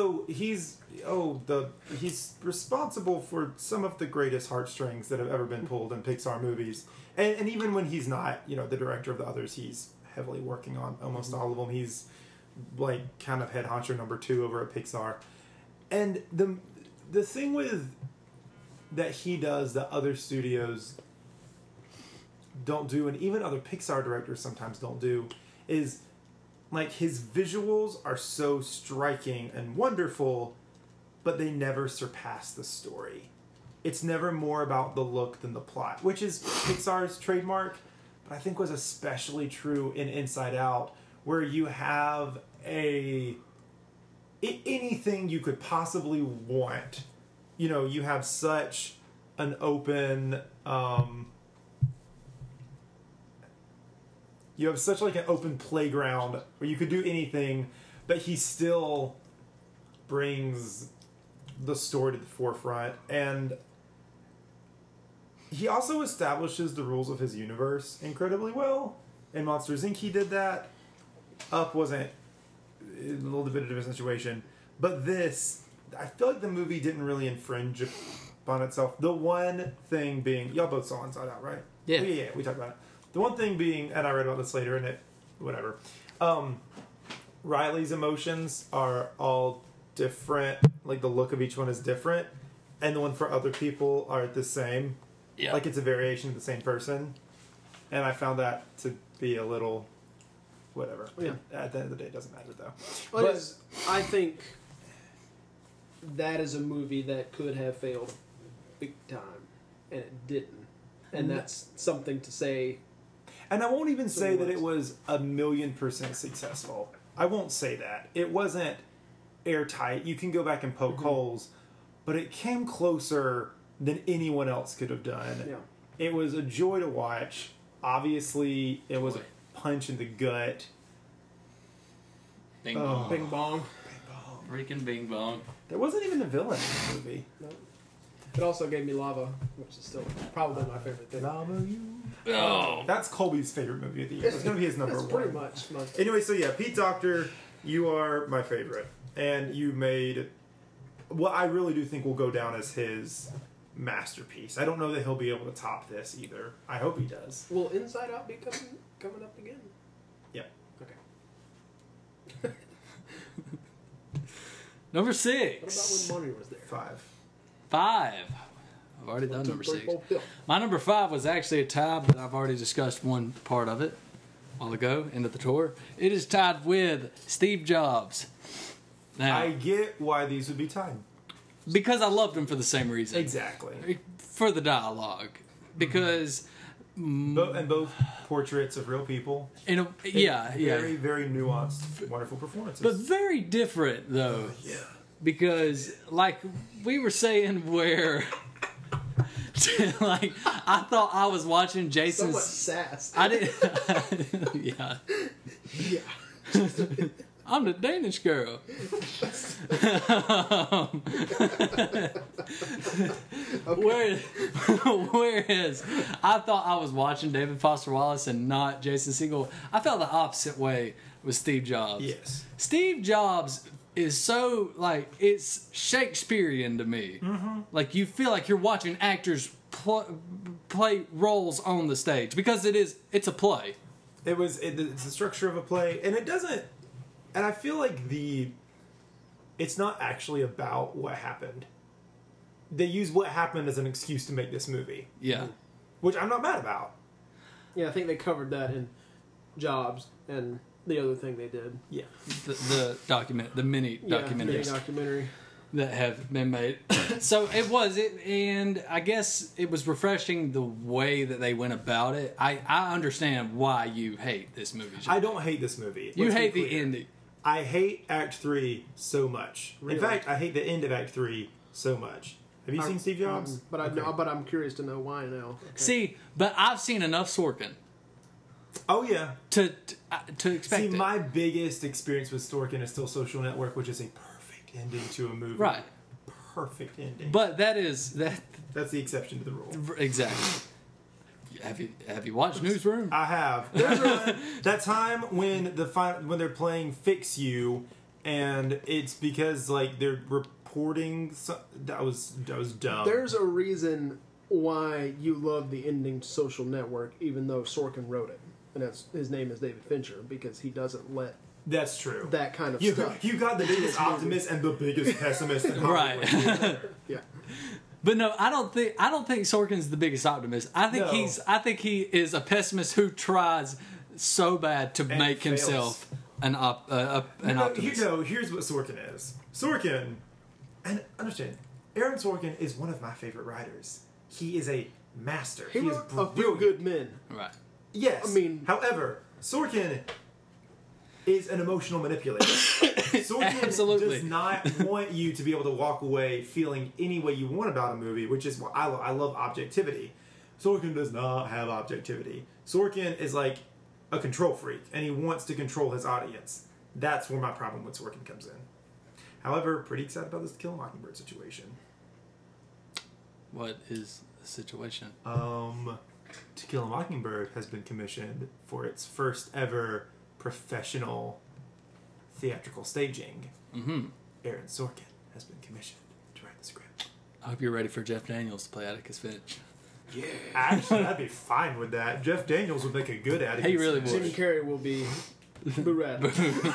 Speaker 4: responsible for some of the greatest heartstrings that have ever been pulled in Pixar movies. And even when he's not, the director of the others, he's heavily working on almost all of them. He's like kind of head honcho number 2 over at Pixar. And the thing with that he does that other studios don't do, and even other Pixar directors sometimes don't do, is, like, his visuals are so striking and wonderful, but they never surpass the story. It's never more about the look than the plot, which is Pixar's trademark, but I think was especially true in Inside Out, where you have anything you could possibly want. You know, you have such an open you have such like an open playground where you could do anything, but he still brings the story to the forefront, and he also establishes the rules of his universe incredibly well. In Monsters Inc. he did that. Up wasn't a little bit of a different situation, but this, I feel like the movie didn't really infringe upon itself. The one thing being, y'all both saw Inside Out, right?
Speaker 1: Yeah.
Speaker 4: Yeah, we talked about it. The one thing being, and I read about this later, and it, whatever. Riley's emotions are all different. Like the look of each one is different, and the one for other people are the same.
Speaker 1: Yeah.
Speaker 4: Like it's a variation of the same person, and I found that to be a little, whatever.
Speaker 3: Yeah.
Speaker 4: At the end of the day, it doesn't matter though.
Speaker 3: Well, I think that is a movie that could have failed big time, and it didn't. And that's something to say.
Speaker 4: And I won't even say that it was 1,000,000% successful. I won't say that. It wasn't airtight. You can go back and poke holes, but it came closer than anyone else could have done.
Speaker 3: Yeah.
Speaker 4: It was a joy to watch. Obviously, it was a punch in the gut.
Speaker 1: Bing bong.
Speaker 3: Bing bong.
Speaker 1: Freaking bing bong.
Speaker 4: There wasn't even a villain in the movie.
Speaker 3: No. It also gave me Lava, which is still probably my favorite thing.
Speaker 1: Oh.
Speaker 4: That's Colby's favorite movie of the year. It's going to be his number
Speaker 3: That's
Speaker 4: one.
Speaker 3: pretty much.
Speaker 4: Anyway, so yeah, Pete Docter, you are my favorite. And you made what I really do think will go down as his masterpiece. I don't know that he'll be able to top this either. I hope he does.
Speaker 3: Will Inside Out be coming up again?
Speaker 4: Yep.
Speaker 3: Okay.
Speaker 1: Number 6.
Speaker 3: What about when Money was there?
Speaker 4: 5.
Speaker 1: 5. I've already done
Speaker 3: 1, 2,
Speaker 1: number
Speaker 3: 3,
Speaker 1: 6.
Speaker 3: 4, 5.
Speaker 1: My number 5 was actually a tie, but I've already discussed one part of it a while ago, end of the tour. It is tied with Steve Jobs. Now,
Speaker 4: I get why these would be tied.
Speaker 1: because I loved him for the same reason.
Speaker 4: Exactly.
Speaker 1: For the dialogue. Because...
Speaker 4: And both portraits of real people.
Speaker 1: Yeah.
Speaker 4: Very nuanced, wonderful performances.
Speaker 1: But very different, though.
Speaker 4: Yeah.
Speaker 1: Because, like, we were saying where... like, I thought I was watching
Speaker 3: So
Speaker 1: Jason's...
Speaker 3: much sass.
Speaker 1: I didn't... yeah.
Speaker 3: Yeah.
Speaker 1: I'm the Danish girl. Whereas I thought I was watching David Foster Wallace and not Jason Segel. I felt the opposite way with Steve Jobs.
Speaker 4: Yes.
Speaker 1: Steve Jobs is so, like, it's Shakespearean to me. Mm-hmm. Like, you feel like you're watching actors play roles on the stage because it's a play.
Speaker 4: It's the structure of a play, and it doesn't. And I feel like it's not actually about what happened. They use what happened as an excuse to make this movie,
Speaker 1: Yeah.
Speaker 4: which I'm not mad about.
Speaker 3: Yeah, I think they covered that in Jobs and the other thing they did.
Speaker 4: Yeah.
Speaker 1: The mini
Speaker 3: Yeah,
Speaker 1: documentaries
Speaker 3: mini documentary.
Speaker 1: that have been made. So and I guess it was refreshing the way that they went about it. I understand why you hate this movie.
Speaker 4: I don't hate this movie.
Speaker 1: You
Speaker 4: Let's be
Speaker 1: hate the
Speaker 4: clear.
Speaker 1: ending.
Speaker 4: I hate Act 3 so much.
Speaker 3: Really?
Speaker 4: In fact, I hate the end of Act 3 so much. Have you seen Steve Jobs?
Speaker 3: But I'm curious to know why now. Okay.
Speaker 1: See, but I've seen enough Sorkin
Speaker 4: Oh, yeah.
Speaker 1: to expect
Speaker 4: See,
Speaker 1: it.
Speaker 4: my biggest experience with Sorkin is still Social Network, which is a perfect ending to a movie.
Speaker 1: Right.
Speaker 4: Perfect ending.
Speaker 1: But that
Speaker 4: That's the exception to the rule.
Speaker 1: exactly. Have you watched Newsroom?
Speaker 4: I have. There's that time when when they're playing Fix You, and it's because like they're reporting. That was dumb.
Speaker 3: There's a reason why you love the ending to Social Network, even though Sorkin wrote it, and his name is David Fincher, because he doesn't let
Speaker 4: That's true.
Speaker 3: that kind of
Speaker 4: You
Speaker 3: stuff.
Speaker 4: got the biggest optimist and the biggest pessimist in Hollywood.
Speaker 1: Right.
Speaker 3: Yeah.
Speaker 1: But no, I don't think Sorkin's the biggest optimist. I think
Speaker 4: No.
Speaker 1: he is a pessimist who tries so bad to make
Speaker 4: fails.
Speaker 1: himself an optimist.
Speaker 4: Here's what Sorkin is. Sorkin, and understand, Aaron Sorkin is one of my favorite writers. He is a master.
Speaker 3: He
Speaker 4: is
Speaker 3: wrote A Few Good Men.
Speaker 1: Right.
Speaker 4: Yes.
Speaker 3: I mean-
Speaker 4: however, Sorkin, is an emotional manipulator. Sorkin
Speaker 1: Absolutely.
Speaker 4: does not want you to be able to walk away feeling any way you want about a movie, which is why I love objectivity. Sorkin does not have objectivity. Sorkin is like a control freak, and he wants to control his audience. That's where my problem with Sorkin comes in. However, pretty excited about this To Kill a Mockingbird situation.
Speaker 1: What is the situation?
Speaker 4: To Kill a Mockingbird has been commissioned for its first ever professional theatrical staging.
Speaker 1: Mm-hmm.
Speaker 4: Aaron Sorkin has been commissioned to write the script.
Speaker 1: I hope you're ready for Jeff Daniels to play Atticus Finch.
Speaker 4: Yeah, actually, I'd be fine with that. Jeff Daniels would make a good Atticus.
Speaker 1: He really would.
Speaker 3: Jim Carrey will be Barad.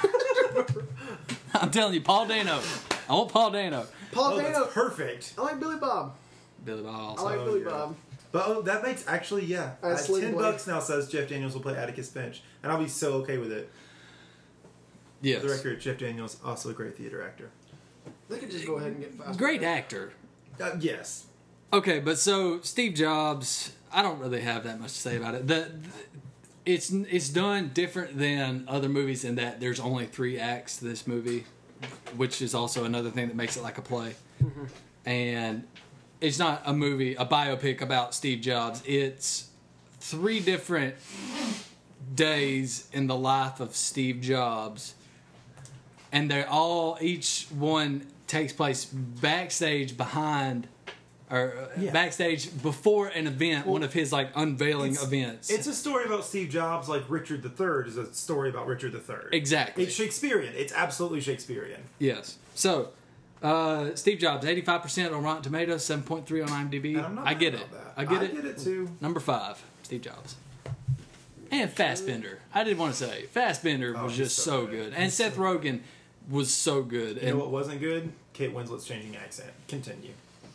Speaker 1: I'm telling you, Paul Dano. I want Paul Dano.
Speaker 3: Paul
Speaker 4: That's
Speaker 3: Dano.
Speaker 4: perfect.
Speaker 3: I like Billy Bob.
Speaker 1: Billy Bob
Speaker 3: I
Speaker 1: also.
Speaker 3: like Billy
Speaker 4: yeah.
Speaker 3: Bob.
Speaker 4: But that makes actually, yeah.
Speaker 3: Sling
Speaker 4: $10
Speaker 3: Blade.
Speaker 4: now says Jeff Daniels will play Atticus Finch, and I'll be so okay with it.
Speaker 1: Yes.
Speaker 4: For the record, Jeff Daniels also a great theater actor.
Speaker 3: They could just go ahead and get fast.
Speaker 1: Great actor.
Speaker 4: Yes.
Speaker 1: Okay, but so Steve Jobs, I don't really have that much to say about it. It's done different than other movies in that there's only 3 acts to this movie, which is also another thing that makes it like a play. Mm-hmm. And it's not a movie, a biopic about Steve Jobs. It's 3 different days in the life of Steve Jobs, and they're all, each one takes place backstage behind, or backstage before an event, one of his like unveiling events.
Speaker 4: It's a story about Steve Jobs, like Richard III is a story about Richard III.
Speaker 1: Exactly.
Speaker 4: It's Shakespearean. It's absolutely Shakespearean.
Speaker 1: Yes. So, Steve Jobs, 85% on Rotten Tomatoes, 7.3 on IMDb.
Speaker 4: And I'm not
Speaker 1: I get
Speaker 4: mad
Speaker 1: it.
Speaker 4: about that.
Speaker 1: I get
Speaker 4: I
Speaker 1: it.
Speaker 4: get it too.
Speaker 1: Number 5, Steve Jobs. And Fassbender. I did want to say, Fassbender was
Speaker 4: he's
Speaker 1: just
Speaker 4: so
Speaker 1: so
Speaker 4: good.
Speaker 1: good. And Seth Rogen was so good.
Speaker 4: You know what wasn't good? Kate Winslet's changing accent. Continue.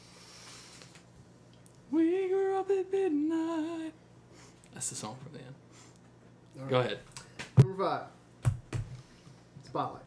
Speaker 1: We grew up at midnight. That's the song from the end.
Speaker 3: All
Speaker 1: Go
Speaker 3: right.
Speaker 1: ahead.
Speaker 3: Number 5. Spotlight.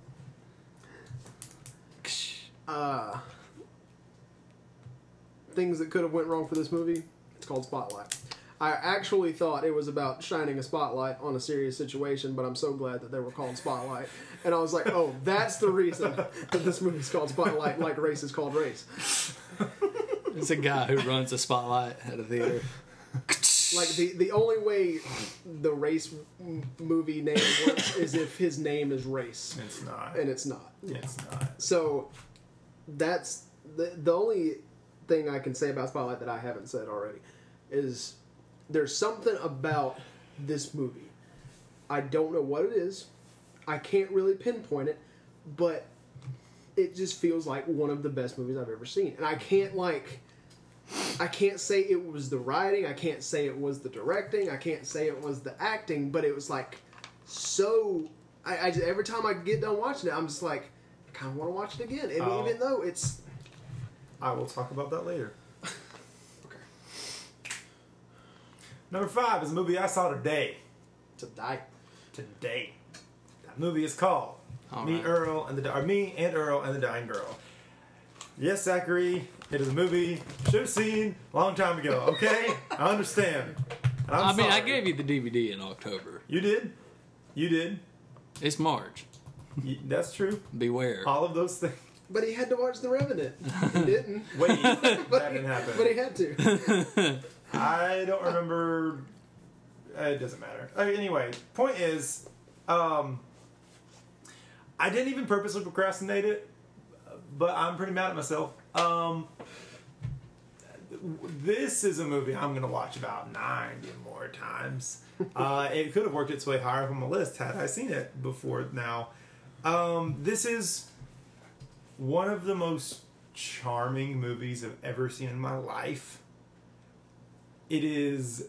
Speaker 3: Things that could have went wrong for this movie. It's called Spotlight. I actually thought it was about shining a spotlight on a serious situation, but I'm so glad that they were called Spotlight. And I was like, oh, that's the reason that this movie's called Spotlight, like Race is called Race.
Speaker 1: It's a guy who runs a spotlight at a theater.
Speaker 3: Like, the only way the Race movie name works is if his name is Race.
Speaker 4: It's not.
Speaker 3: And it's not.
Speaker 4: It's not.
Speaker 3: So, that's the only thing I can say about Spotlight that I haven't said already is there's something about this movie. I don't know what it is. I can't really pinpoint it, but it just feels like one of the best movies I've ever seen. And I can't say it was the writing, I can't say it was the directing, I can't say it was the acting, but it was like so... I just, every time I get done watching it, I'm just like, I kind of want to watch it again. And even though it's...
Speaker 4: I will talk about that later.
Speaker 3: Okay.
Speaker 4: Number 5 is a movie I saw today.
Speaker 3: Today.
Speaker 4: That movie is called Me and Earl and the Dying Girl. Yes, Zachary, it is a movie you should have seen a long time ago. Okay, I understand. And I'm
Speaker 1: I
Speaker 4: sorry.
Speaker 1: gave you the DVD in October.
Speaker 4: You did.
Speaker 1: It's March.
Speaker 4: That's true.
Speaker 1: Beware.
Speaker 4: All of those things.
Speaker 3: But he had to watch The Revenant. He didn't.
Speaker 4: Wait, that didn't happen.
Speaker 3: But he had to.
Speaker 4: I don't remember. It doesn't matter. Anyway, point is, I didn't even purposely procrastinate it, but I'm pretty mad at myself. This is a movie I'm going to watch about 90 more times. It could have worked its way higher up on my list had I seen it before now. This is one of the most charming movies I've ever seen in my life. It is...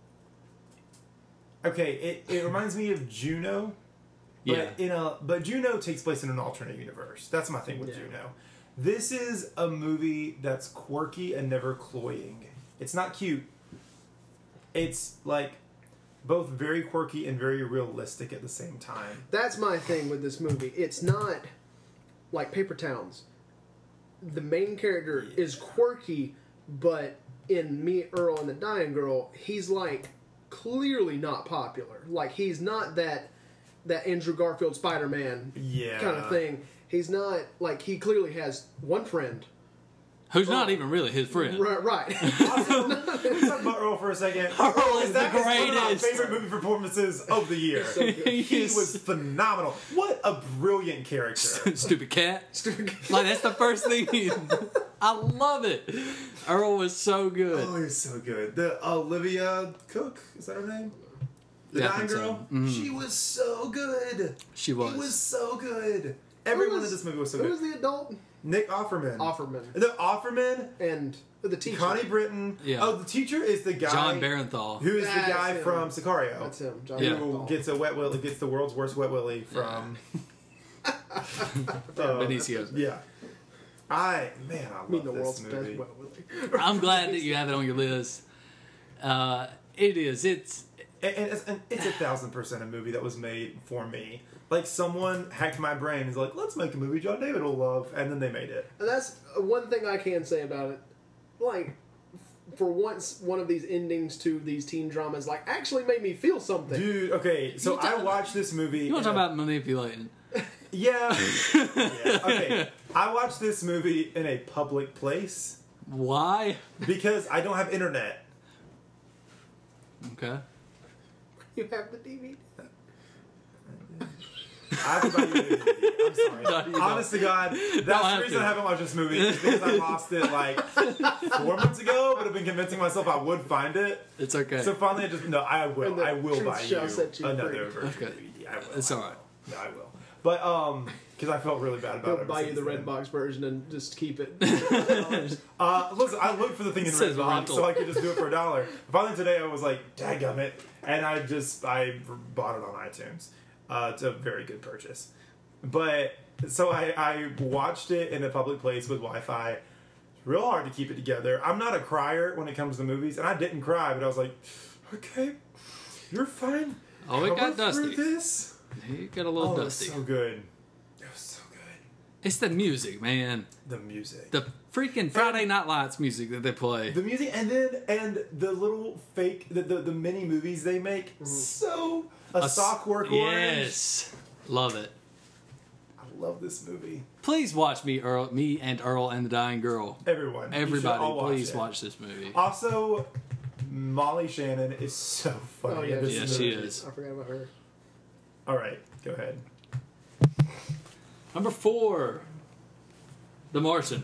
Speaker 4: Okay, it reminds me of Juno. But
Speaker 1: Yeah.
Speaker 4: But Juno takes place in an alternate universe. That's my thing with Juno. This is a movie that's quirky and never cloying. It's not cute. It's like both very quirky and very realistic at the same time.
Speaker 3: That's my thing with this movie. It's not like Paper Towns. The main character is quirky, but in Me, Earl, and the Dying Girl, he's like clearly not popular. Like, he's not that that Andrew Garfield Spider-Man
Speaker 4: Yeah.
Speaker 3: kind of thing. He's not like he clearly has one friend.
Speaker 1: Who's not even really his friend.
Speaker 3: Right.
Speaker 4: Also, let's talk about Earl for a second.
Speaker 1: Earl is the
Speaker 4: That is one of my
Speaker 1: greatest.
Speaker 4: favorite movie performances of the year.
Speaker 3: So good.
Speaker 4: He was phenomenal. What a brilliant character.
Speaker 1: Stupid cat. Like, that's the first thing. I love it. Earl was so good.
Speaker 4: Oh, he's so good. The Olivia Cook, is that her name? The
Speaker 1: Yeah, I
Speaker 4: dying
Speaker 1: think so.
Speaker 4: girl?
Speaker 1: Mhm.
Speaker 4: She was so good.
Speaker 1: She was.
Speaker 4: He was so good. Everyone in this movie was so
Speaker 3: Who
Speaker 4: good.
Speaker 3: was the adult?
Speaker 4: Nick Offerman.
Speaker 3: Offerman.
Speaker 4: The Offerman,
Speaker 3: And the teacher.
Speaker 4: Connie Britton.
Speaker 1: Yeah.
Speaker 4: Oh, the teacher is the guy.
Speaker 1: John Barenthal.
Speaker 4: Who is the
Speaker 3: That's
Speaker 4: guy
Speaker 3: him.
Speaker 4: from Sicario.
Speaker 3: That's him. John
Speaker 1: Yeah.
Speaker 4: Who
Speaker 3: Barenthal.
Speaker 4: gets a wet willy, gets the world's worst wet willy from.
Speaker 1: Benicio.
Speaker 4: Yeah. I
Speaker 3: mean
Speaker 4: love
Speaker 3: the
Speaker 4: this
Speaker 3: world's
Speaker 4: movie.
Speaker 3: best wet willy.
Speaker 1: I'm glad that you have it on your list. It is. It's.
Speaker 4: And it's 1,000% a movie that was made for me. Like, someone hacked my brain and is like, let's make a movie John David will love, and then they made it.
Speaker 3: And that's one thing I can say about it. Like, for once, one of these endings to these teen dramas, like, actually made me feel something.
Speaker 4: Dude, okay, so
Speaker 1: You
Speaker 4: I
Speaker 1: talk-
Speaker 4: watched this movie.
Speaker 1: You want to
Speaker 4: in
Speaker 1: talk
Speaker 4: a-
Speaker 1: about manipulating?
Speaker 4: Yeah. Yeah. Okay, I watched this movie in a public place
Speaker 1: Why?
Speaker 4: because I don't have internet.
Speaker 1: Okay.
Speaker 3: You have the DVD.
Speaker 4: I have to buy you a DVD. I'm sorry.
Speaker 1: No, you don't.
Speaker 4: Honest to God, that's the
Speaker 1: have
Speaker 4: reason
Speaker 1: to.
Speaker 4: I haven't watched this movie. Is because I lost it like 4 months ago, but I've been convincing myself I would find it.
Speaker 1: It's okay.
Speaker 4: So finally, I
Speaker 3: And
Speaker 4: will.
Speaker 3: the
Speaker 4: I will
Speaker 3: truth
Speaker 4: buy
Speaker 3: shall
Speaker 4: you
Speaker 3: set you
Speaker 4: another
Speaker 3: free.
Speaker 4: version
Speaker 1: Okay.
Speaker 4: of DVD. I will.
Speaker 1: It's all right.
Speaker 4: No, I will. But because I felt really bad about
Speaker 3: He'll
Speaker 4: it.
Speaker 3: buy you the
Speaker 4: since then.
Speaker 3: Redbox version and just keep it.
Speaker 4: Listen, I looked for the thing in
Speaker 1: It says
Speaker 4: Redbox
Speaker 1: rental.
Speaker 4: so I could just do it for $1. Finally today, I was like, "Dadgummit," and I bought it on iTunes. It's a very good purchase. But so I watched it in a public place with Wi-Fi. It's real hard to keep it together. I'm not a crier when it comes to movies, and I didn't cry, but I was like, "Okay, you're fine."
Speaker 1: Oh, it got
Speaker 4: Power through
Speaker 1: dusty.
Speaker 4: This.
Speaker 1: It got a little
Speaker 4: Oh, it was
Speaker 1: dusty.
Speaker 4: so good. It was so good.
Speaker 1: It's the music, man.
Speaker 4: The music.
Speaker 1: The freaking Friday Night Lights music that they play.
Speaker 4: The music, and the little fake the mini movies they make. So a Sockwork Orange.
Speaker 1: Yes. Love it.
Speaker 4: I love this movie.
Speaker 1: Please watch me and Earl and the Dying Girl.
Speaker 4: Everyone, you should
Speaker 1: Everybody,
Speaker 4: all
Speaker 1: please
Speaker 4: it.
Speaker 1: watch this movie.
Speaker 4: Also, Molly Shannon is so funny.
Speaker 3: Oh, yeah,
Speaker 4: in this
Speaker 1: Yeah,
Speaker 4: movie.
Speaker 1: she is.
Speaker 3: I forgot about her.
Speaker 4: All right, go ahead.
Speaker 1: Number 4, The Martian.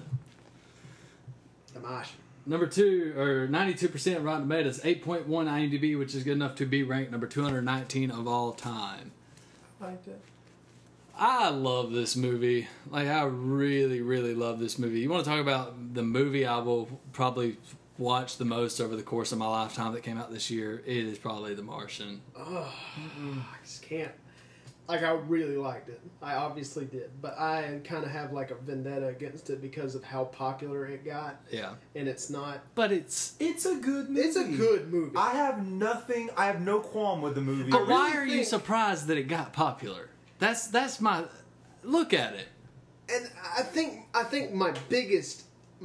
Speaker 3: Damash.
Speaker 1: Number 2, or 92% Rotten Tomatoes, 8.1 IMDb, which is good enough to be ranked number 219 of all time.
Speaker 4: I liked it.
Speaker 1: I love this movie. Like, I really, really love this movie. You want to talk about the movie I will probably watch the most over the course of my lifetime that came out this year? It is probably The Martian.
Speaker 3: I just can't. Like, I really liked it. I obviously did. But I kind of have, like, a vendetta against it because of how popular it got.
Speaker 1: Yeah.
Speaker 3: And it's not...
Speaker 1: But it's...
Speaker 4: It's a good movie.
Speaker 3: It's a good movie.
Speaker 4: I have no qualm with the movie.
Speaker 1: But why
Speaker 3: really
Speaker 1: are you
Speaker 3: think-
Speaker 1: surprised that it got popular? That's my... Look at it.
Speaker 3: And I think my biggest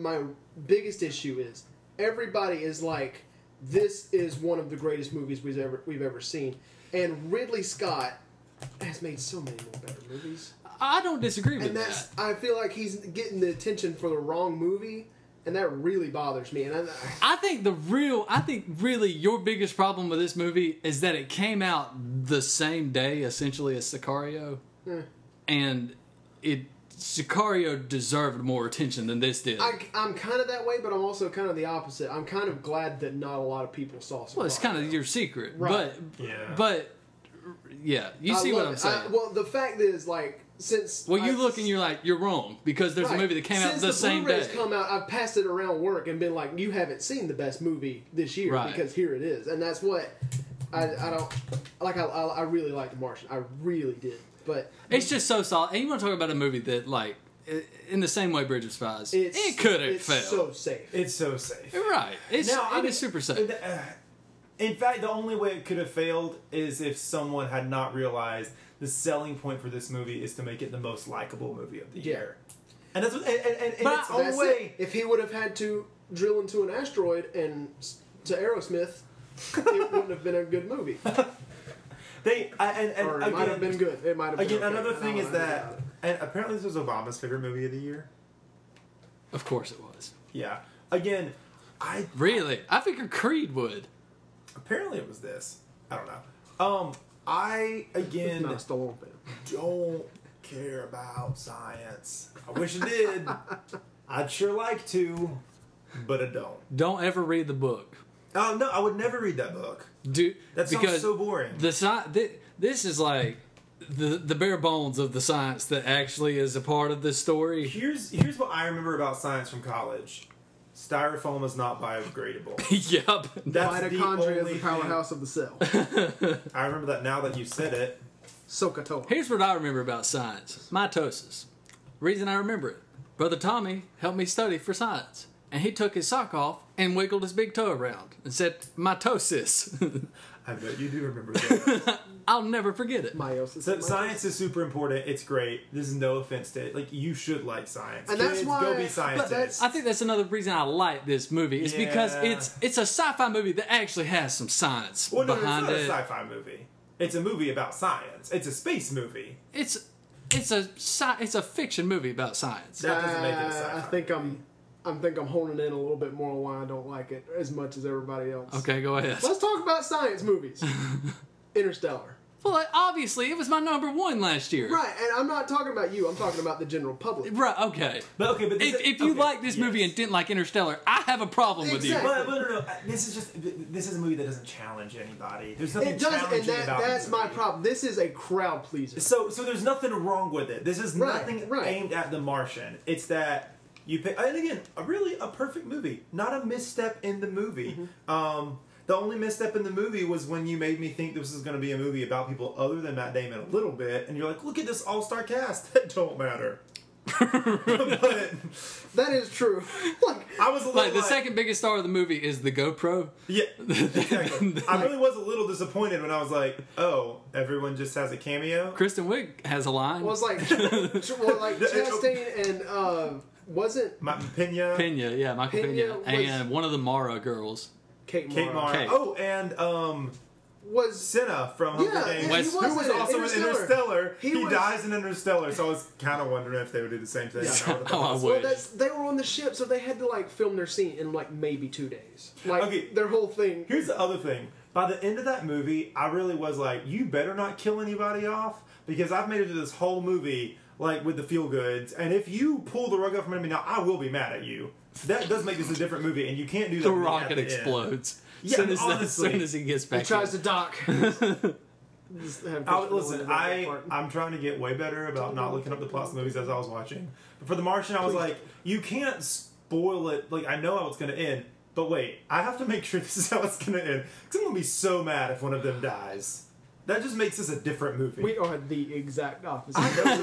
Speaker 3: issue is everybody is like, this is one of the greatest movies we've ever seen. And Ridley Scott has made so many more better movies.
Speaker 1: I don't disagree with
Speaker 3: And
Speaker 1: that.
Speaker 3: I feel like he's getting the attention for the wrong movie, and that really bothers me. And
Speaker 1: I think really your biggest problem with this movie is that it came out the same day essentially as Sicario, and Sicario deserved more attention than this did.
Speaker 3: I'm kind of that way, but I'm also kind of the opposite. I'm kind of glad that not a lot of people saw Sicario.
Speaker 1: Well, it's kind of your secret,
Speaker 3: Right.
Speaker 1: but yeah, you see what I'm saying.
Speaker 3: Well, the fact is, like, since
Speaker 1: Well, you look and you're like, you're wrong because there's a
Speaker 3: Right.
Speaker 1: movie that came out
Speaker 3: Since
Speaker 1: the same
Speaker 3: Blu-rays
Speaker 1: day.
Speaker 3: come out, I've passed it around work and been like, "You haven't seen the best movie this year
Speaker 1: Right.
Speaker 3: because here it is," and that's what I don't like. I really like The Martian. I really did, but
Speaker 1: It's just so solid. And you want to talk about a movie that, like, in the same way Bridge of Spies,
Speaker 3: it
Speaker 1: could have
Speaker 3: it's
Speaker 1: failed.
Speaker 3: so safe.
Speaker 4: It's so safe.
Speaker 1: Right. It's
Speaker 4: Now,
Speaker 1: super safe.
Speaker 4: In fact, the only way it could have failed is if someone had not realized the selling point for this movie is to make it the most likable movie of the
Speaker 3: Yeah.
Speaker 4: year. And that's what, and
Speaker 1: But
Speaker 4: its own
Speaker 3: That's
Speaker 4: way.
Speaker 3: it. If he would have had to drill into an asteroid and to Aerosmith, it wouldn't have been a good movie. Or it might have been good. It might have been
Speaker 4: Again,
Speaker 3: okay.
Speaker 4: another
Speaker 3: I
Speaker 4: thing
Speaker 3: don't
Speaker 4: is
Speaker 3: know
Speaker 4: that,
Speaker 3: about it.
Speaker 4: and apparently this was Obama's favorite movie of the year.
Speaker 1: Of course it was.
Speaker 4: Yeah. Again,
Speaker 1: Really? I figured Creed would.
Speaker 4: apparently it was this. I don't know. I again
Speaker 3: Not a Stallone fan.
Speaker 4: don't care about science. I wish I did. I'd sure like to, but I don't.
Speaker 1: Don't ever read the book.
Speaker 4: Oh no, I would never read that book.
Speaker 1: Dude,
Speaker 4: That sounds
Speaker 1: because
Speaker 4: so boring.
Speaker 1: this is like the bare bones of the science that actually is a part of this story.
Speaker 4: Here's what I remember about science from college. Styrofoam is not biodegradable.
Speaker 1: Yep.
Speaker 4: That's the
Speaker 3: Mitochondria is
Speaker 4: only
Speaker 3: the powerhouse of the cell.
Speaker 4: thing. I remember that now that you said it.
Speaker 3: SOHCAHTOA.
Speaker 1: Here's what I remember about science. Mitosis. Reason I remember it. Brother Tommy helped me study for science. And he took his sock off and wiggled his big toe around and said, mitosis.
Speaker 4: I bet you do remember that.
Speaker 1: I'll never forget it.
Speaker 3: Meiosis.
Speaker 4: So science is super important. It's great. This is no offense to it. Like, you should like science.
Speaker 3: And that's
Speaker 4: Kids,
Speaker 3: why-
Speaker 4: go be
Speaker 3: but
Speaker 4: scientists.
Speaker 1: I think that's another reason I like this movie. Is because
Speaker 4: Yeah.
Speaker 1: it's a sci-fi movie that actually has some science
Speaker 4: Well, no,
Speaker 1: behind
Speaker 4: it's
Speaker 1: it.
Speaker 4: not a sci-fi movie. It's a movie about science. It's a space movie.
Speaker 1: It's a fiction movie about science.
Speaker 4: That doesn't make it a sci-fi
Speaker 3: I think
Speaker 4: movie.
Speaker 3: I'm honing in a little bit more on why I don't like it as much as everybody else.
Speaker 1: Okay, go ahead.
Speaker 3: Let's talk about science movies. Interstellar.
Speaker 1: Well, obviously, it was my number one last year.
Speaker 3: Right, and I'm not talking about you. I'm talking about the general public.
Speaker 1: Right. Okay.
Speaker 4: But this
Speaker 1: If you like this movie and didn't like Interstellar, I have a problem with you.
Speaker 3: Exactly.
Speaker 4: But no. This is a movie that doesn't challenge anybody. There's nothing
Speaker 3: It does, and
Speaker 4: challenging about
Speaker 3: that's
Speaker 4: this
Speaker 3: my
Speaker 4: movie.
Speaker 3: problem. This is a crowd pleaser.
Speaker 4: So there's nothing wrong with it. This is
Speaker 3: Right,
Speaker 4: nothing
Speaker 3: right.
Speaker 4: aimed at The Martian. It's that you pick, and again, a perfect movie, not a misstep in the movie.
Speaker 3: Mm-hmm.
Speaker 4: The only misstep in the movie was when you made me think this was going to be a movie about people other than Matt Damon a little bit, and you're like, look at this all-star cast. That don't matter. But
Speaker 3: That is true. Like,
Speaker 4: I was a little
Speaker 1: Like the second biggest star of the movie is the GoPro.
Speaker 4: Yeah, exactly. I really was a little disappointed when I was like, oh, everyone just has a cameo.
Speaker 1: Kristen Wiig has a line.
Speaker 3: well, it's like, Chastain and wasn't
Speaker 4: Pena,
Speaker 1: Pena, yeah, Michael
Speaker 3: Pena
Speaker 1: Pena,
Speaker 3: was-
Speaker 1: and one of the Mara girls.
Speaker 3: Kate
Speaker 4: Kate Mara.
Speaker 1: Kate.
Speaker 4: Oh, and
Speaker 3: was
Speaker 4: Senna from Hunger
Speaker 3: Yeah,
Speaker 4: Games,
Speaker 3: he
Speaker 1: West-
Speaker 3: was
Speaker 4: who was
Speaker 3: in
Speaker 4: also in
Speaker 3: Interstellar.
Speaker 4: Interstellar.
Speaker 3: He
Speaker 4: He
Speaker 3: was-
Speaker 4: dies in Interstellar, so I was kind of wondering if they would do the same thing.
Speaker 3: Yeah.
Speaker 1: Oh, I
Speaker 3: Well,
Speaker 1: wish.
Speaker 3: they were on the ship, so they had to like film their scene in like maybe 2 days. Like
Speaker 4: Okay.
Speaker 3: their whole thing.
Speaker 4: Here's the other thing. By the end of that movie, I really was like, you better not kill anybody off, because I've made it to this whole movie like with the feel goods, and if you pull the rug out from under me now, I will be mad at you. That does make this a different movie, and you can't do that.
Speaker 1: The
Speaker 4: to me at
Speaker 1: rocket
Speaker 4: the end.
Speaker 1: explodes.
Speaker 4: Yeah,
Speaker 1: soon as
Speaker 4: honestly.
Speaker 1: soon as he gets back.
Speaker 3: He tries
Speaker 1: in.
Speaker 3: to dock. Just have Christopher
Speaker 4: Listen,
Speaker 3: Nolan do that part.
Speaker 4: I'm trying to get way better about not looking up the plots of movies as I was watching. But for The Martian, I was like, you can't spoil it. Like, I know how it's going to end, but wait, I have to make sure this is how it's going to end. Because I'm going to be so mad if one of them dies. That just makes this a different movie.
Speaker 3: We are the exact opposite.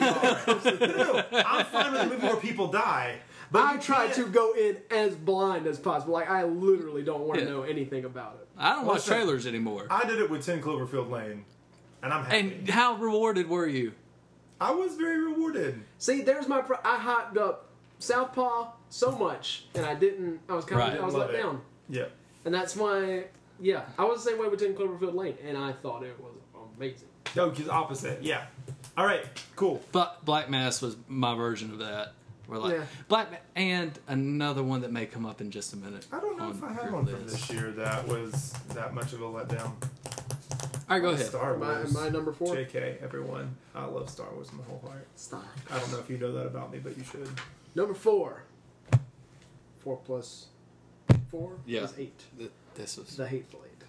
Speaker 4: No, I'm fine with a movie where people die. But
Speaker 3: I
Speaker 4: you
Speaker 3: try
Speaker 4: can't-
Speaker 3: to go in as blind as possible. Like I literally don't want to
Speaker 1: Yeah.
Speaker 3: know anything about it.
Speaker 1: I don't watch
Speaker 4: What's that?
Speaker 1: trailers anymore.
Speaker 4: I did it with 10 Cloverfield Lane, and I'm happy.
Speaker 1: And how rewarded were you?
Speaker 4: I was very rewarded.
Speaker 3: See, there's my. I hyped up Southpaw so much, and I didn't. I was kind
Speaker 1: Right.
Speaker 3: of. I was
Speaker 4: Love
Speaker 3: let
Speaker 4: it.
Speaker 3: down,
Speaker 4: Yeah.
Speaker 3: and that's why. Yeah, I was the same way with 10 Cloverfield Lane, and I thought it was amazing.
Speaker 4: No, because opposite. Yeah. All right. Cool.
Speaker 1: But Black Mass was my version of that. We're like
Speaker 3: Yeah.
Speaker 1: and another one that may come up in just a minute.
Speaker 4: I don't know if I had
Speaker 1: your
Speaker 4: one from
Speaker 1: list.
Speaker 4: this year that was that much of a letdown.
Speaker 1: All right, go ahead.
Speaker 4: Star
Speaker 3: Am I,
Speaker 4: Wars.
Speaker 3: am I number 4?
Speaker 4: JK, everyone. I love Star Wars from my whole heart.
Speaker 3: Stop.
Speaker 4: I don't know if you know that about me, but you should.
Speaker 3: Number 4. 4 plus 4
Speaker 1: Yeah.
Speaker 3: is 8.
Speaker 1: This was
Speaker 3: The Hateful Eight.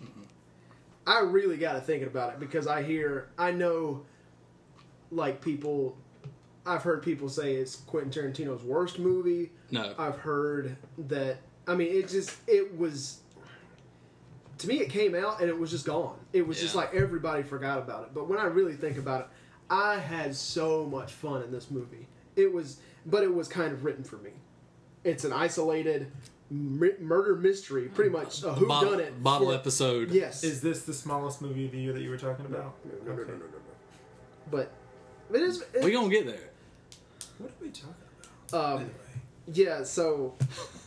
Speaker 3: I really got to thinking about it because I know, like people, I've heard people say it's Quentin Tarantino's worst movie.
Speaker 1: no.
Speaker 3: I've heard that. I mean, it was. To me, it came out and it was just gone. It was just
Speaker 1: Yeah.
Speaker 3: like everybody forgot about it. But when I really think about it, I had so much fun in this movie. It was kind of written for me. It's an isolated murder mystery, pretty much a whodunit.
Speaker 1: Bottle
Speaker 3: for-
Speaker 1: episode.
Speaker 3: Yes.
Speaker 4: Is this the smallest movie of the year that you were talking about?
Speaker 3: No.
Speaker 4: Okay.
Speaker 3: But it is.
Speaker 1: We gonna get there.
Speaker 4: What are we talking about?
Speaker 3: Anyway. Yeah. So,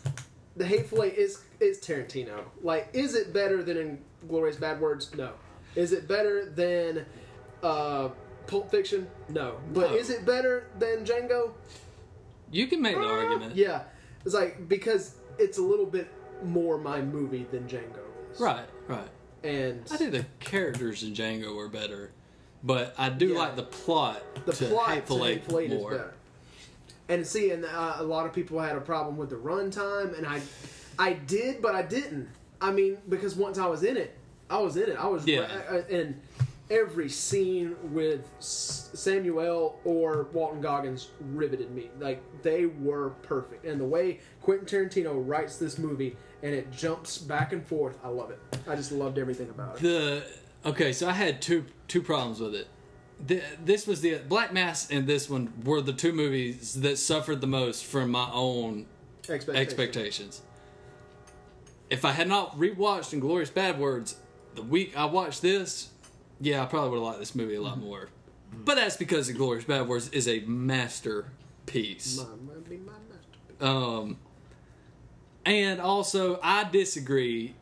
Speaker 3: The Hateful Eight is Tarantino. Like, is it better than Inglourious Bad Words? No. Is it better than Pulp Fiction? No. But
Speaker 1: No.
Speaker 3: is it better than Django?
Speaker 1: You can make the argument.
Speaker 3: Yeah. It's like, because it's a little bit more my movie than Django is.
Speaker 1: Right, right.
Speaker 3: And
Speaker 1: I think the characters in Django were better, but I do
Speaker 3: Yeah.
Speaker 1: like the plot
Speaker 3: the
Speaker 1: to
Speaker 3: plot
Speaker 1: Hateful
Speaker 3: to
Speaker 1: Eight
Speaker 3: Hateful Eight is
Speaker 1: more.
Speaker 3: better. And see, and a lot of people had a problem with the runtime, and I did, but I didn't. I mean, because once I was in it, I was
Speaker 1: Yeah.
Speaker 3: and every scene with Samuel or Walton Goggins riveted me. Like, they were perfect, and the way Quentin Tarantino writes this movie and it jumps back and forth, I love it. I just loved everything about it.
Speaker 1: Okay, so I had two problems with it. This was the Black Mass and this one were the two movies that suffered the most from my own expectations. If I had not rewatched Inglourious Bad Words the week I watched this, yeah, I probably would have liked this movie a lot more. But that's because Inglourious Bad Words is a masterpiece.
Speaker 3: Might be my masterpiece.
Speaker 1: And also, I disagree.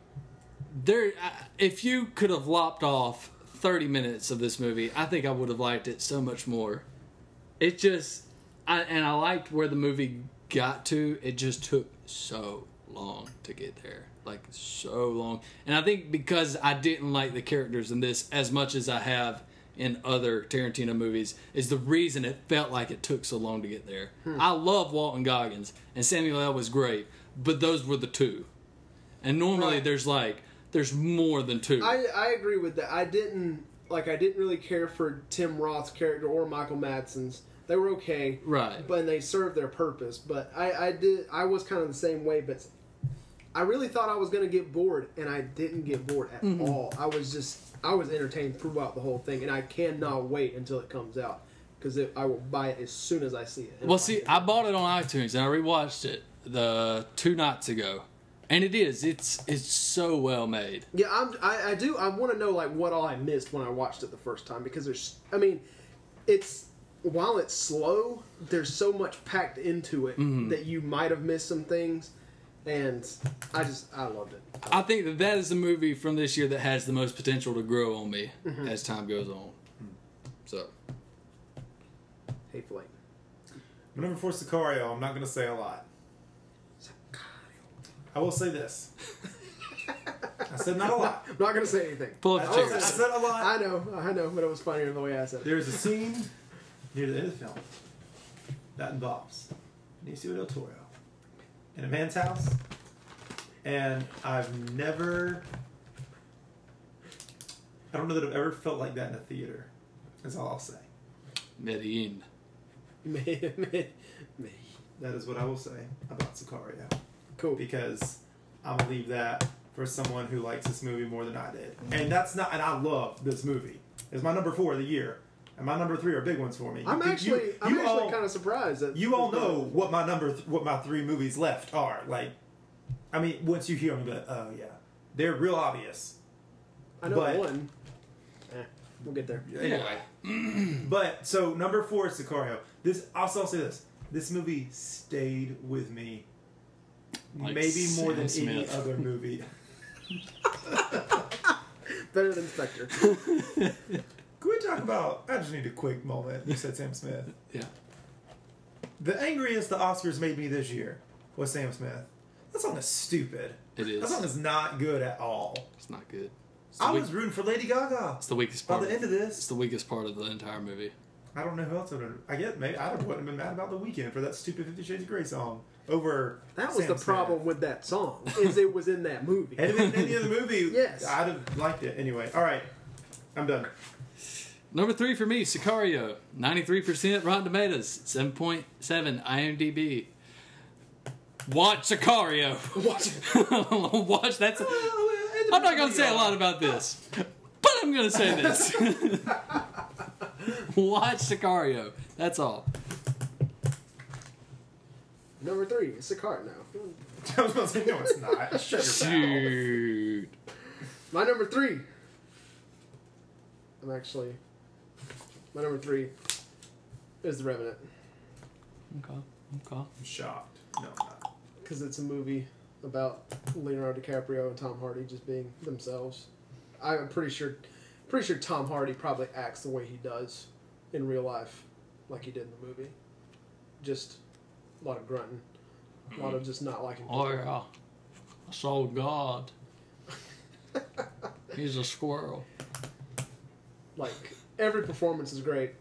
Speaker 1: If you could have lopped off 30 minutes of this movie, I think I would have liked it so much more. It just, I liked where the movie got to. It just took so long to get there, like so long. And I think because I didn't like the characters in this as much as I have in other Tarantino movies, is the reason it felt like it took so long to get there. I love Walton Goggins, and Samuel L. was great, but those were the two. And normally
Speaker 3: Right.
Speaker 1: there's more than two.
Speaker 3: I agree with that. I didn't really care for Tim Roth's character or Michael Madsen's. They were okay,
Speaker 1: Right.
Speaker 3: but they served their purpose. But I was kind of the same way. But I really thought I was going to get bored, and I didn't get bored at all. I was entertained throughout the whole thing, and I cannot wait until it comes out because I will buy it as soon as I see it.
Speaker 1: Well, see, I bought it on iTunes and I rewatched it the 2 nights ago, and it's so well made.
Speaker 3: Yeah, I want to know like what all I missed when I watched it the first time, because while it's slow, there's so much packed into it that you might have missed some things, and I loved it.
Speaker 1: I think that is the movie from this year that has the most potential to grow on me as time goes on. So,
Speaker 3: Hateful Eight.
Speaker 4: My number 4, Sicario. I'm not going to say a lot. I will say this. I said not a lot.
Speaker 3: I'm not gonna say anything.
Speaker 1: pull up the
Speaker 4: I
Speaker 1: chairs.
Speaker 4: said a lot.
Speaker 3: I know, but it was funnier the way I said it.
Speaker 4: There's a scene near the end of the film that involves Benicio del Toro in a man's house, and I don't know that I've ever felt like that in a theater. That's all I'll say.
Speaker 1: Medellin.
Speaker 4: That is what I will say about Sicario.
Speaker 3: Cool.
Speaker 4: Because I'm gonna leave that for someone who likes this movie more than I did. And I love this movie. It's my number 4 of the year. And my number 3 are big ones for me.
Speaker 3: I'm actually kind of surprised that
Speaker 4: You all know what my 3 movies left are. Like, I mean, once you hear them, you'll be like, oh yeah. They're real obvious.
Speaker 3: I know
Speaker 4: but-
Speaker 3: one. We'll get there.
Speaker 4: Anyway. But, so, number 4 is Sicario. I'll say this. This movie stayed with me
Speaker 1: Like
Speaker 4: maybe more than
Speaker 1: Sam
Speaker 4: any
Speaker 1: Smith.
Speaker 4: other movie.
Speaker 3: Better than Spectre.
Speaker 4: Can we talk about... I just need a quick moment. You said Sam Smith.
Speaker 1: Yeah.
Speaker 4: The angriest the Oscars made me this year was Sam Smith. That song is stupid.
Speaker 1: It is.
Speaker 4: That song is not good at all.
Speaker 1: It's not good.
Speaker 4: I was rooting for Lady Gaga.
Speaker 1: It's the weakest
Speaker 4: By
Speaker 1: part.
Speaker 4: the end of
Speaker 1: It's
Speaker 4: this,
Speaker 1: the weakest part of the entire movie.
Speaker 4: I don't know who else would have... I guess maybe I wouldn't have been mad about The Weeknd for that stupid 50 Shades of Grey song over
Speaker 3: That was
Speaker 4: Sam
Speaker 3: the
Speaker 4: Smith.
Speaker 3: problem with that song, is it was in that movie.
Speaker 4: Had it been any other movie,
Speaker 3: Yes.
Speaker 4: I'd have liked it. Anyway, all right. I'm done.
Speaker 1: Number 3 for me, Sicario. 93% Rotten Tomatoes. 7.7 IMDb. Watch Sicario. Watch. That's. I'm not going to say a lot about this, but I'm going to say this. Watch Sicario. That's all.
Speaker 3: Number 3, it's a card now.
Speaker 4: I was going to say, no, it's not. Shut your mouth.
Speaker 1: Shoot.
Speaker 3: My number 3. My number 3 is The Revenant.
Speaker 1: Okay.
Speaker 4: I'm shocked. No, I'm not.
Speaker 3: Because it's a movie about Leonardo DiCaprio and Tom Hardy just being themselves. I'm pretty sure Pretty sure Tom Hardy probably acts the way he does in real life, like he did in the movie. Just a lot of grunting, a lot of just not liking people.
Speaker 1: Oh yeah, I saw God. He's a squirrel.
Speaker 3: Like every performance is great.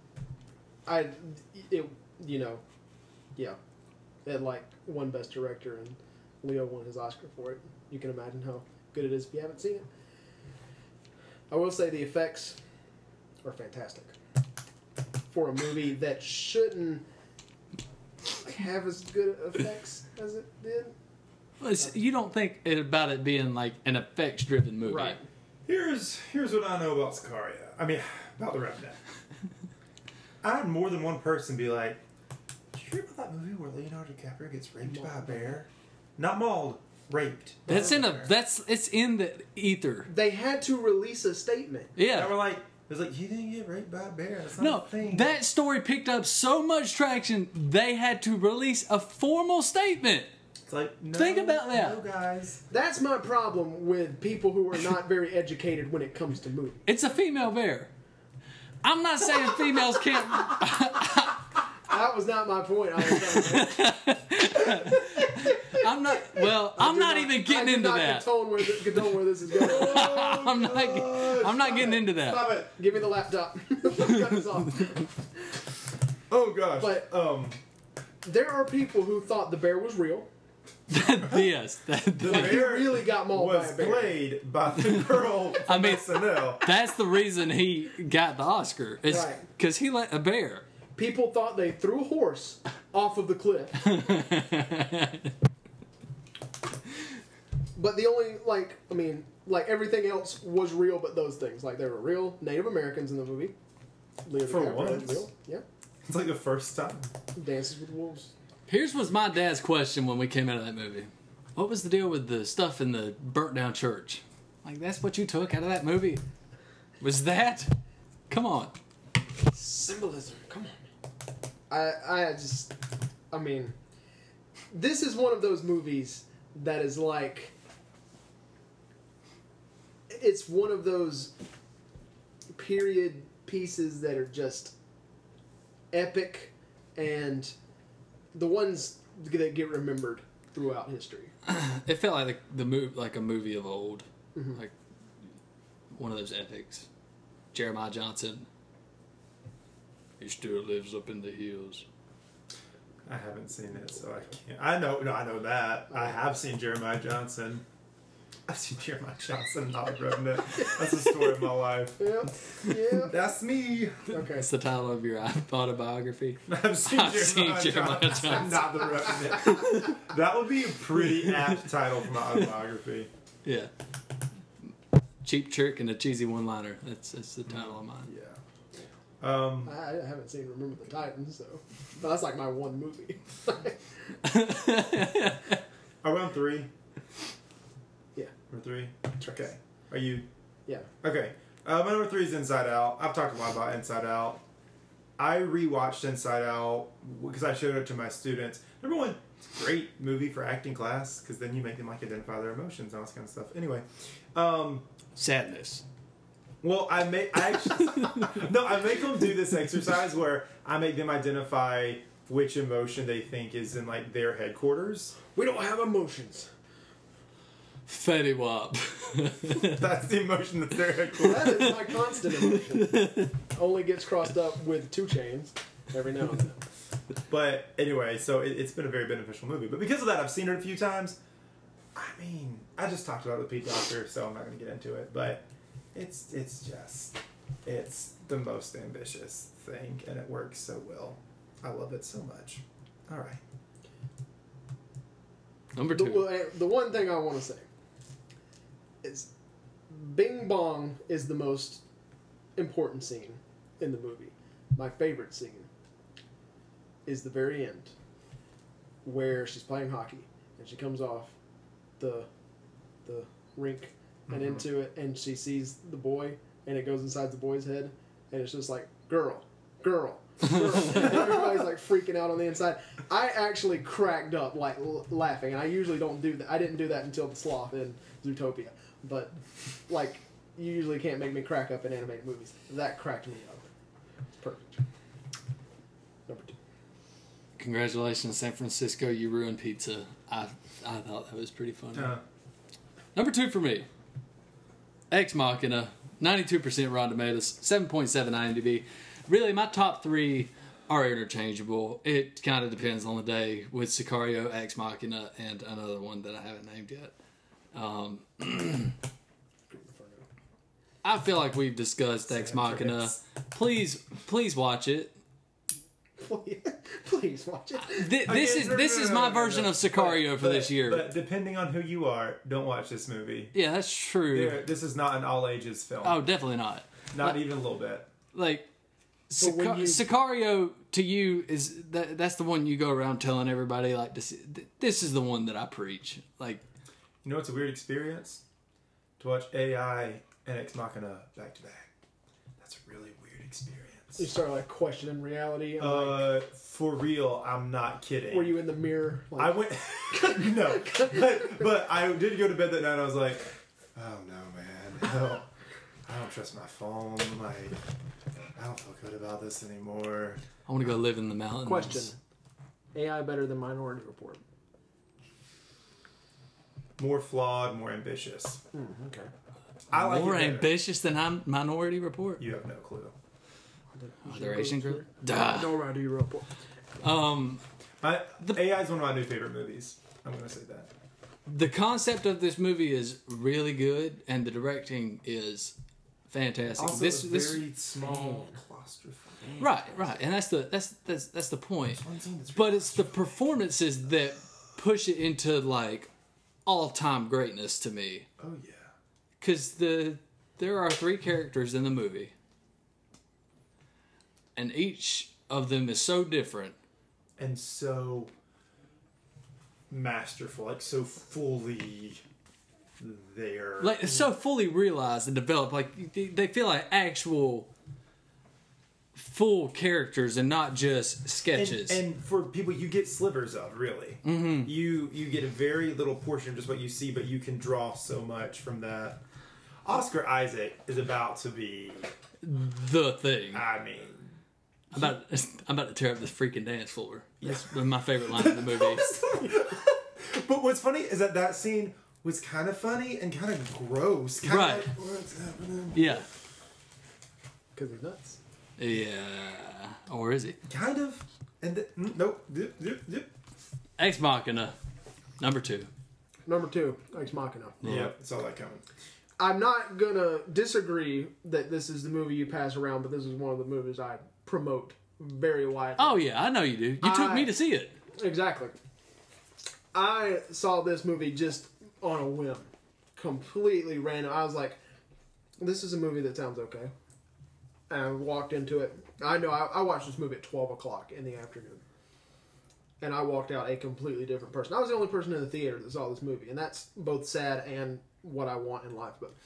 Speaker 3: It like won Best Director, and Leo won his Oscar for it. You can imagine how good it is if you haven't seen it. I will say the effects are fantastic for a movie that shouldn't have as good effects as it did.
Speaker 1: Well, you don't think about it being like an effects-driven movie,
Speaker 3: Right.
Speaker 4: Here's what I know about Sicario. I mean, about The Revenant. I had more than one person be like, "Did you hear about that movie where Leonardo DiCaprio gets raped by a bear? Not mauled, raped."
Speaker 1: It's in the ether.
Speaker 3: They had to release a statement.
Speaker 1: Yeah.
Speaker 4: And we're like, it's like, you didn't get raped by a bear. That's not
Speaker 1: No,
Speaker 4: a thing.
Speaker 1: that story picked up so much traction, they had to release a formal statement.
Speaker 4: It's like, no,
Speaker 1: Think about that.
Speaker 4: No, guys.
Speaker 3: That's my problem with people who are not very educated when it comes to movies.
Speaker 1: It's a female bear. I'm not saying females can't.
Speaker 3: That was not my point. I was trying to
Speaker 1: I'm not. Well, I'm not even getting into that.
Speaker 3: Condone where this is going.
Speaker 1: I'm not getting into that.
Speaker 4: Stop it.
Speaker 3: Give me the laptop. Cut this off.
Speaker 4: Oh, gosh.
Speaker 3: But there are people who thought the bear was real.
Speaker 1: Yes.
Speaker 3: Like he really got mauled by
Speaker 4: was
Speaker 3: a bear.
Speaker 4: played by the girl from SNL.
Speaker 1: That's the reason he got the Oscar. It's
Speaker 3: Right.
Speaker 1: because he let a bear.
Speaker 3: People thought they threw a horse off of the cliff. But the only, everything else was real but those things. Like, there were real Native Americans in the movie. Leo
Speaker 4: For
Speaker 3: DiCaprio was
Speaker 4: once?
Speaker 3: real. Yeah.
Speaker 4: It's like the first time.
Speaker 3: Dances with Wolves.
Speaker 1: Here's was my dad's question when we came out of that movie. What was the deal with the stuff in the burnt down church? Like, that's what you took out of that movie? Was that? Come on.
Speaker 3: Symbolism. Come on. This is one of those movies that is like, it's one of those period pieces that are just epic and the ones that get remembered throughout history.
Speaker 1: It felt like the movie, like a movie of old, like one of those epics. Jeremiah Johnson. He still lives up in the hills.
Speaker 4: I haven't seen it, so I can't. I know that. I have seen Jeremiah Johnson. I've seen Jeremiah Johnson, not Revenant. That's the story of my life.
Speaker 3: Yeah. Yeah.
Speaker 4: That's me.
Speaker 3: Okay.
Speaker 1: That's the title of your autobiography.
Speaker 4: I've seen Jeremiah Johnson, not the Revenant. That would be a pretty apt title for my autobiography.
Speaker 1: Yeah. Cheap trick and a cheesy one-liner. That's the title of mine.
Speaker 4: Yeah.
Speaker 3: I haven't seen Remember the Titans, so but that's like my one movie.
Speaker 4: Are we on 3?
Speaker 3: Yeah.
Speaker 4: Number 3? Okay. Are you?
Speaker 3: Yeah.
Speaker 4: Okay. My number 3 is Inside Out. I've talked a lot about Inside Out. I rewatched Inside Out because I showed it to my students. Number 1, it's a great movie for acting class because then you make them like identify their emotions and all this kind of stuff. Anyway.
Speaker 1: Sadness.
Speaker 4: Well, I make them do this exercise where I make them identify which emotion they think is in like their headquarters.
Speaker 3: We don't have emotions.
Speaker 1: Fetty Wap.
Speaker 4: That's the emotion that's their headquarters.
Speaker 3: That is my constant emotion. Only gets crossed up with 2 chains every now and then.
Speaker 4: But anyway, so it's been a very beneficial movie. But because of that, I've seen it a few times. I mean, I just talked about it with Pete Doctor, so I'm not going to get into it. But it's the most ambitious thing, and it works so well. I love it so much. All right.
Speaker 1: Number 2.
Speaker 3: The one thing I want to say is Bing Bong is the most important scene in the movie. My favorite scene is the very end where she's playing hockey and she comes off the rink and into it and she sees the boy and it goes inside the boy's head and it's just like girl and everybody's like freaking out on the inside. I actually cracked up like laughing, and I usually don't do that. I didn't do that until the sloth in Zootopia, but like you usually can't make me crack up in animated movies. That cracked me up. Perfect. Number 2.
Speaker 1: Congratulations, San Francisco. You ruined pizza. I thought that was pretty funny. Number 2 for me. Ex Machina. 92% Rotten Tomatoes. 7.7 IMDb. Really, my top 3 are interchangeable. It kind of depends on the day with Sicario, Ex Machina, and another one that I haven't named yet. I feel like we've discussed Ex Machina. Please watch it.
Speaker 3: Please watch it.
Speaker 1: This is my version of Sicario for this year.
Speaker 4: But depending on who you are, don't watch this movie.
Speaker 1: Yeah, that's true.
Speaker 4: This is not an all ages film.
Speaker 1: Oh, definitely not.
Speaker 4: Not even a little bit.
Speaker 1: Like Sicario to you is that's the one you go around telling everybody like this is the one that I preach. Like,
Speaker 4: you know, it's a weird experience to watch AI and Ex Machina back to back. That's a really weird experience.
Speaker 3: You start like questioning reality. And,
Speaker 4: for real, I'm not kidding.
Speaker 3: Were you in the mirror? Like...
Speaker 4: I went no, but I did go to bed that night. And I was like, oh no, man, no, I don't trust my phone. Like, I don't feel good about this anymore.
Speaker 1: I want to go live in the mountains.
Speaker 3: Question: AI better than Minority Report?
Speaker 4: More flawed, more ambitious.
Speaker 3: Okay.
Speaker 4: I like
Speaker 1: more
Speaker 4: it better.
Speaker 1: ambitious than Minority Report.
Speaker 4: You have no clue.
Speaker 1: They're Asian group.
Speaker 3: Minority Report.
Speaker 4: AI is one of my new favorite movies. I'm going to say that.
Speaker 1: The concept of this movie is really good, and the directing is fantastic.
Speaker 4: Also,
Speaker 1: this
Speaker 4: very small, claustrophobic.
Speaker 1: Right, and that's the point. But it's the performances that push it into like all-time greatness to me.
Speaker 4: Oh yeah,
Speaker 1: because there are 3 characters in the movie, and each of them is so different
Speaker 4: and so masterful, like so fully there,
Speaker 1: like so fully realized and developed. Like they feel like actual full characters and not just sketches.
Speaker 4: And for people you get slivers of, really. Mm-hmm. You get a very little portion of just what you see, but you can draw so much from that. Oscar Isaac is about to be
Speaker 1: the thing.
Speaker 4: I mean,
Speaker 1: I'm about to tear up this freaking dance floor. That's my favorite line in the movie.
Speaker 4: But what's funny is that scene was kind of funny and kind of gross. Kinda
Speaker 1: Right.
Speaker 4: like, what's happening?
Speaker 1: Yeah.
Speaker 3: Because he's nuts.
Speaker 1: Yeah. Or is he?
Speaker 4: Kind of. And nope. Dip.
Speaker 1: Ex Machina. Number 2.
Speaker 3: Number 2, Ex Machina.
Speaker 4: Yep, it's all that coming.
Speaker 3: I'm not gonna disagree that this is the movie you pass around, but this is one of the movies I promote very widely.
Speaker 1: Oh yeah, I know you do. You took me to see it.
Speaker 3: Exactly. I saw this movie just on a whim. Completely random. I was like, this is a movie that sounds okay. And I walked into it. I know I watched this movie at 12 o'clock in the afternoon. And I walked out a completely different person. I was the only person in the theater that saw this movie. And that's both sad and what I want in life. But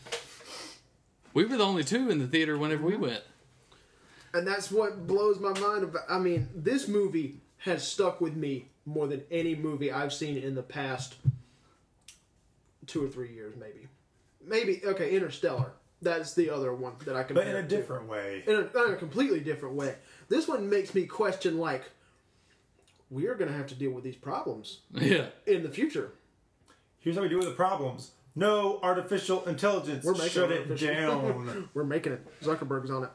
Speaker 1: we were the only 2 in the theater whenever we went.
Speaker 3: And that's what blows my mind about. I mean, this movie has stuck with me more than any movie I've seen in the past 2 or 3 years, maybe. Okay, Interstellar. That's the other one that I compare.
Speaker 4: But in a different way.
Speaker 3: In a completely different way. This one makes me question, like, we are going to have to deal with these problems
Speaker 1: Yeah.
Speaker 3: in the future.
Speaker 4: Here's how we deal with the problems. No artificial intelligence.
Speaker 3: We're making
Speaker 4: Shut it
Speaker 3: artificial-
Speaker 4: down.
Speaker 3: We're making it. Zuckerberg's on it.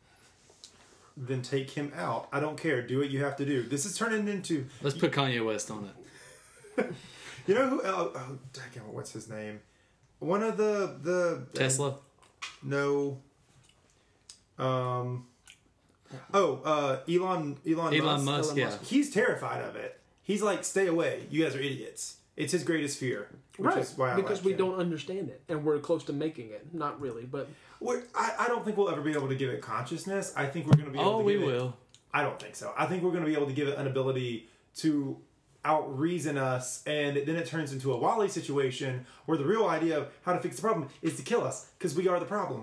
Speaker 4: Then take him out. I don't care. Do what you have to do. This is turning into...
Speaker 1: Let's put Kanye West on it.
Speaker 4: You know who... Oh, dang, what's his name? One of the
Speaker 1: Tesla?
Speaker 4: No. Elon
Speaker 1: Musk, yeah.
Speaker 4: He's terrified of it. He's like, stay away. You guys are idiots. It's his greatest fear. Which
Speaker 3: Right.
Speaker 4: is why I
Speaker 3: Because
Speaker 4: like
Speaker 3: we
Speaker 4: him.
Speaker 3: don't understand it. And we're close to making it. Not really, but...
Speaker 4: I don't think we'll ever be able to give it consciousness. I think we're going to be able
Speaker 1: Oh,
Speaker 4: to
Speaker 1: we
Speaker 4: give it...
Speaker 1: will.
Speaker 4: I don't think so. I think we're going to be able to give it an ability to out-reason us, and then it turns into a Wall-E situation where the real idea of how to fix the problem is to kill us, because we are the problem.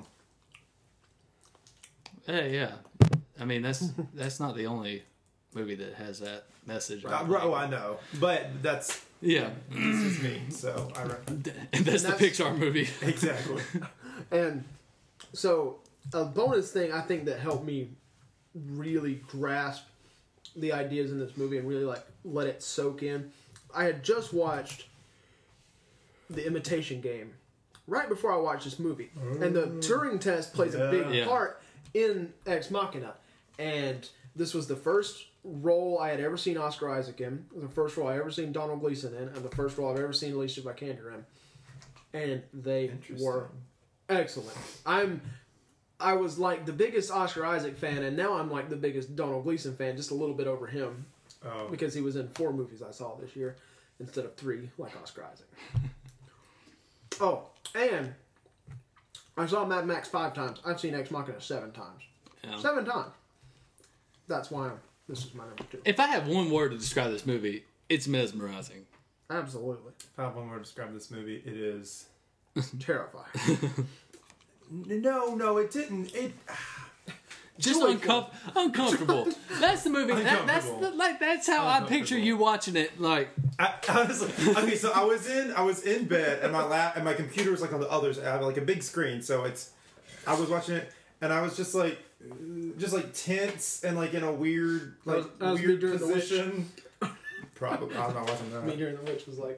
Speaker 1: Hey, yeah. I mean, that's not the only movie that has that message.
Speaker 4: I know. But that's...
Speaker 1: Yeah.
Speaker 4: This is me, so I reckon.
Speaker 1: That's the
Speaker 3: that's-
Speaker 1: Pixar movie.
Speaker 4: Exactly.
Speaker 3: And So, a bonus thing I think that helped me really grasp the ideas in this movie and really like let it soak in. I had just watched The Imitation Game right before I watched this movie, and the Turing test plays a big part in Ex Machina. And this was the first role I had ever seen Oscar Isaac in, the first role I ever seen Donald Gleason in, and the first role I've ever seen Alicia Vikander in. And they were excellent. I was like the biggest Oscar Isaac fan, and now I'm like the biggest Donald Gleason fan, just a little bit over him. Oh. Because he was in 4 movies I saw this year instead of 3 like Oscar Isaac. Oh, and I saw Mad Max 5 times. I've seen Ex Machina 7 times. Yeah. 7 times. That's why this is my number 2.
Speaker 1: If I have one word to describe this movie, it's mesmerizing.
Speaker 3: Absolutely.
Speaker 4: If I have one word to describe this movie, it is
Speaker 3: terrifying.
Speaker 4: No, it didn't. It
Speaker 1: just uncomfortable. That's the movie. That's how I picture you watching it. Like
Speaker 4: I was like, okay, so I was in bed and my lap and my computer was like on the other side. I have like a big screen, so I was watching it and I was just like tense and like in a weird weird position. Probably I was not watching that.
Speaker 3: Me during The Witch was like.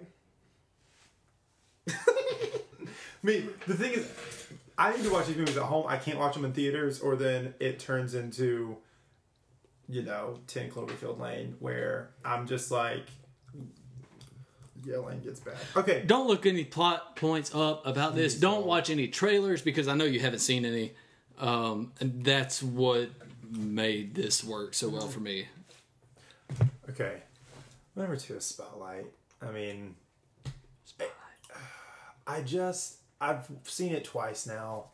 Speaker 4: The thing is, I need to watch these movies at home. I can't watch them in theaters, or then it turns into, 10 Cloverfield Lane, where I'm just like, yelling gets bad. Okay.
Speaker 1: Don't look any plot points up about this. Don't watch any trailers, because I know you haven't seen any. And that's what made this work so well for me.
Speaker 4: Okay. Number 2 is Spotlight. I mean... I've seen it twice now.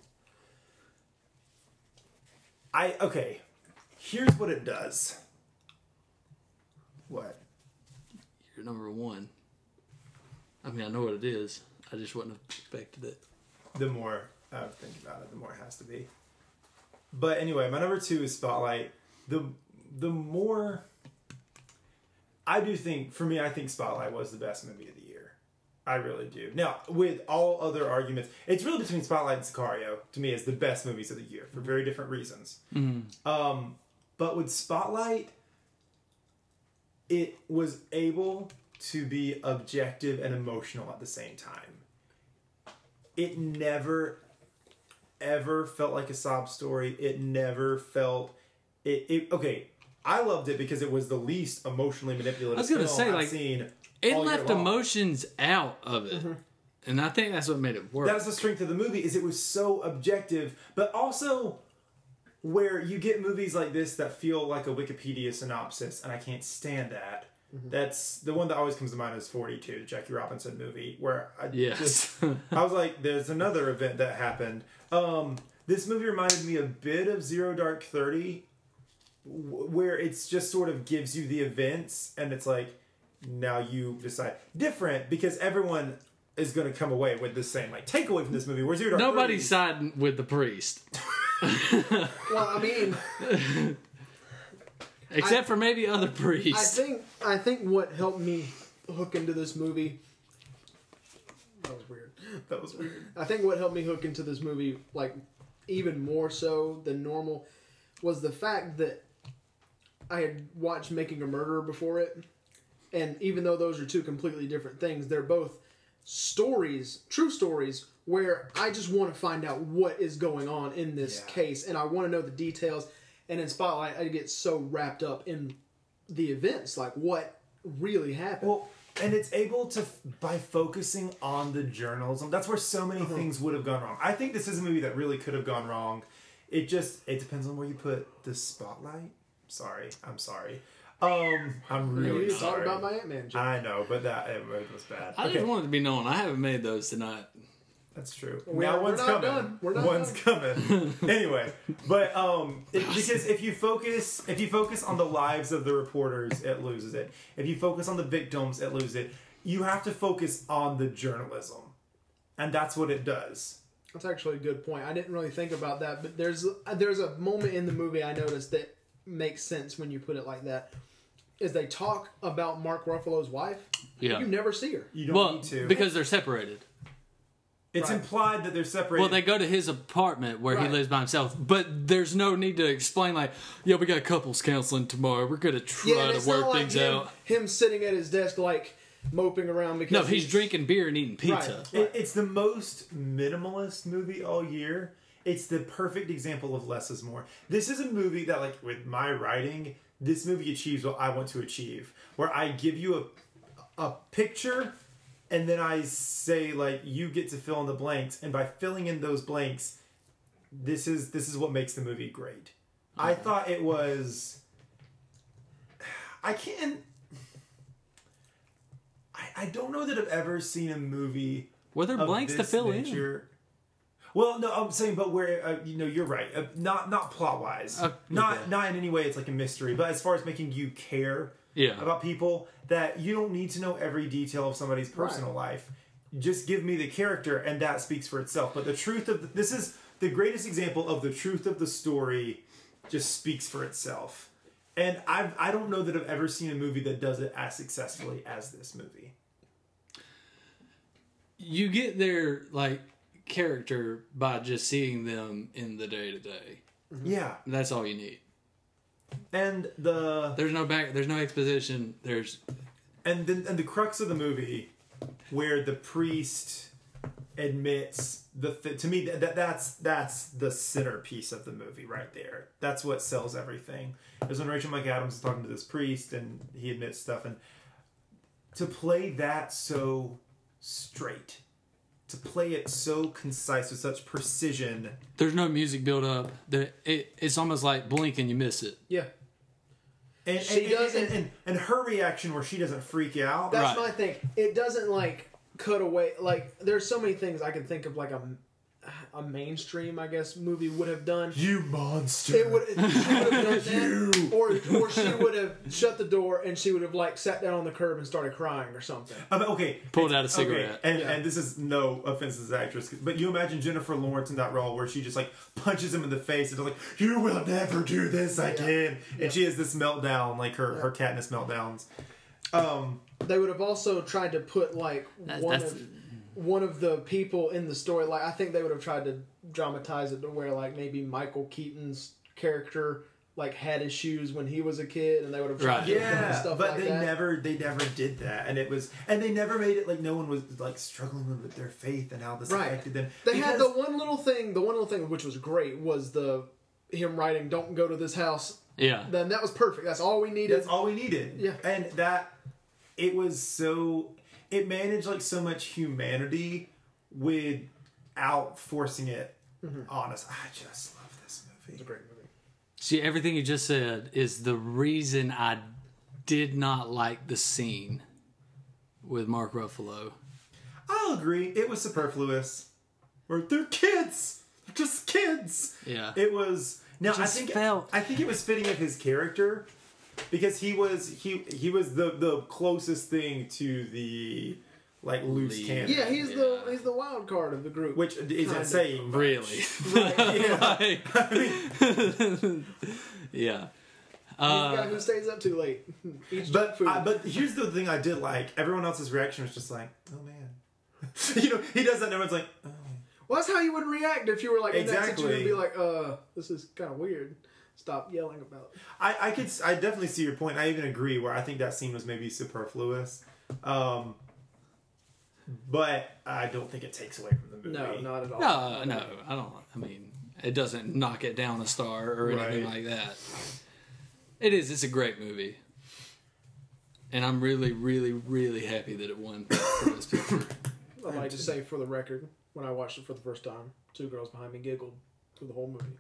Speaker 4: Okay. Here's what it does. What?
Speaker 1: You're number 1. I mean, I know what it is. I just wouldn't have expected it.
Speaker 4: The more I think about it, the more it has to be. But anyway, my number 2 is Spotlight. The more... I think Spotlight was the best movie of the year. I really do. Now, with all other arguments, it's really between Spotlight and Sicario, to me, as the best movies of the year, for very different reasons. Mm-hmm. But with Spotlight, it was able to be objective and emotional at the same time. It never, ever felt like a sob story. It never felt... Okay, I loved it because it was the least emotionally manipulative film I've seen.
Speaker 1: It left emotions out of it. Mm-hmm. And I think that's what made it work.
Speaker 4: That's the strength of the movie, is it was so objective, but also where you get movies like this that feel like a Wikipedia synopsis, and I can't stand that. Mm-hmm. That's the one that always comes to mind is 42, the Jackie Robinson movie, where I was like, there's another event that happened. This movie reminded me a bit of Zero Dark 30, where it's just sort of gives you the events, and it's like, now you decide. Different, because everyone is going to come away with the same takeaway from this movie. Where's your
Speaker 1: nobody's siding with the priest.
Speaker 3: Well, I mean,
Speaker 1: except for maybe other priests.
Speaker 3: I think what helped me hook into this movie. That was weird. I think what helped me hook into this movie, even more so than normal, was the fact that I had watched Making a Murderer before it. And even though those are 2 completely different things, they're both stories, true stories, where I just want to find out what is going on in this case. And I want to know the details. And in Spotlight, I get so wrapped up in the events, like what really happened.
Speaker 4: Well, and it's able to, by focusing on the journalism, that's where so many things would have gone wrong. I think this is a movie that really could have gone wrong. It depends on where you put the spotlight. I'm sorry. I'm really sorry.
Speaker 3: Talk about my Ant-Man joke.
Speaker 4: I know, but it was bad.
Speaker 1: I just wanted to be known. I haven't made those tonight.
Speaker 4: That's true. Now one's coming. One's coming. Anyway, but because if you focus on the lives of the reporters, it loses it. If you focus on the victims, it loses it. You have to focus on the journalism, and that's what it does.
Speaker 3: That's actually a good point. I didn't really think about that, but there's a moment in the movie I noticed that makes sense when you put it like that. Is they talk about Mark Ruffalo's wife. Yeah. You never see her.
Speaker 4: You don't need to.
Speaker 1: Because they're separated.
Speaker 4: It's
Speaker 3: Right.
Speaker 4: implied that they're separated.
Speaker 1: Well, they go to his apartment where he
Speaker 3: Right.
Speaker 1: lives by himself, but there's no need to explain like, yeah, we got couples counseling tomorrow. We're gonna try
Speaker 3: and
Speaker 1: to
Speaker 3: it's
Speaker 1: work
Speaker 3: not like
Speaker 1: things
Speaker 3: him,
Speaker 1: out.
Speaker 3: him sitting at his desk like moping around because
Speaker 1: No, he's drinking beer and eating pizza.
Speaker 3: Right.
Speaker 4: It's the most minimalist movie all year. It's the perfect example of less is more. This is a movie that, like, with my writing, this movie achieves what I want to achieve. Where I give you a picture, and then I say, like, you get to fill in the blanks. And by filling in those blanks, this is what makes the movie great. I thought it was... I don't know that I've ever seen a movie
Speaker 1: Were there
Speaker 4: of
Speaker 1: blanks to
Speaker 4: this
Speaker 1: fill in?
Speaker 4: nature. Well, no, I'm saying, but where you're right. Not plot wise,
Speaker 1: Okay.
Speaker 4: not in any way. It's like a mystery, but as far as making you care
Speaker 1: Yeah.
Speaker 4: about people, that you don't need to know every detail of somebody's personal life. Just give me the character, and that speaks for itself. But the truth of this is the greatest example of the truth of the story. Just speaks for itself, and I don't know that I've ever seen a movie that does it as successfully as this movie.
Speaker 1: You get their like character by just seeing them in the day to day.
Speaker 4: Yeah,
Speaker 1: That's all you need.
Speaker 4: and
Speaker 1: There's no exposition.
Speaker 4: And the crux of the movie, where the priest admits to me that's the centerpiece of the movie right there. That's what sells everything. Is when Rachel McAdams is talking to this priest and he admits stuff, and to play that so straight, to play it so concise with such precision.
Speaker 1: There's no music build up. It's almost like blink and you miss it.
Speaker 3: Yeah.
Speaker 4: And
Speaker 3: She doesn't-
Speaker 4: and her reaction where she doesn't freak out.
Speaker 3: That's
Speaker 1: Right.
Speaker 3: my thing. It doesn't like cut away. Like there's so many things I can think of like a mainstream, I guess, movie would have done.
Speaker 4: You monster.
Speaker 3: It would. She would have done that, or she would have shut the door and she would have like sat down on the curb and started crying or something.
Speaker 4: Okay.
Speaker 1: Pulled out a cigarette.
Speaker 4: Okay. And this is no offense to the actress, but you imagine Jennifer Lawrence in that role where she just like punches him in the face and is like, "You will never do this again," and she has this meltdown, like her Katniss meltdowns.
Speaker 3: They would have also tried to put like one of the people in the story. Like I think they would have tried to dramatize it to where like maybe Michael Keaton's character like had his shoes when he was a kid, and they would have tried to
Speaker 4: Yeah,
Speaker 3: stuff
Speaker 4: but
Speaker 3: like
Speaker 4: they
Speaker 3: that.
Speaker 4: never did that, and they never made it like no one was like struggling with their faith and how this affected them.
Speaker 3: They had the one little thing which was great was him writing "Don't go to this house."
Speaker 1: Yeah.
Speaker 3: Then that was perfect. That's all we needed.
Speaker 4: That's all we needed.
Speaker 3: Yeah.
Speaker 4: And it managed like so much humanity without forcing it on us. I just love this movie.
Speaker 3: It's a great movie.
Speaker 1: See, everything you just said is the reason I did not like the scene with Mark Ruffalo.
Speaker 4: I'll agree. It was superfluous. Or they're kids. They're just kids.
Speaker 1: Yeah.
Speaker 4: It was. Now I
Speaker 1: Just
Speaker 4: think
Speaker 1: felt-
Speaker 4: it was fitting of his character because he was the closest thing to the like loose
Speaker 1: Lead.
Speaker 4: cannon.
Speaker 3: Yeah, he's the wild card of the group.
Speaker 4: Which isn't saying much.
Speaker 1: Really?
Speaker 4: Yeah.
Speaker 1: Yeah.
Speaker 3: He's the guy who stays up too late. Eats junk food.
Speaker 4: But here's the thing I did like. Everyone else's reaction was just like, "Oh man," he does that. And everyone's like, "Oh."
Speaker 3: Well, that's how you would react if you were like in that
Speaker 4: Exactly.
Speaker 3: situation. You'd be like, this is kind of weird. Stop yelling about it.
Speaker 4: I definitely see your point. I even agree where I think that scene was maybe superfluous. But I don't think it takes away from the movie.
Speaker 3: No, not at all.
Speaker 1: No, I don't. I mean, it doesn't knock it down a star or anything
Speaker 4: Right.
Speaker 1: like that. It's a great movie. And I'm really, really, really happy that it won for Best Picture.
Speaker 3: I'd like to say for the record, when I watched it for the first time, two girls behind me giggled through the whole movie.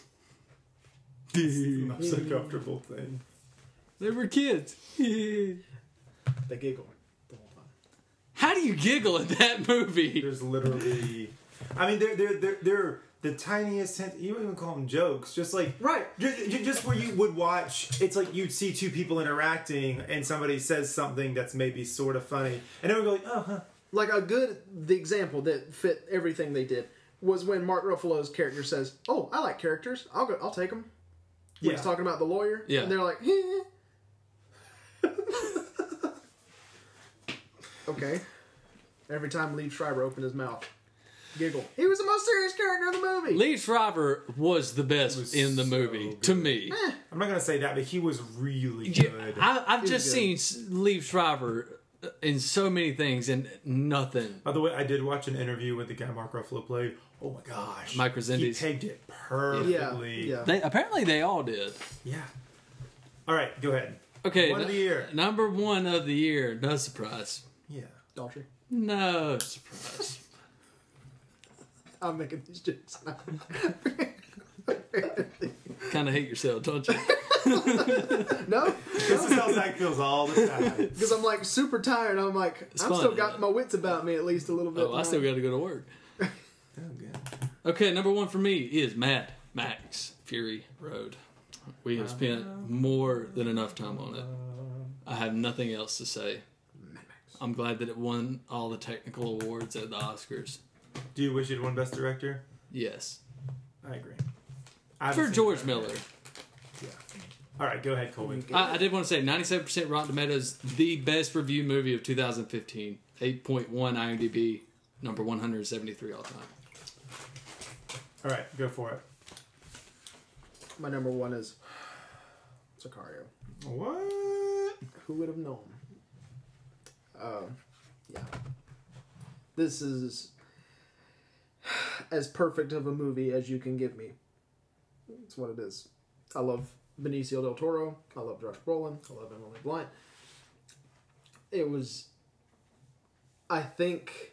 Speaker 4: It's the most uncomfortable thing.
Speaker 1: They were kids.
Speaker 3: They giggled the whole time.
Speaker 1: How do you giggle at that movie?
Speaker 4: There's literally, I mean, they're the tiniest. You don't even call them jokes. Just like
Speaker 3: Right.
Speaker 4: just where you would watch. It's like you'd see two people interacting, and somebody says something that's maybe sort of funny, and everyone go like, "Oh, huh."
Speaker 3: Like the example that fit everything they did was when Mark Ruffalo's character says, "Oh, I like characters. I'll take them." When he's talking about the lawyer,
Speaker 1: Yeah.
Speaker 3: and they're like, okay. Every time Lee Schreiber opened his mouth, giggle. He was the most serious character in the movie.
Speaker 1: Lee Schreiber was the best in the movie to me.
Speaker 4: I'm not gonna say that, but he was really
Speaker 1: Yeah,
Speaker 4: good.
Speaker 1: I've just seen Lee Schreiber in so many things and nothing.
Speaker 4: By the way, I did watch an interview with the guy Mark Ruffalo played. Oh my gosh,
Speaker 1: Mike Resendiz.
Speaker 4: He pegged it perfectly.
Speaker 3: Yeah.
Speaker 1: Apparently they all did.
Speaker 4: Yeah. All right, go ahead.
Speaker 1: Okay,
Speaker 4: One of the year.
Speaker 1: Number one of the year. No surprise.
Speaker 4: Yeah.
Speaker 3: Daltrey.
Speaker 1: No surprise.
Speaker 3: I'm making these jokes now.
Speaker 1: Kind of hate yourself, don't you?
Speaker 3: No?
Speaker 4: This is how Zach feels all the time.
Speaker 3: Because I'm like super tired. I'm like,
Speaker 1: It's
Speaker 3: I've
Speaker 1: fun,
Speaker 3: still
Speaker 1: isn't
Speaker 3: got
Speaker 1: it?
Speaker 3: my wits about me at least a little bit.
Speaker 1: Oh, I still got to go to work.
Speaker 4: Oh, good.
Speaker 1: Okay, number one for me is Mad Max Fury Road. We have spent more than enough time on it. I have nothing else to say. I'm glad that it won all the technical awards at the Oscars.
Speaker 4: Do you wish you'd won Best Director?
Speaker 1: Yes.
Speaker 4: I agree.
Speaker 1: For George Miller.
Speaker 4: Yeah. All right, go ahead, Colby.
Speaker 1: I did want to say 97% Rotten Tomatoes, the best review movie of 2015. 8.1 IMDb, number 173 all time.
Speaker 4: All right, go for it.
Speaker 3: My number one is Sicario.
Speaker 4: What?
Speaker 3: Who would have known? Yeah. This is as perfect of a movie as you can give me. It's what it is. I love Benicio del Toro. I love Josh Brolin. I love Emily Blunt. It was, I think,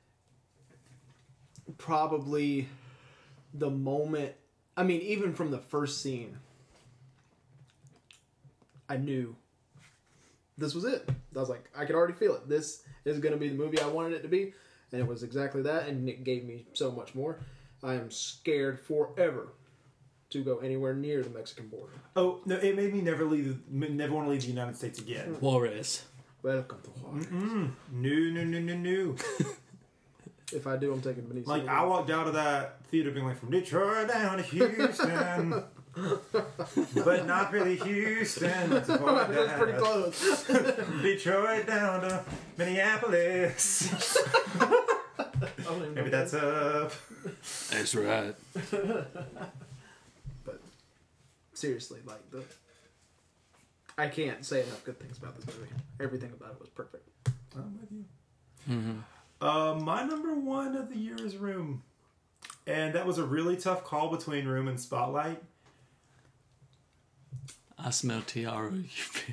Speaker 3: probably the moment. I mean, even from the first scene, I knew this was it. I was like, I could already feel it. This is going to be the movie I wanted it to be. And it was exactly that. And it gave me so much more. I am scared forever to go anywhere near the Mexican border.
Speaker 4: Oh no! It made me never want to leave the United States again.
Speaker 1: Juarez.
Speaker 3: Welcome to Juarez.
Speaker 4: No.
Speaker 3: If I do, I'm taking Benicio.
Speaker 4: Like I walked out of that theater being like, from Detroit down to Houston, but not really Houston. That's far
Speaker 3: That's pretty
Speaker 4: down.
Speaker 3: close.
Speaker 4: Detroit down to Minneapolis.
Speaker 3: I don't even
Speaker 4: Maybe
Speaker 3: know
Speaker 4: that's up.
Speaker 1: That's right.
Speaker 3: But seriously, like I can't say enough good things about this movie. Everything about it was perfect.
Speaker 4: I'm with you.
Speaker 1: Mm-hmm.
Speaker 4: My number one of the year is Room. And that was a really tough call between Room and Spotlight.
Speaker 1: I smell tiara. You feel?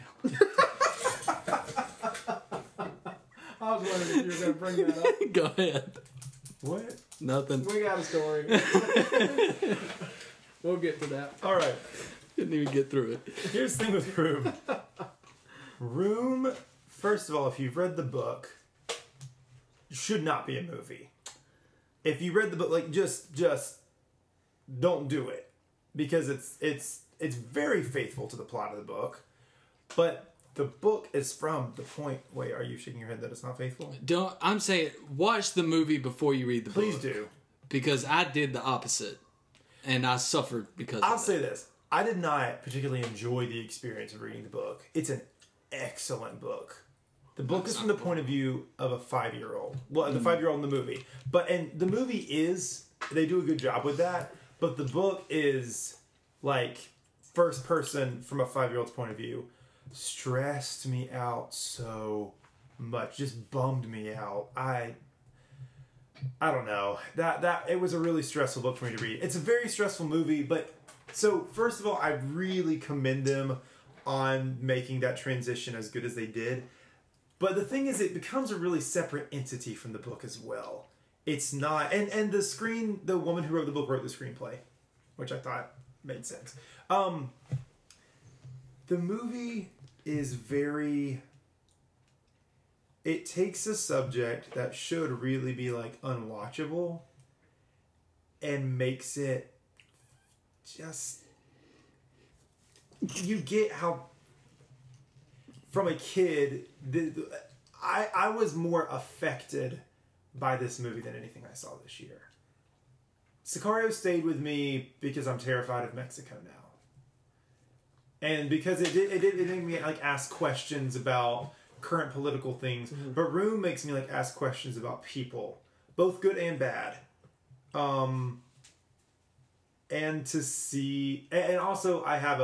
Speaker 3: I was wondering if you were going to bring that up.
Speaker 1: Go ahead.
Speaker 4: What?
Speaker 1: Nothing.
Speaker 3: We got a story. We'll get to that.
Speaker 4: All right.
Speaker 1: Didn't even get through it.
Speaker 4: Here's the thing with Room. Room, first of all, if you've read the book, should not be a movie. If you read the book, like just don't do it, because it's very faithful to the plot of the book, but the book is from the point. Wait, are you shaking your head that it's not faithful?
Speaker 1: Don't. I'm saying watch the movie before you read the book.
Speaker 4: Please do.
Speaker 1: Because I did the opposite, and I suffered because.
Speaker 4: I'll
Speaker 1: of
Speaker 4: say this: I did not particularly enjoy the experience of reading the book. It's an excellent book. The book is from the point of view of a 5-year-old. Well, the 5-year-old in the movie. And the movie is, they do a good job with that, but the book is like first person from a 5-year-old's point of view. Stressed me out so much. Just bummed me out. I don't know. That it was a really stressful book for me to read. It's a very stressful movie, but so first of all, I really commend them on making that transition as good as they did. But the thing is, it becomes a really separate entity from the book as well. It's not, and the woman who wrote the book wrote the screenplay, which I thought made sense. The movie is it takes a subject that should really be like unwatchable and makes it just, you get how, from a kid, I was more affected by this movie than anything I saw this year. Sicario stayed with me because I'm terrified of Mexico now. And because it did make me like ask questions about current political things. Mm-hmm. But Room makes me like ask questions about people, both good and bad. And to see, and also I have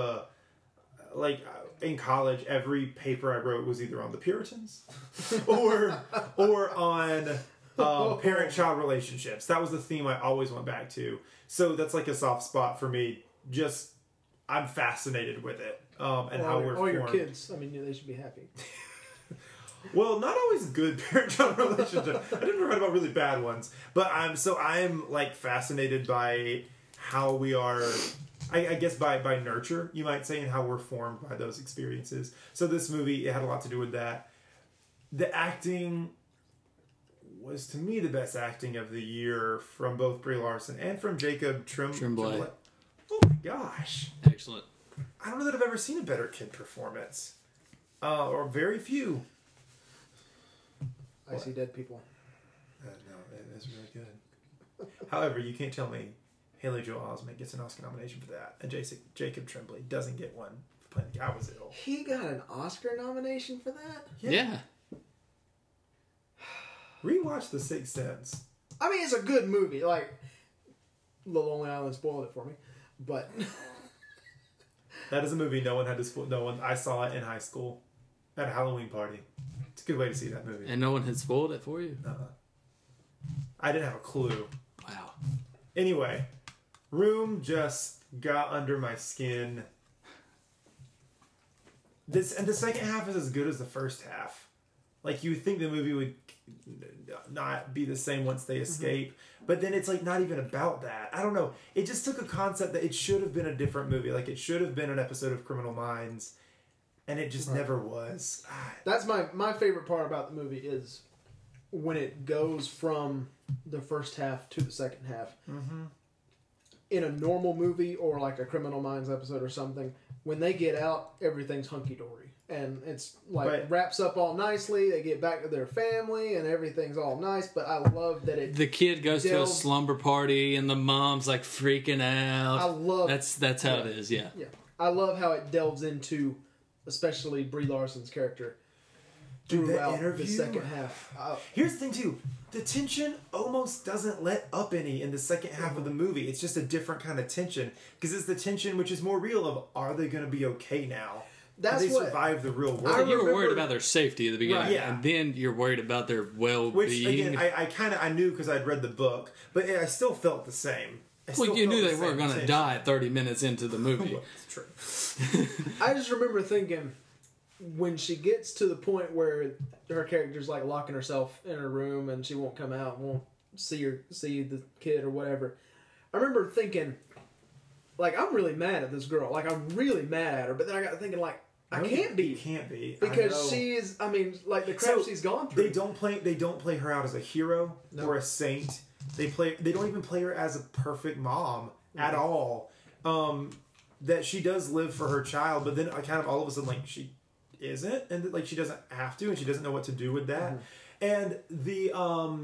Speaker 4: in college, every paper I wrote was either on the Puritans or on parent-child relationships. That was the theme I always went back to. So that's like a soft spot for me. Just, I'm fascinated with it. And how we're formed.
Speaker 3: Your kids, I mean, they should be happy.
Speaker 4: Well, not always good parent-child relationships. I didn't write about really bad ones. But I'm like fascinated by how we are, I guess by nurture, you might say, and how we're formed by those experiences. So this movie, it had a lot to do with that. The acting was, to me, the best acting of the year from both Brie Larson and from Jacob Tremblay. Oh my gosh.
Speaker 1: Excellent.
Speaker 4: I don't know that I've ever seen a better kid performance. Or very few.
Speaker 3: I see dead people.
Speaker 4: No, it is really good. However, you can't tell me Haley Joel Osment gets an Oscar nomination for that, and Jacob Tremblay doesn't get one for playing the guy was ill.
Speaker 3: He got an Oscar nomination for that?
Speaker 1: Yeah.
Speaker 4: Rewatch The Sixth Sense.
Speaker 3: I mean, it's a good movie. Like, The Lonely Island spoiled it for me, but
Speaker 4: that is a movie no one had to spoil. No one. I saw it in high school at a Halloween party. It's a good way to see that movie.
Speaker 1: And no one had spoiled it for you?
Speaker 4: I didn't have a clue.
Speaker 1: Wow.
Speaker 4: Anyway, Room just got under my skin. The second half is as good as the first half. Like, you would think the movie would not be the same once they escape, but then it's like not even about that. I don't know. It just took a concept that it should have been a different movie. Like, it should have been an episode of Criminal Minds, and it just never was.
Speaker 3: That's my favorite part about the movie is when it goes from the first half to the second half. Mm-hmm. In a normal movie or like a Criminal Minds episode or something, when they get out, everything's hunky-dory. And it's like wraps up all nicely. They get back to their family and everything's all nice. But I love that
Speaker 1: the kid goes to a slumber party and the mom's like freaking out.
Speaker 3: I love
Speaker 1: that's how it is. Yeah.
Speaker 3: I love how it delves into, especially Brie Larson's character throughout the second half.
Speaker 4: Here's the thing too: the tension almost doesn't let up any in the second half of the movie. It's just a different kind of tension because it's the tension which is more real of, are they going to be okay now?
Speaker 3: That's
Speaker 4: they survive the real world.
Speaker 1: You were worried about their safety at the beginning,
Speaker 4: right, yeah.
Speaker 1: And then you're worried about their well-being.
Speaker 4: Which again, I knew because I'd read the book, but I still felt the same.
Speaker 1: Well, you knew they weren't going to die 30 minutes into the movie.
Speaker 4: Well, it's true.
Speaker 3: I just remember thinking, when she gets to the point where her character's like locking herself in her room and she won't come out and won't see the kid or whatever, I remember thinking, like, I'm really mad at this girl. Like, I'm really mad at her. But then I got thinking, like, I can't be.
Speaker 4: You can't be.
Speaker 3: Because she is, I mean, like, the crap she's gone through.
Speaker 4: They don't play her out as a hero or a saint. They don't even play her as a perfect mom at all. That she does live for her child, but then kind of all of a sudden, like, she isn't, and like she doesn't have to, and she doesn't know what to do with that. And the oh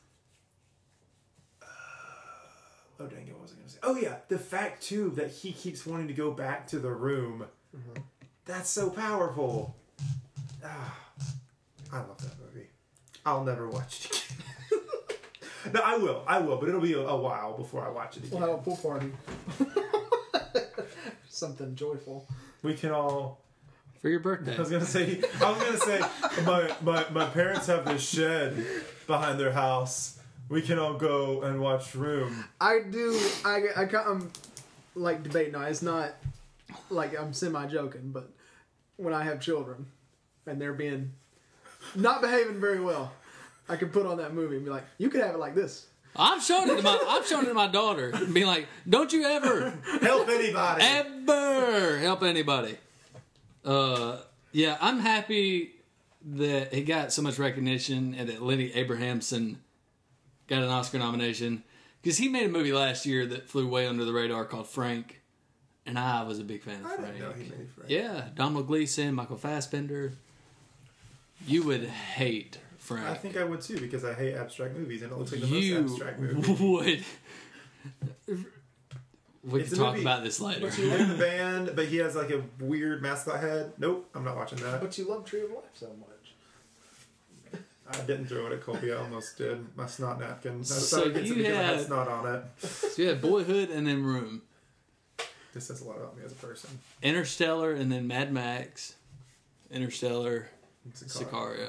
Speaker 4: dang it, what was I going to say? Oh yeah, the fact too that he keeps wanting to go back to the room. That's so powerful. I love that movie. I'll never watch it again. No, I will, but it'll be a while before I watch it again.
Speaker 3: We'll have a pool party. Something joyful.
Speaker 4: We can all.
Speaker 1: For your birthday.
Speaker 4: I was gonna say my parents have this shed behind their house. We can all go and watch Room.
Speaker 3: I'm like debating. No, it's not like I'm semi joking, but when I have children and they're being not behaving very well, I can put on that movie and be like, you can have it like this.
Speaker 1: I'm showing it to my daughter and being like, don't you ever
Speaker 4: help anybody.
Speaker 1: Ever help anybody. Yeah, I'm happy that he got so much recognition and that Lenny Abrahamson got an Oscar nomination because he made a movie last year that flew way under the radar called Frank, and I was a big fan of Frank.
Speaker 4: I didn't know he made Frank.
Speaker 1: Yeah, Donald Gleason, Michael Fassbender. You would hate Frank.
Speaker 4: I think I would too because I hate abstract movies, and it looks like the most abstract movie.
Speaker 1: Would. We can talk about this later.
Speaker 4: But you like the band, but he has like a weird mascot head. Nope, I'm not watching that.
Speaker 3: But you love Tree of Life so much.
Speaker 4: I didn't throw it at Colby. I almost did. My snot napkin.
Speaker 1: So you had
Speaker 4: snot on it.
Speaker 1: So you had Boyhood and then Room.
Speaker 4: This says a lot about me as a person.
Speaker 1: Interstellar and then Mad Max. Interstellar.
Speaker 4: Sicario.
Speaker 1: Sicario.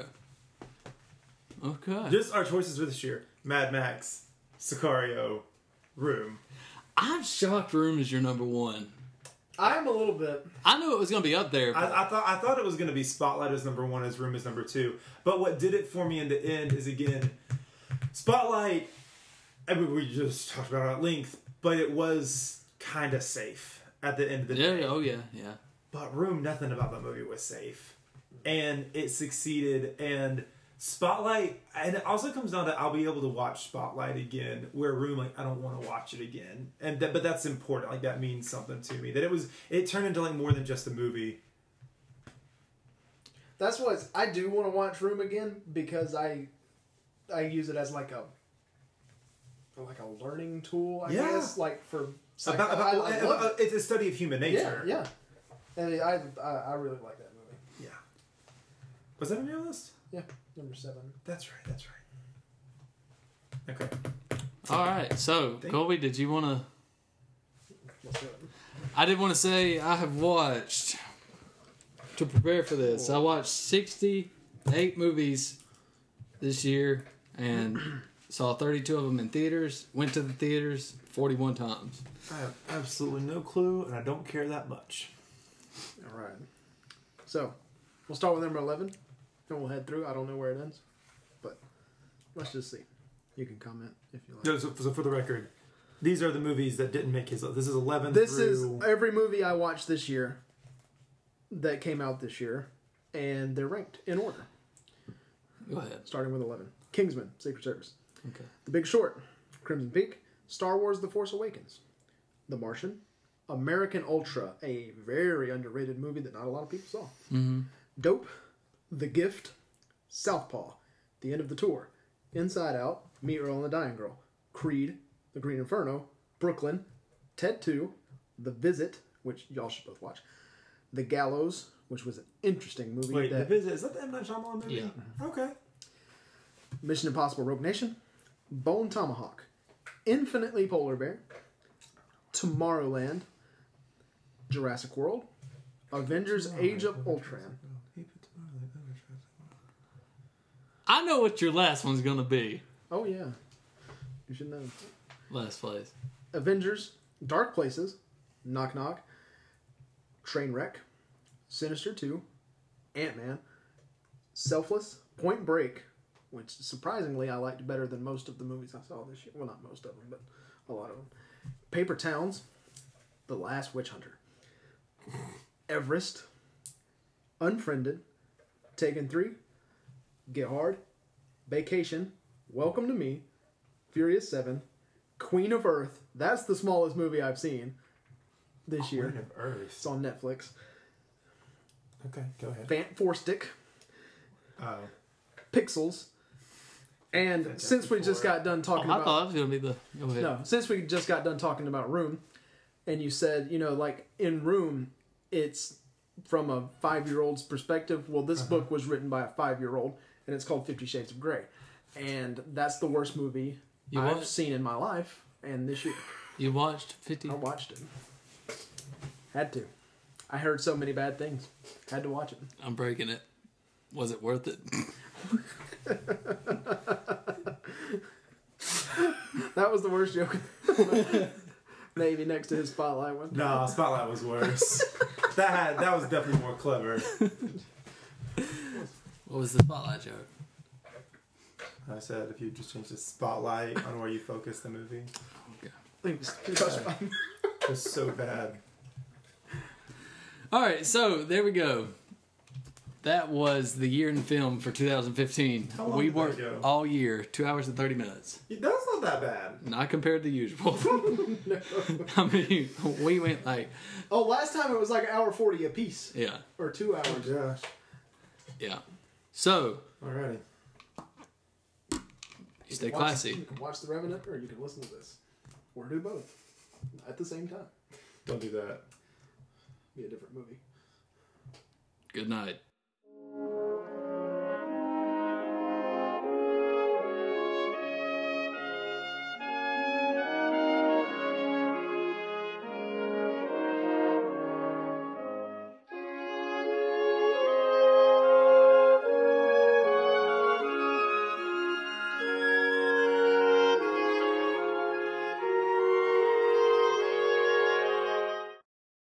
Speaker 1: Okay.
Speaker 4: Just our choices for this year: Mad Max, Sicario, Room.
Speaker 1: I'm shocked Room is your number one.
Speaker 3: I'm a little bit.
Speaker 1: I knew it was going to be up there.
Speaker 4: I thought it was going to be Spotlight as number one, as Room as number two. But what did it for me in the end is, again, Spotlight. I mean, we just talked about it at length, but it was kind of safe at the end of the day.
Speaker 1: Oh yeah.
Speaker 4: But Room, nothing about the movie was safe, and it succeeded. And Spotlight, and it also comes down to I'll be able to watch Spotlight again. Where Room, like I don't want to watch it again, and but that's important. Like that means something to me. That it turned into like more than just a movie.
Speaker 3: That's what I do want to watch Room again because I use it as like a learning tool. I guess like for
Speaker 4: it's a study of human nature.
Speaker 3: Yeah. And I really like that movie.
Speaker 4: Yeah. Was that on your list?
Speaker 3: Yeah, number 7.
Speaker 4: That's right. Okay.
Speaker 1: All right. So, Colby, did you want to...
Speaker 3: Let's do it.
Speaker 1: I did want to say I have watched, to prepare for this, I watched 68 movies this year and saw 32 of them in theaters, went to the theaters 41 times.
Speaker 4: I have absolutely no clue, and I don't care that much.
Speaker 3: All right. So, we'll start with number 11, and we'll head through. I don't know where it ends, but let's just see. You can comment if you like.
Speaker 4: No, so for the record, these are the movies that didn't make his list. This is 11
Speaker 3: This
Speaker 4: through...
Speaker 3: is every movie I watched this year that came out this year, and they're ranked in order.
Speaker 1: Go ahead.
Speaker 3: Starting with 11. Kingsman, Secret Service.
Speaker 1: Okay.
Speaker 3: The Big Short, Crimson Peak, Star Wars The Force Awakens, The Martian, American Ultra, a very underrated movie that not a lot of people saw.
Speaker 1: Mm-hmm.
Speaker 3: Dope, The Gift, Southpaw, The End of the Tour, Inside Out, Meet Earl and the Dying Girl, Creed, The Green Inferno, Brooklyn, Ted 2, The Visit, which y'all should both watch, The Gallows, which was an interesting movie.
Speaker 4: Wait, The Visit, is that the M. Night Shyamalan movie?
Speaker 1: Yeah.
Speaker 4: Okay.
Speaker 3: Mission Impossible Rogue Nation, Bone Tomahawk, Infinitely Polar Bear, Tomorrowland, Jurassic World, Avengers Age of Ultron.
Speaker 1: I know what your last one's going to be.
Speaker 3: Oh, yeah. You should know.
Speaker 1: Last place.
Speaker 3: Avengers, Dark Places, Knock Knock, Trainwreck, Sinister 2, Ant-Man, Selfless, Point Break, which surprisingly I liked better than most of the movies I saw this year. Well, not most of them, but a lot of them. Paper Towns, The Last Witch Hunter, Everest, Unfriended, Taken 3, Get Hard, Vacation, Welcome to Me, Furious 7, Queen of Earth. That's the smallest movie I've seen this year.
Speaker 4: Queen of Earth.
Speaker 3: It's on Netflix.
Speaker 4: Okay, go ahead.
Speaker 3: Four Stick,
Speaker 4: Oh.
Speaker 3: Pixels, and
Speaker 4: Fantastic
Speaker 3: since we just
Speaker 4: Four.
Speaker 3: got done talking
Speaker 1: I
Speaker 3: about...
Speaker 1: thought it was going to be the... Go ahead.
Speaker 3: No, since we just got done talking about Room, and you said, like, in Room, it's from a 5-year-old's perspective. Well, this book was written by a 5-year-old, and it's called 50 Shades of Grey. And that's the worst movie I've seen in my life, and this year...
Speaker 1: You watched 50...
Speaker 3: I watched it. Had to. I heard so many bad things. Had to watch it.
Speaker 1: I'm breaking it. Was it worth it?
Speaker 3: That was the worst joke. Maybe next to his Spotlight one.
Speaker 4: No, Spotlight was worse. that was definitely more clever.
Speaker 1: What was the Spotlight joke?
Speaker 4: I said if you just change the spotlight on where you focus the movie.
Speaker 3: It
Speaker 4: was so bad.
Speaker 1: All right, so there we go. That was the year in film for 2015.
Speaker 4: How long
Speaker 1: We
Speaker 4: did that
Speaker 1: worked
Speaker 4: go?
Speaker 1: all year, 2 hours and 30 minutes.
Speaker 4: That's not that bad.
Speaker 1: Not compared to usual. I mean, we went like...
Speaker 3: Oh, last time it was like 1:40 a piece.
Speaker 1: Yeah,
Speaker 3: Or 2 hours.
Speaker 4: Oh gosh.
Speaker 1: yeah. So,
Speaker 4: Alrighty.
Speaker 1: stay classy.
Speaker 3: You can watch The Revenant or you can listen to this. Or do both. At the same time.
Speaker 4: Don't do that.
Speaker 3: Be a different movie.
Speaker 1: Good night.